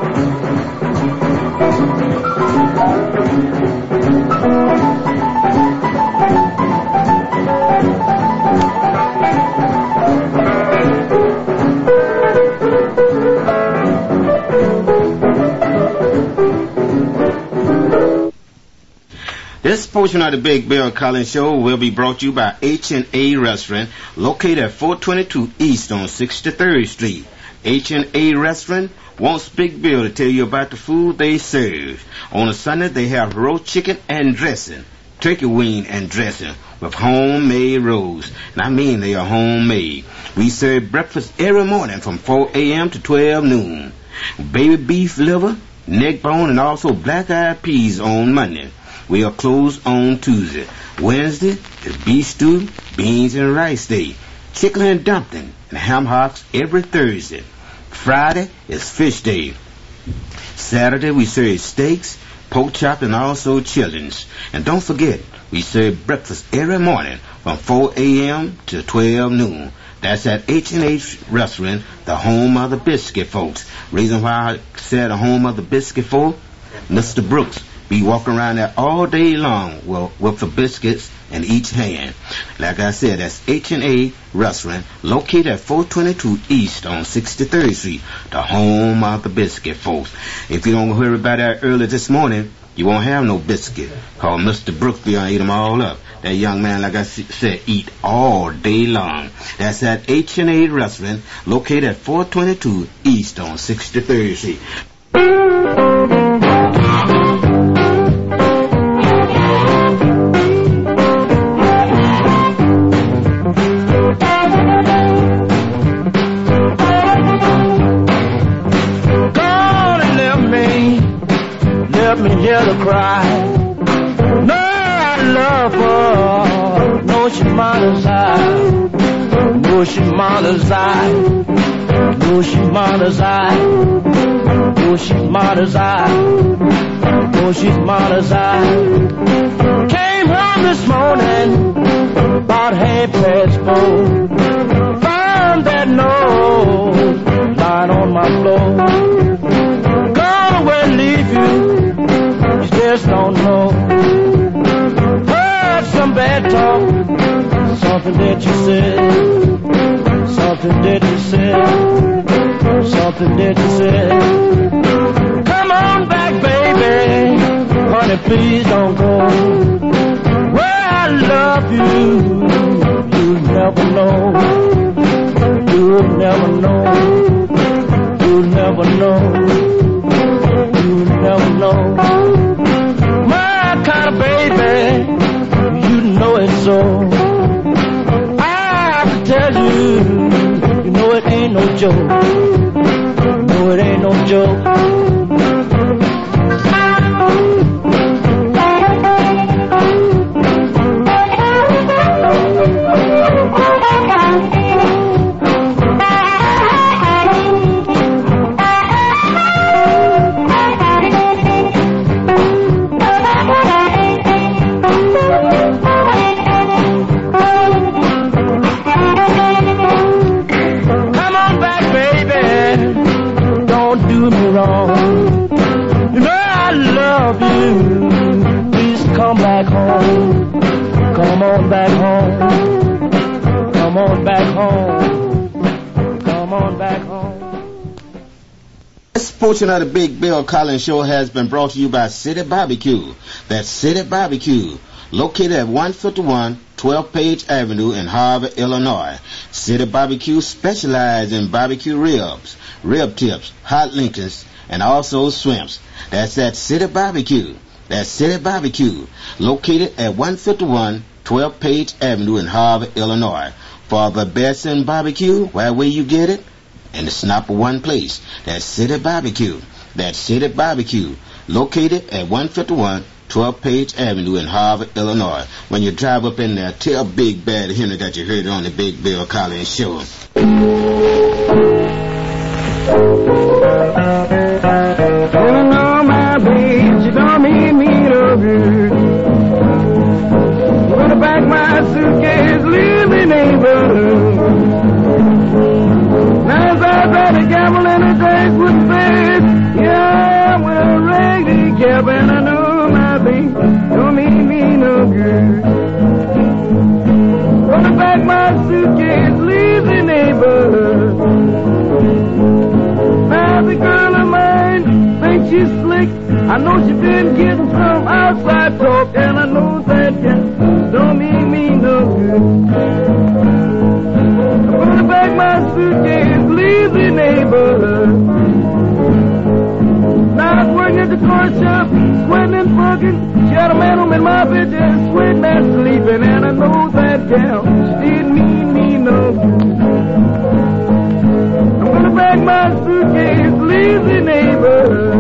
This portion of the Big Bill Collins Show will be brought to you by H&A Restaurant, located at 422 East on 63rd Street. H&A Restaurant wants Big Bill to tell you about the food they serve. On a Sunday, they have roast chicken and dressing, turkey wing and dressing with homemade rolls. And I mean they are homemade. We serve breakfast every morning from 4 a.m. to 12 noon. Baby beef liver, neck bone, and also black-eyed peas on Monday. We are closed on Tuesday. Wednesday is beef stew, beans and rice day. Chicken and dumpling and ham hocks every Thursday. Friday is fish day. Saturday we serve steaks, pork chop, and also chillings. And don't forget, we serve breakfast every morning from 4 a.m. to 12 noon. That's at H&H Restaurant, the home of the biscuit folks. Reason why I said the home of the biscuit folk, Mr. Brooks be walking around there all day long with the biscuits in each hand. Like I said, that's H&A Restaurant, located at 422 East on 63rd Street, the home of the biscuit folks. If you don't hear about that early this morning, you won't have no biscuit, cause Mr. Brooks be gonna eat them all up. That young man, like I said, eat all day long. That's at H&A Restaurant, located at 422 East on 63rd Street. Let me hear the cry. No, I love her. No, she mother's eye. No, she mother's eye. No, she mother's eye. No, she mother's eye. No, she's mother's eye. Came home this morning about 4:30. Found that note lying on my floor. Gone away, leave you. Just don't know. Heard some bad talk, something that you said, something that you said, something that you said. Come on back, baby, honey, please don't go. Where I love you, you'll never know. You'll never know. You'll never know. You'll never know. Kind of baby, you know it so. I have to tell you, you know it ain't no joke. You know it ain't no joke. Come back home. Come on back home. Come on back home. Come on back home. This portion of the Big Bill Collins Show has been brought to you by City Barbecue. That's City Barbecue, located at 151 12th Page Avenue in Harvard, Illinois. City Barbecue specializes in barbecue ribs, rib tips, hot Lincolns, and also shrimps. That's at City Barbecue. That's City Barbecue, located at 151 12th Page Avenue in Harvard, Illinois. For the best in barbecue, where will you get it? And it's not for one place. That's City Barbecue. That's City Barbecue, located at 151 12th Page Avenue in Harvard, Illinois. When you drive up in there, tell Big Bad Henry that you heard it on the Big Bill Collins Show. You know my babe, she don't mean me no good. Put back my suitcase, leave me neighborhood. Now if I try to gamble in a place with faith, yeah, she's slick. I know she been getting some outside talk, and I know that gal don't mean me no good. I'm gonna pack my suitcase, leave the neighborhood. Now I was working at the car shop, sweating and fucking. She had a man home in my bed, just sweating and sleeping, and I know that gal didn't mean me no good. I'm gonna pack my suitcase, leave the neighborhood.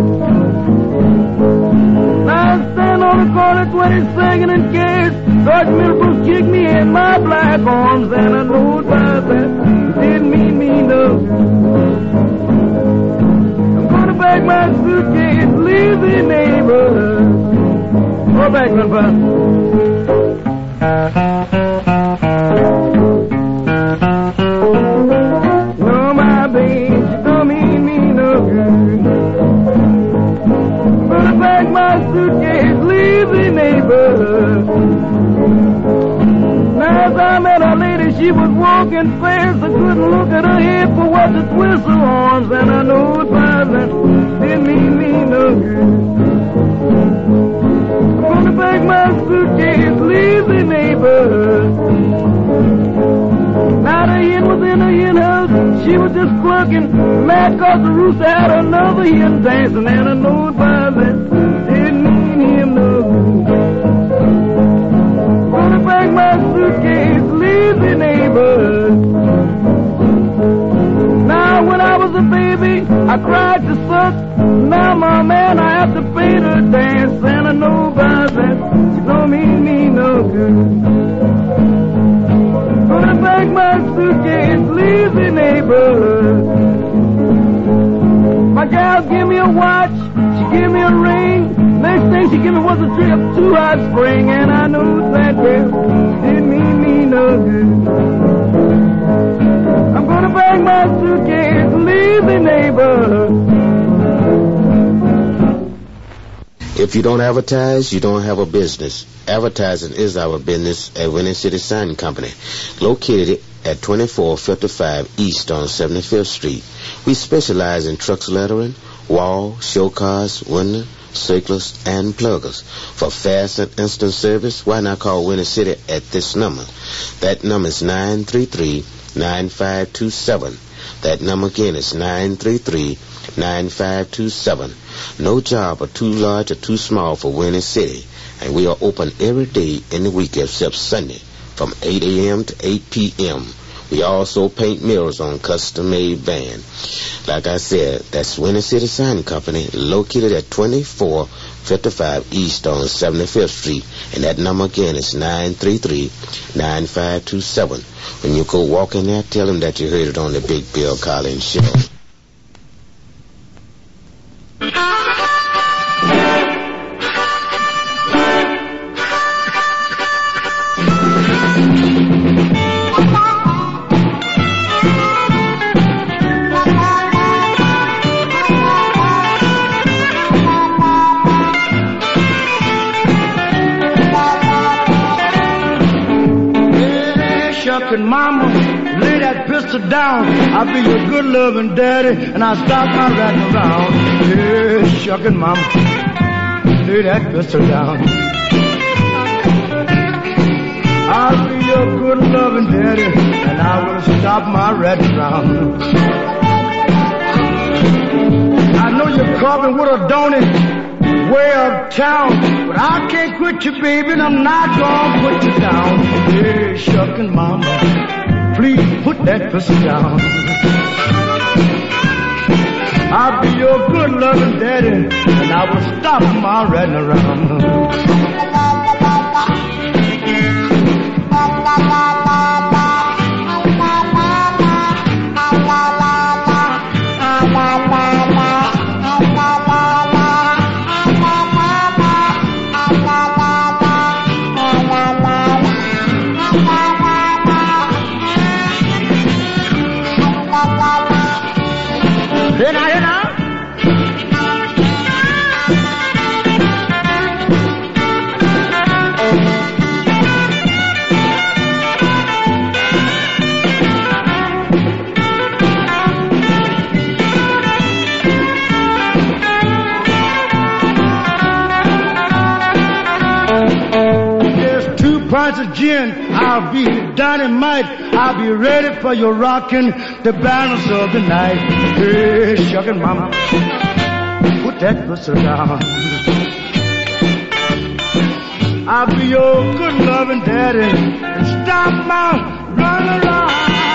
Now I stand on the corner, 22nd and Case. Sergeant Middlebrooks kicked me in my black arms, and I know by that didn't mean me no good. I'm gonna pack my suitcase, leave the neighborhood. Go back, grandpa. No, my baby, she don't mean me no good. I'm gonna pack my suitcase, leave the neighborhood. Now as I met a lady, she was walking fast. I couldn't look at her head for what to twist her arms, and I know it by that didn't mean me no good. I'm gonna pack my suitcase, leave the neighborhood. Now the hen was in the hen house, she was just clucking, mad 'cause the rooster had another hen dancing, and I know it by that didn't mean him no good. I'm gonna pack my suitcase, leave the neighborhood. Now when I was a baby, I cried to suck. Now my man, I have to pay to dance, and I know by that she don't mean me no good. Gonna pack my suitcase, leave the neighborhood. My gal give me a watch, she give me a ring. Next thing she give me was a trip to Hot Spring, and I knew that girl didn't mean me no good. I'm gonna pack my suitcase, leave the neighborhood. If you don't advertise, you don't have a business. Advertising is our business at Winning City Sign Company, located at 2455 East on 75th Street. We specialize in trucks lettering, wall, show cars, window, circlers, and pluggers. For fast and instant service, why not call Winning City at this number? That number is 933-9527. That number again is 933-9527. No job are too large or too small for Winning City, and we are open every day in the week except Sunday from 8 a.m. to 8 p.m. We also paint mirrors on custom-made van. Like I said, that's Winning City Sign Company, located at 2455 East on 75th Street, and that number again is 933-9527. When you go walk in there, tell them that you heard it on the Big Bill Collins Show. Mama, lay that pistol down. I'll be your good loving daddy, and I'll stop my ratting around. Yeah, shuckin' mama, lay that pistol down. I'll be your good loving daddy, and I will stop my ratting around. I know you're carving with a donut way uptown, but I can't quit you, baby, and I'm not gonna put you down. Yeah, shuckin' mama, please put that pussy down. I'll be your good loving daddy, and I will stop my ratting around. pints of gin. I'll be dynamite. I'll be ready for your rockin' the balance of the night. Hey, shuckin' mama, put that whistle down. I'll be your good loving daddy and stop my run around.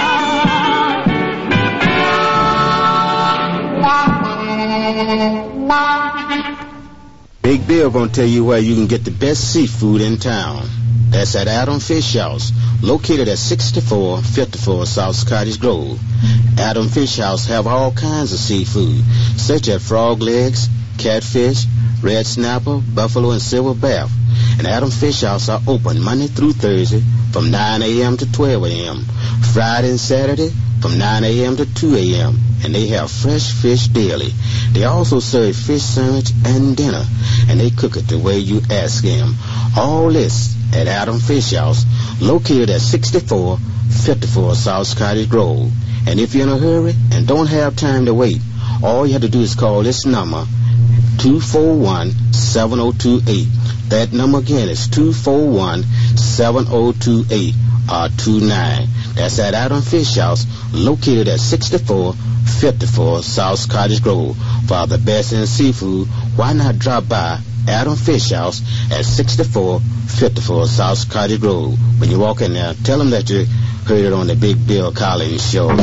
Big Bill gonna tell you where you can get the best seafood in town. That's at Adam Fish House, located at 6454 South Cottage Grove. Adam Fish House have all kinds of seafood, such as frog legs, catfish, red snapper, buffalo, and silverback. And Adam Fish House are open Monday through Thursday from 9 a.m. to 12 a.m., Friday and Saturday from 9 a.m. to 2 a.m., and they have fresh fish daily. They also serve fish sandwich and dinner, and they cook it the way you ask them. All this at Adam Fish House, located at 6454 South Cottage Grove. And if you're in a hurry and don't have time to wait, all you have to do is call this number, 241-7028. That number again is 241-7028 or 29. That's at Adam Fish House, located at 6454 South Cottage Grove. For the best in seafood, why not drop by Adam Fish House at 6454 South Cottage Grove? When you walk in there, tell them that you heard it on the Big Bill Collins Show.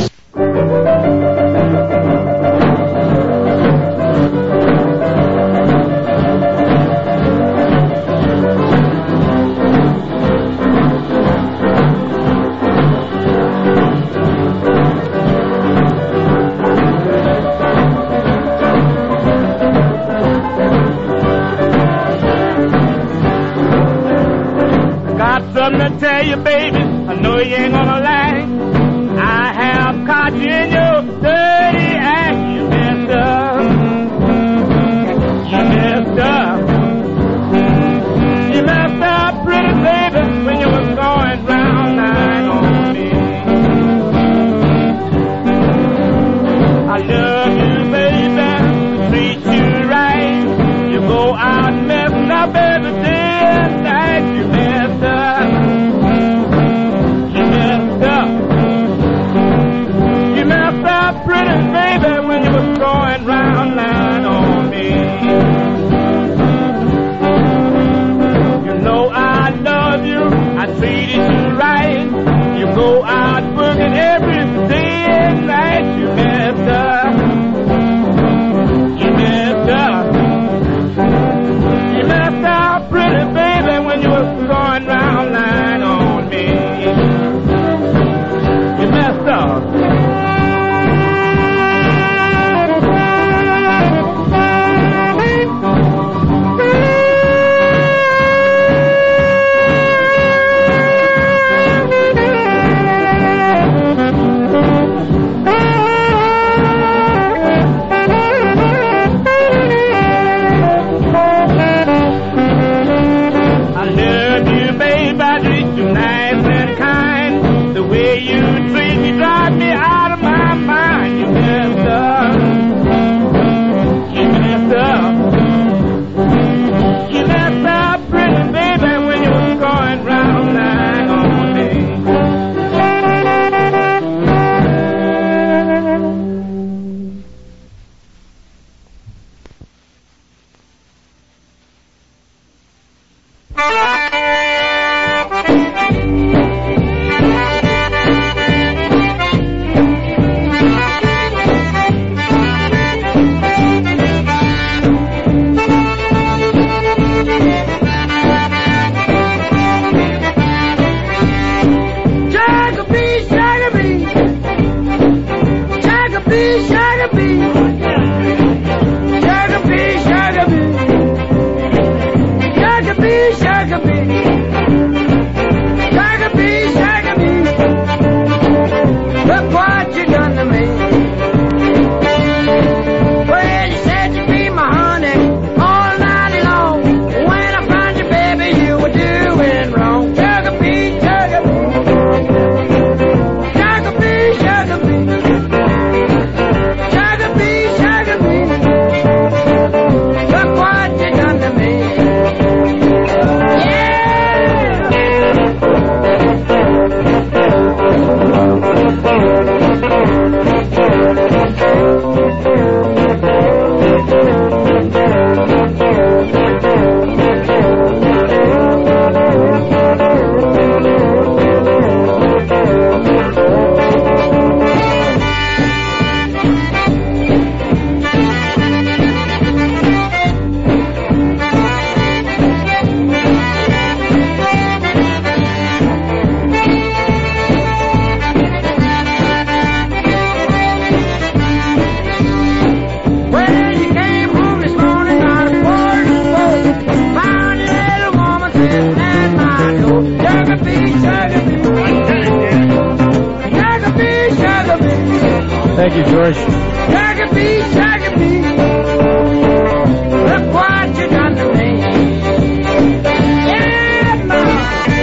Something to tell you, baby, I know you ain't gonna lie. I have caught you in your dirty act. You messed up. You messed up. You messed up, pretty baby, when you was going round nine on me. I love you, baby, treat you right. You go out messing up every day and night. You messed up. Thank you, George. Shaggy, look what you done to me. Yeah, mama.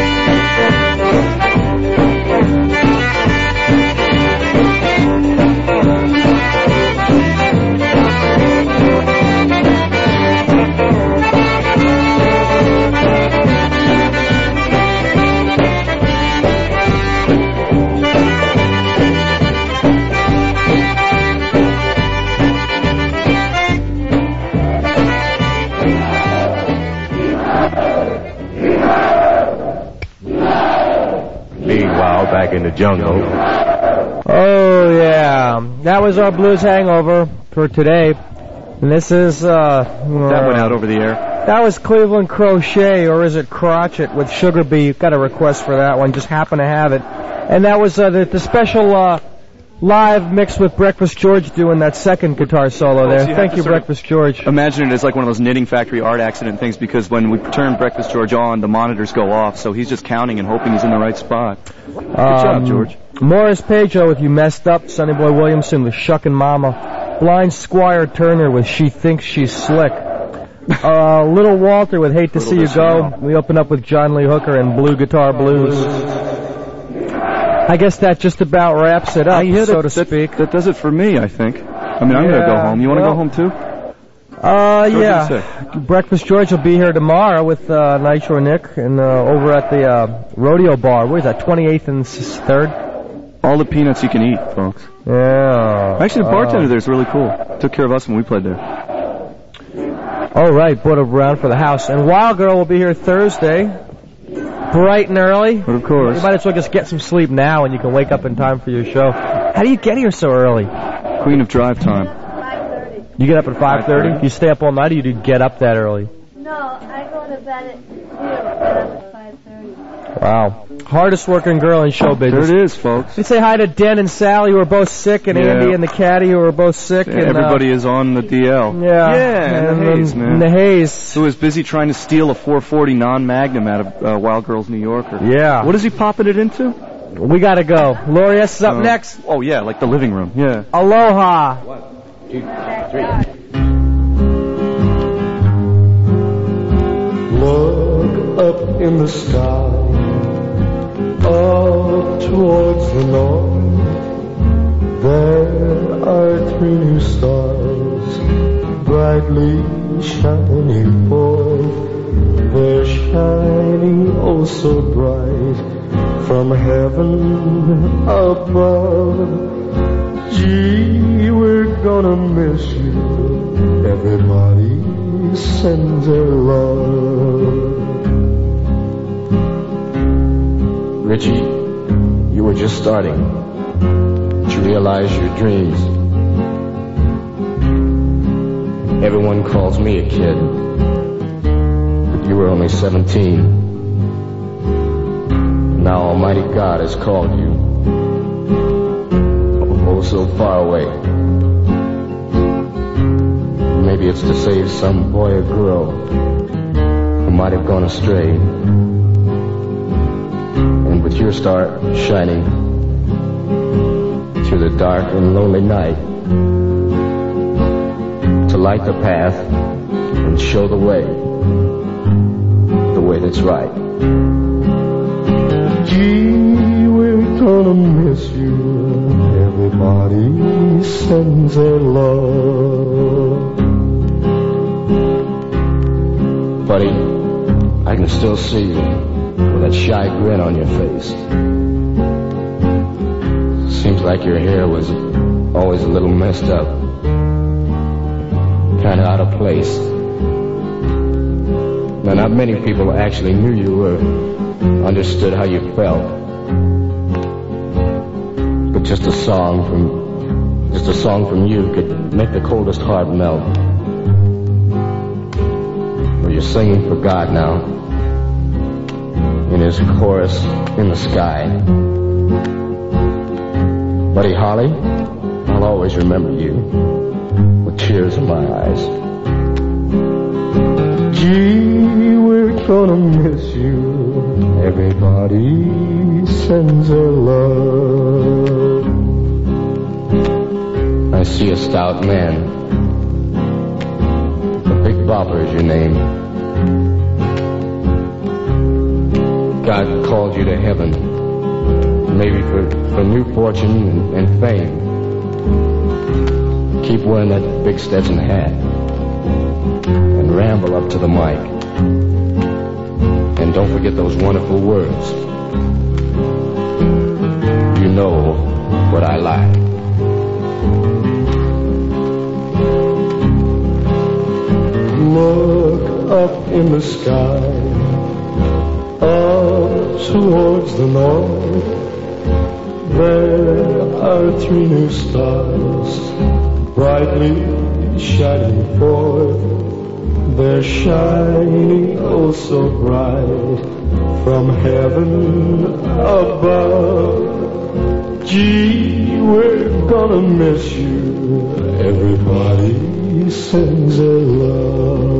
Meanwhile, back in the jungle. Oh, yeah. That was our blues hangover for today. And this is, That went out over the air. That was Cleveland Crochet, or is it Crotchet, with Sugar Bee. Got a request for that one. Just happened to have it. And that was the special live mix with Breakfast George doing that second guitar solo there. So Thank you, Breakfast George. Imagine it as like one of those Knitting Factory art accident things, because when we turn Breakfast George on, the monitors go off, so he's just counting and hoping he's in the right spot. Good job, George. Morris Pedro with You Messed Up, Sonny Boy Williamson with Shuckin' Mama, Blind Squire Turner with She Thinks She's Slick, Little Walter with Hate to See You Go. We open up with John Lee Hooker and Blue Guitar Blues. I guess that just about wraps it up, so to speak. That does it for me, I think. I mean, I'm going to go home. You want to go home, too? Yeah. Breakfast George will be here tomorrow with Nitro Nick and over at the Rodeo Bar. What is that, 28th and 3rd? All the peanuts you can eat, folks. Yeah. Actually, the bartender there is really cool. Took care of us when we played there. All right, brought around for the house. And Wild Girl will be here Thursday, bright and early. But of course. You might as well just get some sleep now, and you can wake up in time for your show. How do you get here so early? Queen of drive time. 5:30. You get up at 5:30? You stay up all night, or you do get up that early? No, I go to bed at 2 and get up at 5:30. Wow. Hardest working girl in show business. There it is, folks. Let's say hi to Den and Sally, who are both sick, and Andy and the caddy, who are both sick. And everybody is on the DL. Yeah. And the Haze, man. And the Haze. Who is busy trying to steal a 440 non-Magnum out of Wild Girls New Yorker. Yeah. What is he popping it into? We gotta go. Lori S. is up next. Oh, yeah, like the living room. Yeah. Aloha. 1, 2, 3. Look up in the sky, up towards the north. There are 3 new stars, brightly shining forth. They're shining oh so bright from heaven above. Gee, we're gonna miss you. Everybody sends their love. Richie, you were just starting to realize your dreams. Everyone calls me a kid, but you were only 17. Now Almighty God has called you, oh so far away. Maybe it's to save some boy or girl who might have gone astray. And with your star shining through the dark and lonely night, to light the path and show the way that's right. Gee, we're gonna miss you. Everybody sends their love. Buddy, I can still see you with that shy grin on your face. Seems like your hair was always a little messed up, kind of out of place. Now, not many people actually knew you or understood how you felt. But just a song from you could make the coldest heart melt. Well, you're singing for God now, in His chorus in the sky. Buddy Holly, I'll always remember you with tears in my eyes. Gee, we're gonna miss you. Everybody sends their love. see a stout man. The Big Bopper is your name. God called you to heaven, maybe for new fortune and fame. Keep wearing that big Stetson hat and ramble up to the mic. And don't forget those wonderful words. You know what I like. Look up in the sky, up towards the north. There are 3 new stars, brightly shining forth. They're shining oh so bright from heaven above. Gee, we're gonna miss you. Everybody sends their love.